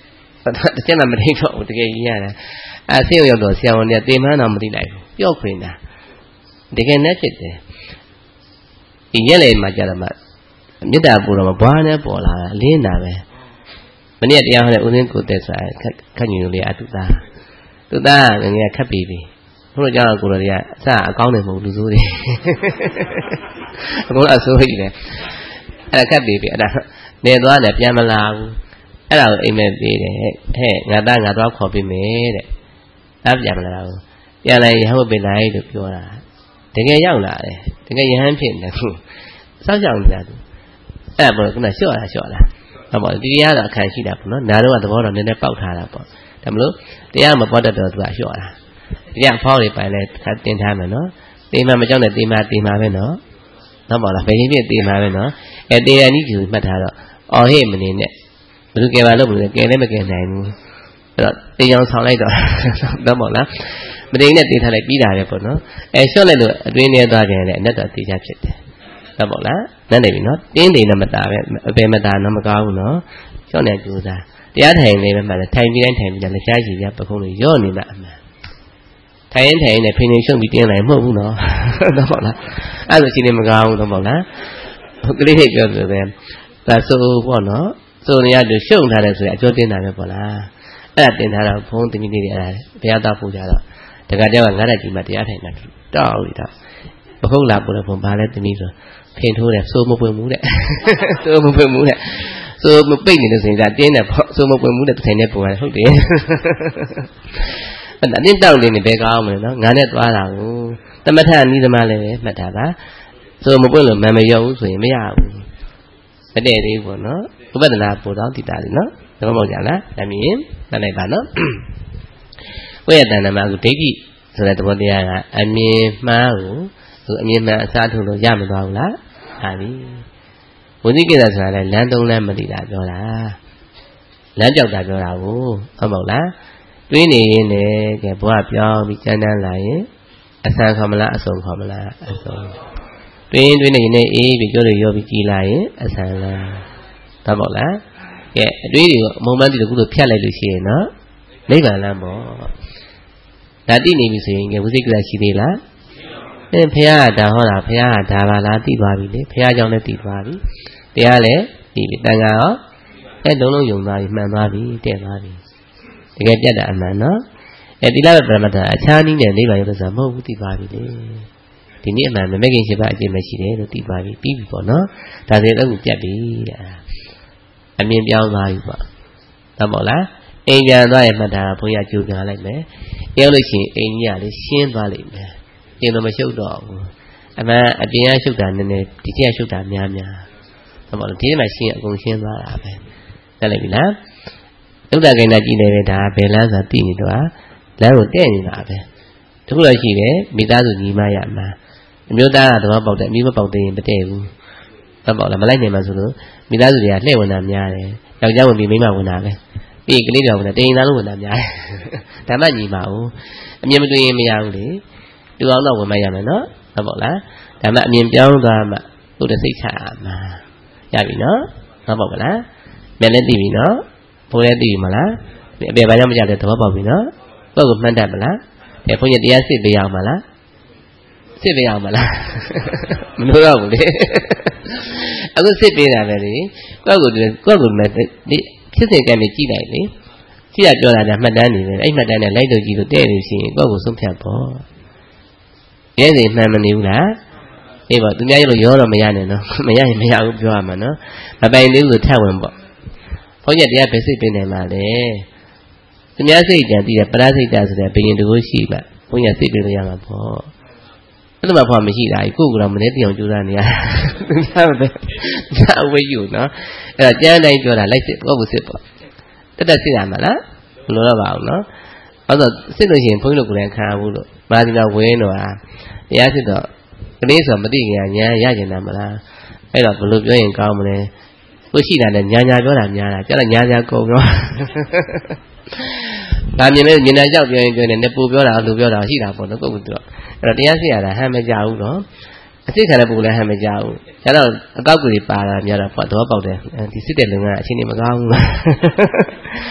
တစ်ချက်မှမထိတော့ဘူးတကယ်ကြီးရတယ်အဲဆေးရုံရောက်တော့ဆရာဝန်ကတေမှန်းတော့မသိနိုင်ဘူးပြော့ခွင်တာတကယ်နဲ့ဖြစ်တယ်ဒီရက်လေမှာကြာတော့မှမေတ္တာပူတော့မဘွားနဲ့ပေါ်လာအလင်းတာပဲမနေ့တရားဟောတဲ့ဦးစင်းကိုတက်ဆိုခက်ညူလေးအတူသားတူသားငငယ်ခက်ပြီပြီဘုရားကျောင်းကိုယ်တော်တွေကအစအကောင်းတယ်မဟုတ်လူဆိုးတွေအကုန်အဆိုးကြီးတယ်အဲ့ဒါခက်ပြီပြီအဲ့ဒါနေသွားတယ်ပြန်မလာဘူးအဲ့ဒါကိုအိမ်မက်ပြေးတယ်ဟဲ့ငါသားငါသွားခေါ်ပေးမယ်တဲ့အဲ့ပြန်မလာဘူးပြန်လိုက်ရဟုတ်ပြီလိုက်လို့ပြောတာတကယ်ရောက်လာတယ်တကယ်ယဟန်ဖြစ်နေခုစောက်ကြောင်နေတာသူအဲ့ဘောကနလျှော့တာလျှော့တာဟုတ်ပါဘူးဒီတရားတော့အခန့်ရှိတာပေါ့နော်နာတော့သဘောတော့နည်းနည်းပေါက်ထားတာပေါ့ဒါမလို့တရားမပေါက်တတ်တော့သူကလျှော့တာတရားဖောင်းနေပိုင်လဲတင်ထားမယ်နော်တေမာမကြောက်နဲ့တေမာတေမာပဲနော်နော်ပေါ့လားဘယ်ရင်ပြတေမာပဲနော်အဲတေရနီးကျူမှတ်ထားတော့အော်ဟေ့မနေနဲ့ဘယ်သူကဲပါလို့ဘယ်သူကဲလည်းမကဲနိုင်ဘူးအဲ့တော့တေချောင်ဆောင်လိုက်တော့နော်ပေါ့လားမတိန်နဲ့တေးထားလိုက်ပြီးတာပဲပေါ့နော်အဲလျှော့လိုက်လို့အတွင်းထဲသွားကြရင်လည်းအနက်တော့တေချာဖြစ်တယ်ဟုတ်ပေါ့လားနဲ့နေပြီနော်တင်းနေနဲ့မတာပဲအပေမတာတော့မကောင်းဘူးနော်လျှော့နေကြိုးစားတရားထိုင်နေမှလည်းထိုင်ပြီးတိုင်းထိုင်ပြီးလည်းရှားချီရပခုံးလို့ရော့နေမှအမှန်ထိုင်ရင်ထိုင်နေဖိနေရှုံပြီးတင်းလိုက်မဟုတ်ဘူးနော်တော့ပေါ့လားအဲ့လိုရှိနေမကောင်းဘူးတော့ပေါ့လားကလေးတွေပြောဆိုပဲဒါဆိုပေါ့နော်ဆိုနေရတူရှုံထားတယ်ဆိုရင်အကျိုးတင်းတာပဲပေါ့လားအဲ့ဒါတင်ထားတော့ဘုန်းသမီးလေးတွေအဲ့ဒါဘုရားတော်ပူကြတော့တခါတည်းကငါးရက်ကြီးမှတရားထိုင်တာတောက်ပြီးတော့ဘခုတ်လာပို့တယ်ဘုံဘာလဲသမီးဆိုဖင်ထိုးတယ်စိုးမပွင့်ဘူးတဲ့စိုးမပွင့်ဘူးတဲ့စိုးမပိတ်နေလို့ဆိုရင်ဒါတင်းတယ်ပေါ့စိုးမပွင့်ဘူးတဲ့ထိုင်နေပုံရတယ်ဟုတ်တယ်အဲ့ဒါတင်းတောက်လေးနေဘယ်ကောင်းမလဲနော်ငါနဲ့သွားတာကိုတမထနီးသမားလည်းပဲမှတ်တာပါစိုးမပွင့်လို့မမရောဘူးဆိုရင်မရဘူးမတည့်သေးဘူးနော်ဥပဒနာပို့တော့တည်တာလေနော်သဘောပေါက်ကြလားဒါမြင်တတ်လိုက်ပါနော်ဝိယတဏ္ဍမှာအခုဒိဋ္ဌိဆိုတဲ့သဘောတရားကအမြင်မှားကိုသူအမြင်မှန်အစားထိုးလို့ရမသွားဘူးလားဟာပြီဝိသိကိစ္စဆိုတာလည်းလမ်းသုံးလမ်းမသိတာပြောတာလမ်းကြောက်တာပြောတာကိုဟုတ်မဟုတ်လားတွေးနေရင်လည်းကဲဘဝပြောင်းပြီးကျမ်းတမ်းလာရင်အဆန်ခေါ်မလားအစုံခေါ်မလားအစုံတွေးရင်တွေးနေရင်လည်းအေးပြီးပြောလို့ရောပြီးကြည်လာရင်အဆန်လားဟုတ်မဟုတ်လားကဲအတွေးတွေကိုအမုံမှန်းတီတခုလိုဖြတ်လိုက်လို့ရှိရင်နော်နိဗ္ဗာန်လမ်းပေါ့ဒါတိနေပြီဆိုရင်ကဲဝိသိကိစ္စရှိသေးလားအဲဘုရားကဒါဟောတာဘုရားကဒါပါလားသိသွားပြီလေဘုရားကြောင့်လည်းသိသွားပြီတရားလည်းသိပြီတန်ခါရောအဲလုံးလုံးယုံသွားပြီမှန်သွားပြီတဲ့သွားပြီတကယ်ပြတ်တာအမှန်နော်အဲတိလပရမတ္ထအခြားနည်းနဲ့နိဗ္ဗာန်ရောက်ဆိုတာမဟုတ်ဘူးသိသွားပြီလေဒီနေ့အမှန်မမဲ့ခင်ရှိပါအကျင့်မရှိတယ်လို့သိသွားပြီပြီးပြီပေါ့နော်ဒါဆိုတော့ပြတ်ပြီအမြင်ပြောင်းသွားပြီပေါ့ဟုတ်ပါလားအိမ်ပြန်သွားရင်မှတ်တာဘုရားကြိုးပြန်လိုက်မယ်အဲလို့ရှိရင်အိမ်ကြီးကလေရှင်းသွားလိမ့်မယ်ကျင်တော့မရှုပ်တော့ဘူးအမှန်အပြင်ကရှုပ်တာနည်းနည်းဒီကျက်ရှုပ်တာများများဟုတ်ပါလားဒီမှာရှင်းအကုန်ရှင်းသွားတာပဲတက်လိုက်ပြီလားသုဒ္ဓဂိဏကြည့်နေတယ်ဒါဘယ်လမ်းဆိုသိနေတော့လမ်းကိုတဲ့နေတာပဲတခုတော့ရှိတယ်မိသားစုညီမရမှာအမျိုးသားကတော့ပေါက်တယ်အမိမပေါက်သေးရင်မတည့်ဘူးဟုတ်ပါလားမလိုက်နိုင်မှဆိုလို့မိသားစုတွေကလှည့်ဝင်တာများတယ်ယောက်ျားဝင်ပြီးမိန်းမဝင်တာပဲပြီးကလေးတွေဝင်တာတင်ရင်သားလုံးဝင်တာများတယ်ဒါမှညီမအောင်အမြင်မတွေ့ရင်မရဘူးလေတူအောင်တော့ဝင်မရမယ်နော်ဟုတ်ပါလားဒါမှအမြင်ပြောင်းသွားမှသူ့တစိတ်ချမှာရပြီနော်ဟုတ်ပါမလားမျက်လည်းသိပြီနော်ဘိုးလည်းသိပြီမလားအပေဘာကြောင့်မကြတဲ့သဘောပေါက်ပြီနော်ကိုယ့်ကိုမှတ်တတ်မလားအဲဘုန်းကြီးတရားစစ်ပေးရအောင်မလားစစ်ပေးရအောင်မလားမလို့တော့ဘူးလေအခုစစ်ပေးတာပဲလေကိုယ့်ကိုကိုယ့်ကိုမဲ့ဒီဖြစ်စဉ်ကံနေကြည့်လိုက်လေကြည့်ရပြောတာကမှတ်တမ်းနေတယ်အဲ့မှတ်တမ်းနဲ့လိုက်လို့ကြည့်လို့တဲ့လို့ရှိရင်ကိုယ့်ကိုဆုံးဖြတ်ပေါ့ရဲစီမှန်မနေဘူးလားအေးပေါ့သူများရလို့ရောတော့မရနဲ့နော်မရရင်မရဘူးပြောရမှာနော်မပိုင်သေးဘူးထပ်ဝင်ပေါ့ဘုန်းကြီးတရားဘယ်စိတ်ပြင်နိုင်မှာလဲသူများစိတ်ကြံတည်တယ်ပရာစိတ်တာဆိုတဲ့ဘယင်တကူရှိမှဘုန်းကြီးစိတ်ပြင်လို့ရမှာပေါ့အဲ့လိုမှဖော်မရှိတာကိုယ့်ကတော့မနေပြောင်ကြိုးစားနေရသူများပဲသာဝိယူနော်အဲ့တော့ကျမ်းတိုင်းပြောတာလိုက်စစ်ကိုယ့်ကိုစစ်ပေါ့တက်တက်စစ်ရမှာလားဘယ်လိုတော့ပါအောင်နော်အဲ့တော့စစ်လို့ရှိရင်ဘုန်းကြီးတို့ကိုယ်လည်းခံရဘူးလို့မာသီတော်ဝင်းတော့တရားစစ်တော့ကလေးဆိုမသိခင်ကညာရကျင်တာမလားအဲ့တော့ဘယ်လိုပြောရင်ကောင်းမလဲကိုရှိတာနဲ့ညာညာပြောတာများတာကျတော့ညာညာကုန်တော့ဒါမြင်လို့ဉာဏ်ကြောက်ပြောရင်ပြောနေတယ်ပူပြောတာလူပြောတာရှိတာပေါ့နော်ကိုယ့်ကတော့အဲ့တော့တရားစစ်ရတာဟမ်းမကြဘူးနော်အစစ်ခံတဲ့ပူလည်းဟမ်းမကြဘူးကျတော့အကောက်ကူတွေပါတာများတော့ပေါ့တော့ပေါက်တယ်ဒီစစ်တဲ့လုံကအချင်းနေမကောင်းဘူး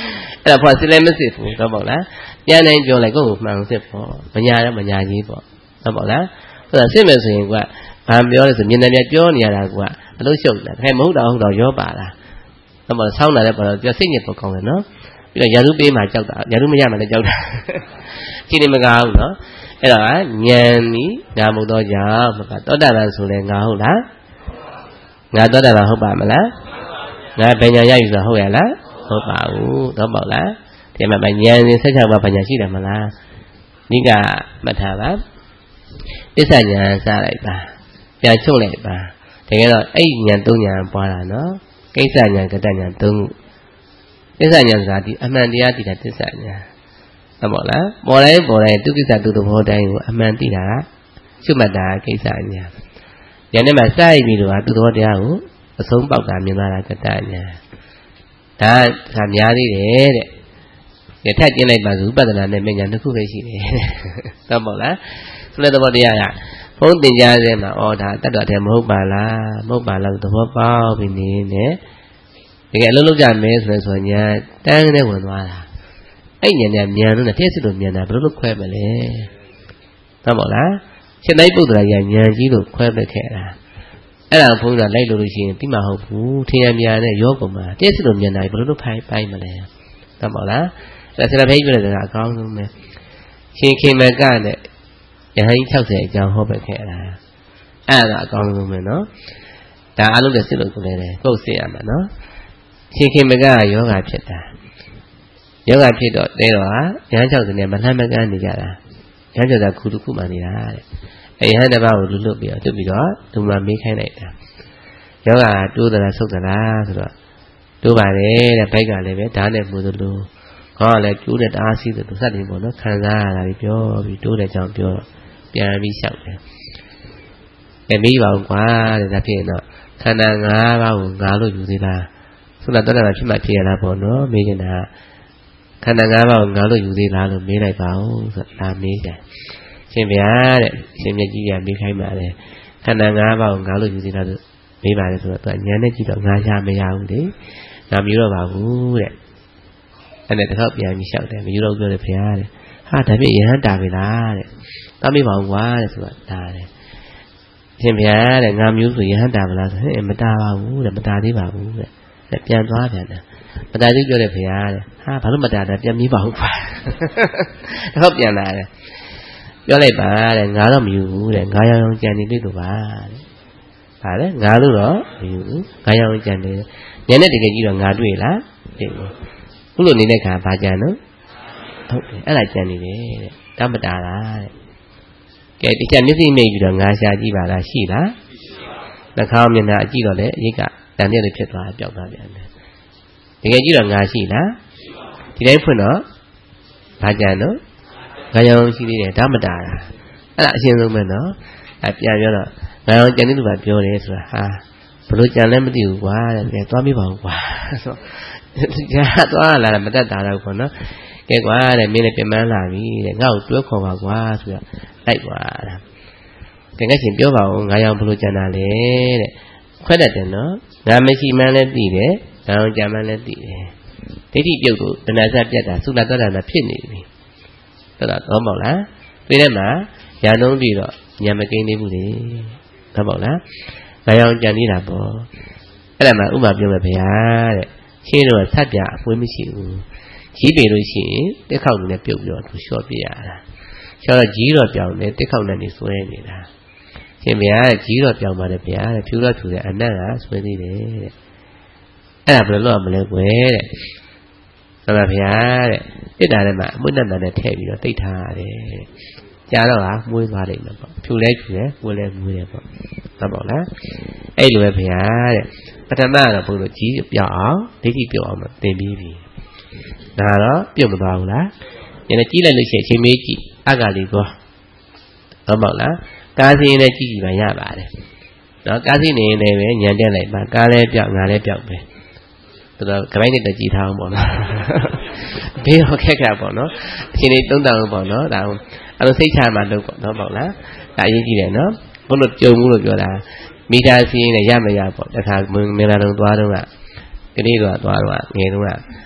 အဲ့ဒါဖော်စစ်လည်းမစစ်ဘူးတော့ပေါ့လားပြန်နိုင်ပြောလိုက်ကိုယ်ကိုမှန်စစ်ပေါ့မညာတော့မညာကြီးပေါ့တော့ပေါ့လားဆိုတော့စစ်မယ်ဆိုရင်ကဘာပြောလဲဆိုမြင်တယ်ပြပြောနေရတာကအလို့ရှုပ်တယ်ခဲမဟုတ်တော့ဟုတ်တော့ရောပါလားတော့ပေါ့ဆောင်းလာတဲ့ပေါ်တော့ပြစိတ်ညစ်ပေါ်ကောင်းတယ်နော်ပြီးတော့ရာထူးပေးမှကြောက်တာရာထူးမရမှလည်းကြောက်တာဒီနေ့မကားဘူးနော်အဲ့တော့ဉာဏ်ဤငါမဟုတ်တော့ကြောင့်မကသောတာပန်ဆိုလဲငါဟုတ်လားငါသောတာပန်ဟုတ်ပါမလားငါပညာရယူဆိုဟုတ်ရလားဟုတ်ပါဘူးတော့ပေါ့လားဒီမှာဉာဏ်ရင်ဆက်ချပါပညာရှိတယ်မလားနိကမထားပါပစ္စဉာဏ်စားလိုက်ပါပြန်ချုပ်လိုက်ပါတကယ်တော့အဲ့ဉာဏ်သုံးဉာဏ်ပွားတာနော်ကိစ္စဉာဏ်ကတ္တဉာဏ်သုံးခုပစ္စဉာဏ်ဆိုတာဒီအမှန်တရားသိတာပစ္စဉာဏ်ဟုတ်ပါလားပေါ်တိုင်းပေါ်တိုင်းသူကိစ္စသူသဘောတိုင်းကိုအမှန်သိတာရှုမှတ်တာကိစ္စဉာဏ်ဉာဏ်နဲ့မှစရိုက်ပြီးတော့သူသဘောတရားကိုအဆုံးပေါက်တာမြင်လာတာကတ္တဉာဏ်ဒါကများသေးတယ်တဲ့ရထက်ကျင်းလိုက်ပါဆိုဥပဒနာနဲ့မဉဏ်တစ်ခုပဲရှိတယ်ဟုတ်ပါလားဆိုတဲ့သဘောတရားကဘုန်းတင်ကြားစဲမှာဩဒါတတ်တော်တယ်မဟုတ်ပါလားမဟုတ်ပါလားသဘောပေါက်ပြီးနေနေတကယ်အလုံးလုံးကြမယ်ဆိုဆိုညာတန်းနဲ့ဝင်သွားတာအဲ့ဉာဏ်နဲ့မြန်လို့နဲ့တဲ့စစ်လို့မြန်တာဘယ်လိုလုပ်ခွဲမလဲဟုတ်ပါလားရှင်းတိုင်းပုဒ္ဒရာကြီးဉာဏ်ကြီးလို့ခွဲပက်ခဲ့တာအဲ့ဒါဘုန်းကြီးကလိုက်လို့လို့ရှိရင်တိမဟုတ်ဘူးထင်ရမြန်နဲ့ရောကုန်မှာတဲ့စစ်လို့မြန်တာဘယ်လိုလုပ်ဖိုင်ပိုင်းမလဲဟုတ်ပါလားအဲ့ဒါဆရာဖေးပြတဲ့ကအကောင်းဆုံးပဲရှင်ခင်မကနဲ့ယဟန်ကြီး၆၀အကြောင်းဟောပက်ခဲ့တာအဲ့ဒါအကောင်းဆုံးပဲနော်ဒါအလုပ်တဲ့စစ်လို့ကိုလည်းပုတ်စစ်ရမှာနော်ရှင်ခင်မကယောဂဖြစ်တာယောဂဖြစ်တော့တဲတော့ဟာယဟန်၆၀နဲ့မလှမ်းမကမ်းနေကြတာယဟန်၆၀ခုတစ်ခုမှနေတာတဲ့ယဟန်တစ်ပါးကိုလူလွတ်ပြီးတော့တွပြီးတော့သူမှမေးခိုင်းလိုက်တာယောဂတိုးသလားဆုတ်သလားဆိုတော့တိုးပါတယ်တဲ့ဘိုက်ကလည်းပဲဓာတ်နဲ့မှုသလိုဟောလည်းကျိုးတဲ့တအားစီးတယ်သူစတယ်ပေါ့နော်ခံစားရတာပြီးပြောပြီးတိုးတဲ့ကြောင့်ပြောပြန်ပြီးလျှောက်တယ်။အဲမေးပါဦးကွာတဲ့ဒါဖြစ်ရင်တော့ခန္ဓာ၅ပါးကိုငါလို့ယူသေးလားဆိုတော့တော်တော်ဖြစ်မှဖြစ်ရလားပေါ့နော်မေးနေတာခန္ဓာ၅ပါးကိုငါလို့ယူသေးလားလို့မေးလိုက်ပါဦးဆိုတော့ဒါမေးတယ်ရှင်ဗျာတဲ့ရှင်မြတ်ကြီးကမေးခိုင်းပါတယ်ခန္ဓာ၅ပါးကိုငါလို့ယူသေးလားဆိုမေးပါတယ်ဆိုတော့သူကညာနဲ့ကြည့်တော့ငါရှာမရဘူးလေငါမယူတော့ပါဘူးတဲ့အဲ့ဒါတော့ပြန်ပြီးလျှောက်တယ်မယူတော့ပြောတယ်ဖေဟာတဲ့ဟာဒါပြည့်ရဟန်းတာပြီလားတဲ့တာမေးပါဦးကွာတဲ့ဆိုတော့ဒါတဲ့ရှင်ဗျာတဲ့ငါမျိုးဆိုရဟန်းတာမလားဆိုဟဲ့မတာပါဘူးတဲ့မတာသေးပါဘူးတဲ့ပြန်သွားပြန်တယ်မတာသေးပြောတယ်ဖေဟာတဲ့ဟာဘာလို့မတာတယ်ပြန်ပြီးပါဦးကွာတော့ပြန်လာတယ်ပြောလိုက်ပါတဲ့ငါတော့မယူဘူးတဲ့ငါရောင်ရောင်ကြံနေတွေ့လို့ပါတဲ့ဟာလေငါလို့တော့မယူဘူးငါရောင်ရောင်ကြံနေညနေတကယ်ကြီးတော့ငါတွေ့လားတွေ့ဘူးခုလိုနေတဲ့ခါဘာကြံနော်ဟုတ်တယ်အဲ့ဒါကြံနေတယ်တဲ့တမတာလားတဲ့ကဲဒီချက်မျက်စိမိတ်ပြီးတော့ငါရှာကြည့်ပါလားရှိလားနှာခေါင်းမျက်နှာအကြည့်တော့လေအရိတ်ကတန်တဲ့လိုဖြစ်သွားပျောက်သွားပြန်တယ်တကယ်ကြည့်တော့ငါရှိလားဒီတိုင်းဖွင့်တော့ဘာကြံနော်ငါရောင်ရှိသေးတယ်တမတာလားအဲ့ဒါအရှင်းဆုံးပဲနော်အဲ့ပြန်ပြောတော့ငါရောင်ကြံနေသူကပြောတယ်ဆိုတာဟာဘလို့ကြံလဲမသိဘူးကွာတဲ့သွားမိပါဦးကွာဆိုကြာသွားလာမတတ်တာတော့ပေါ့နော်ကဲကွာတဲ့မင်းလည်းပြန်မလာပြီတဲ့ငါ့ကိုတွဲခေါ်ပါကွာဆိုတော့လိုက်ကွာတဲ့တကယ်ချင်းပြောပါဦးငါရောင်ဘလို့ကြံတာလဲတဲ့ခွဲတတ်တယ်နော်ငါမရှိမှန်းလည်းသိတယ်ငါရောင်ကြံမှန်းလည်းသိတယ်ဒိဋ္ဌိပြုတ်ကိုတဏှာစပြတ်တာသုလတ္တနာဖြစ်နေပြီဟုတ်လားတော့မဟုတ်လားဒီထဲမှာညာနှုံးပြီးတော့ညာမကိန်းသေးဘူးလေဟုတ်ပါလားငါရောင်ကြံနေတာပေါ့အဲ့ဒါမှဥပမာပြောမယ်ဗျာတဲ့ရှင်းတော့ဆက်ပြအပွေးမရှိဘူးကြီးပေလို့ရှိရင်တက်ခေါက်နဲ့ပြုတ်ပြီးတော့သူလျှော့ပြရတာလျှော့တော့ကြီးတော့ပြောင်းတယ်တက်ခေါက်နဲ့နေဆွဲနေတာရှင်ဗျာကြီးတော့ပြောင်းပါတယ်ဗျာတဲ့ဖြူတော့ဖြူတယ်အနံ့ကဆွဲသေးတယ်တဲ့အဲ့ဒါဘယ်လိုလုပ်မလဲကွယ်တဲ့ဟုတ်ပါဗျာတဲ့တစ်တာထဲမှာအမွှနဲ့တန်နဲ့ထည့်ပြီးတော့တိတ်ထားရတယ်တဲ့ကြာတော့ဟာမွေးသွားလိမ့်မယ်ပေါ့ဖြူလဲဖြူတယ်မွေးလဲမွေးတယ်ပေါ့ဟုတ်ပါလားအဲ့လိုပဲဗျာတဲ့ပထမတော့ဘုလို့ကြီးပြောင်းအောင်ဒိဋ္ဌိပြောင်းအောင်သင်ပြီးပြီဒါတော့ပြုတ်မသွားဘူးလားညနေကြီးလိုက်လို့ရှိရင်ချိန်မေးကြည့်အကလေးကောဟုတ်ပါလားကားစီးနဲ့ကြည့်ကြည့်ပါရပါတယ်နော်ကားစီးနေနေပဲညံတက်လိုက်ပါကားလဲပြောက်ငါလဲပြောက်ပဲတော်တော်ကြိုင်းနဲ့တကြည့်ထားအောင်ပေါ့နော်ဘေးတော့ခက်ခက်ပေါ့နော်အချိန်လေးသုံးတောင်ပေါ့နော်ဒါအဲ့လိုစိတ်ချမှလုပ်ပေါ့နော်ပေါ့လားဒါအရေးကြီးတယ်နော်ဘုလို့ကြုံမှုလို့ပြောတာမိသားစီးနဲ့ရမရပေါ့တခါမင်္ဂလာတုံသွားတော့ကကလေးတော့သွားတော့ငယ်တော့က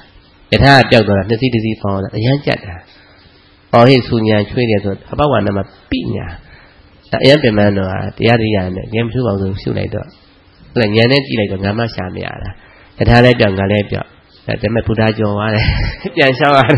ယထာပြောက်တော့နှစ်စီးတစ်စီးပေါင်းတာအရန်ကြက်တာအော်ဟိဆူညာချွေးတယ်ဆိုအပဝါနာမှာပိညာအရန်ပင်မန်းတော့တရားတရားနဲ့ဉာဏ်ဖြူအောင်ဆုံးရှုလိုက်တော့ဉာဏ်နဲ့ကြည့်လိုက်တော့ငါမှရှာမရတာယထာလည်းပြောက်ငါလည်းပြောက်ဒါပေမဲ့ဘုရားကြော်သွားတယ်ပြန်ရှောက်ရတယ်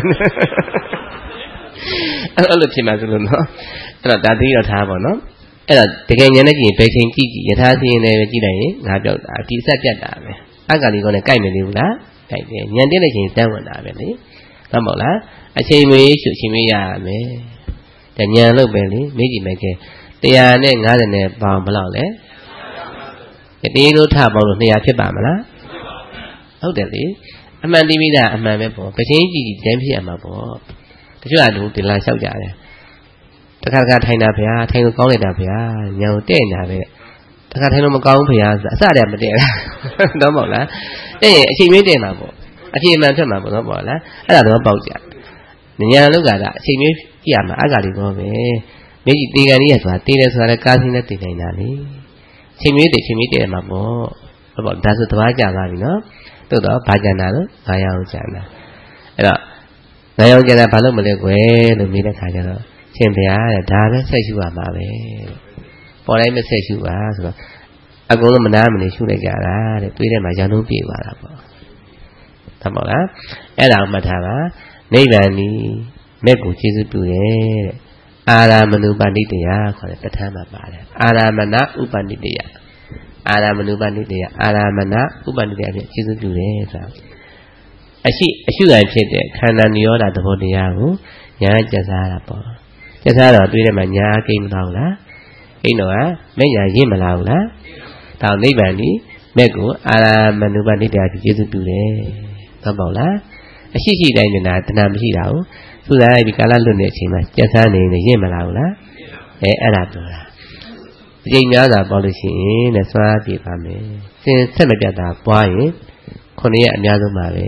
အဲ့လိုဖြစ်မှဆိုလို့နော်အဲ့တော့ဒါသိရထားပါတော့အဲ့တော့တကယ်ဉာဏ်နဲ့ကြည့်ရင်ဘယ်ချိန်ကြည့်ကြည့်ယထာစီရင်လည်းကြည့်လိုက်ရင်ငါပြောက်တာဒီအဆက်ပြတ်တာပဲအက္ခလီကောနဲ့ကြိုက်မနေဘူးလားကြိုက်တယ်ဉာဏ်တင်းတဲ့ချိန်တန်းဝင်တာပဲလေဟုတ်မဟုတ်လားအချိန်မွေးရှုအချိန်မွေးရမယ်ဒါဉာဏ်လို့ပဲလေမိကြည့်မယ်ကဲတရားနဲ့ငါးဆယ်နဲ့ပေါင်းဘယ်လောက်လဲတေးလို့ထပေါင်းလို့နှစ်ရာဖြစ်ပါမလားဟုတ်တယ်လေအမှန်တိမိတာအမှန်ပဲပေါ့ပချင်းကြည့်ကြည့်တိုင်းဖြစ်ရမှာပေါ့တချို့ကလူဒီလာလျှောက်ကြတယ်တခါတခါထိုင်တာဗျာထိုင်လို့ကောင်းလိုက်တာဗျာညောင်တဲ့နေတာပဲတခါထိုင်လို့မကောင်းဘူးဗျာအစတည်းမတည့်လားတော့မဟုတ်လားတဲ့ရင်အချိန်မင်းတင်မှာပေါ့အချိန်မှန်ဖြစ်မှာပေါ့နော်ပေါ့လားအဲ့ဒါတော့ပေါက်ကြဉာဏ်လောကကအချိန်မင်းကြည့်ရမှာအက္ခလီကောပဲမိကြီးတေကန်ကြီးရဆိုတာတေးတယ်ဆိုတာလည်းကားစင်းနဲ့တည်နေတာလေအချိန်မင်းတည်အချိန်မင်းတည်မှာပေါ့ဟုတ်ပေါ့ဒါဆိုတဘာကြလာပြီနော်သို့တော့ဘာကြံတာလို့ငါရအောင်ကြံတာအဲ့တော့ငါရအောင်ကြံတာဘာလို့မလဲကွယ်လို့မေးတဲ့ခါကျတော့ရှင်ဗျာတဲ့ဒါပဲဆက်ရှုရမှာပဲပေါ်တိုင်းမဆက်ရှုပါဆိုတော့အကုန်လုံးမနာမနေရှုလိုက်ကြတာတဲ့တွေးထဲမှာရောင်လုံးပြေသွားတာပေါ့သဘောလားအဲ့ဒါမှတ်ထားပါနိဗ္ဗာန်ဤမဲ့ကိုကျေစုပြုတယ်တဲ့အာရမဏုပဏိတယခေါ်တဲ့ပဋ္ဌာန်းမှာပါတယ်အာရမဏဥပဏိတယအာရမဏုပဏိတယအာရမဏဥပဏိတယဖြင့်ကျေစုပြုတယ်ဆိုတာအရှိအရှုခံဖြစ်တဲ့ခန္ဓာနိရောဓသဘောတရားကိုညာကျက်စားတာပေါ့ကျက်စားတော့တွေးထဲမှာညာကိမသွားဘူးလားကိတော့ကမဲ့ညာရင့်မလာဘူးလားဒါနိဗ္ဗာန်ဤမဲ့ကိုအာရမဏုပဏိတယဖြင့်ကျေစုပြုတယ်ဟုတ်ပါလားအရှိရှိတိုင်းနေတာတဏှာမရှိတာဘူးသူစားလိုက်ပြီးကာလလွတ်နေတဲ့အချိန်မှာကျက်စားနေနေရင့်မလာဘူးလားအဲအဲ့ဒါပြောတာအချိန်များစွာပေါ်လို့ရှိရင်နဲ့စွာပြပါမယ်စင်ဆက်မပြတ်တာပွားရင်ခုနှစ်ရက်အများဆုံးပါပဲ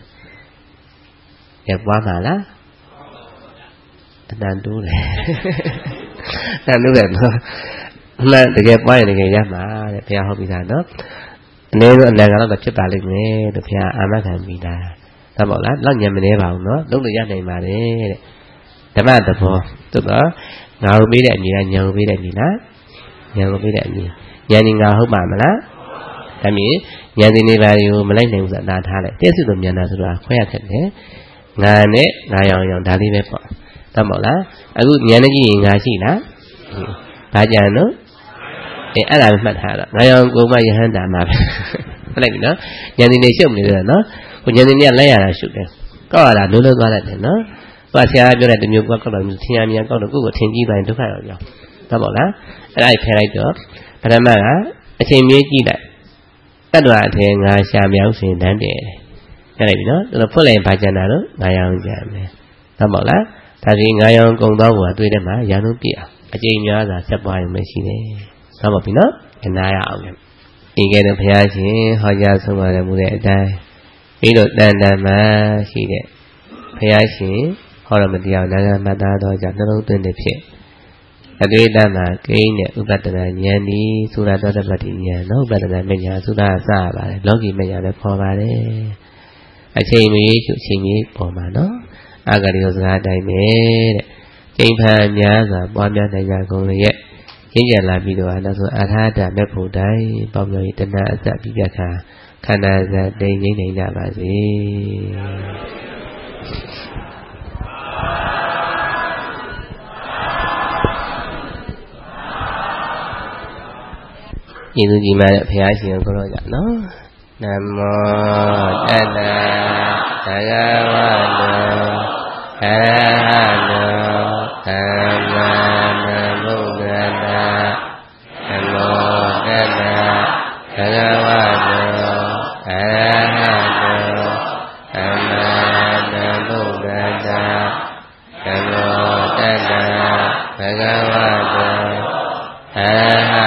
ရပွားမှာလားအတန်တိုးတယ်အတန်တိုးတယ်နော်မှန်တကယ်ပွားရင်တကယ်ရမှာတဲ့ဘုရားဟောပြီးသားနော်အနည်းဆုံးအနံကတော့ဖြစ်ပါလိမ့်မယ်လို့ဘုရားအာမခံပြီးသားသဘောလားလောက်ညံမနေပါဘူးနော်လုံးလို့ရနိုင်ပါတယ်တဲ့ဓမ္မသဘောသို့တော့ငါ့ကိုပေးတဲ့အမြင်ကညာကိုပေးတဲ့အမြင်လားညာကိုပေးတဲ့အမြင်ညာနေငါဟုတ်ပါမလားဒါမြင်ညာနေနေပါကိုမလိုက်နိုင်ဘူးဆိုတာထားလိုက်တဲ့စုလိုညာနာဆိုတာခွဲရခက်တယ်ငါနဲ့ငါရောင်ရောင်ဒါလေးပဲပေါ့သဘောလားအခုညာနေကြည့်ရင်ငါရှိလားဘာကြံတော့အဲအဲ့ဒါပဲမှတ်ထားတော့ငါရောင်ကိုမှယဟန္တာမှာပဲမှတ်လိုက်ပြီနော်ညာနေနေရှုပ်နေတယ်နော်ကိုဉာဏ်နဲ့လိုက်ရတာရှုတယ်ကောက်ရတာလုံးလုံးသွားတတ်တယ်နော်ဟိုဆရာပြောတဲ့တမျိုးကောက်တော့ထင်ရမြန်ကောက်တော့ကိုယ့်ကိုထင်ကြည့်တိုင်းဒုက္ခရောက်ကြောင်းသဘောလားအဲ့ဒါဖယ်လိုက်တော့ပထမကအချိန်မြင့်ကြည့်လိုက်တတ္တဝအထည်ငါရှာမြောက်စဉ်တန်းတယ်ရလိုက်ပြီနော်တော်ဖွင့်လိုက်ဘာကြံတာတော့ငါရောင်ကြံမယ်သဘောလားဒါစီငါရောင်ကုံသွားဖို့အတွေ့ထဲမှာရာနှုန်းပြအောင်အချိန်များစွာဆက်ပွားရုံပဲရှိတယ်သဘောပြီနော်အနာရအောင်ဒီကဲတော့ဘုရားရှင်ဟောကြားဆုံးပါတယ်မူတဲ့အတိုင်းပြီးတော့တန်တန်မှရှိတဲ့ဘုရားရှင်ဟောရမတရားနာဂမတ္တသောကြောင့်နှလုံးသွင်းတဲ့ဖြစ်အတွေ့အတမှာကိန်းနဲ့ဥပဒနာဉာဏ်ဤသုရသောတပတ္တိဉာဏ်နော်ဥပဒနာမဉာဏ်သုရအစပါတယ်လောကီမဉာဏ်လည်းခေါ်ပါတယ်အချိန်မီရှုအချိန်မီပေါ်မှာနော်အာဂရိယောစကားတိုင်းပဲတဲ့ကျိန်ဖန်များစွာပွားများနိုင်ကြကုန်ရဲ့ကျင့်ကြံလာပြီးတော့နောက်ဆုံးအာထာတမေဖို့တိုင်းပေါပြောရေးတဏှာအစပြပြခါခန္ဓာဇာတိငြိမ့်နိုင်ကြပါစေကျေးဇူးကြီးမားတဲ့ဘုရားရှင်ကိုရောကြနော်နမောတတ္တသဂဝတောအရဟတောသမ္မာသမ္ဗုဒ္ဓတ္တနမောတတ္တသဂဝတောအရဟတောသမ္မာသမ္ဗုဒ္ဓတ္တနမောတတ္တသဂဝတောအရဟ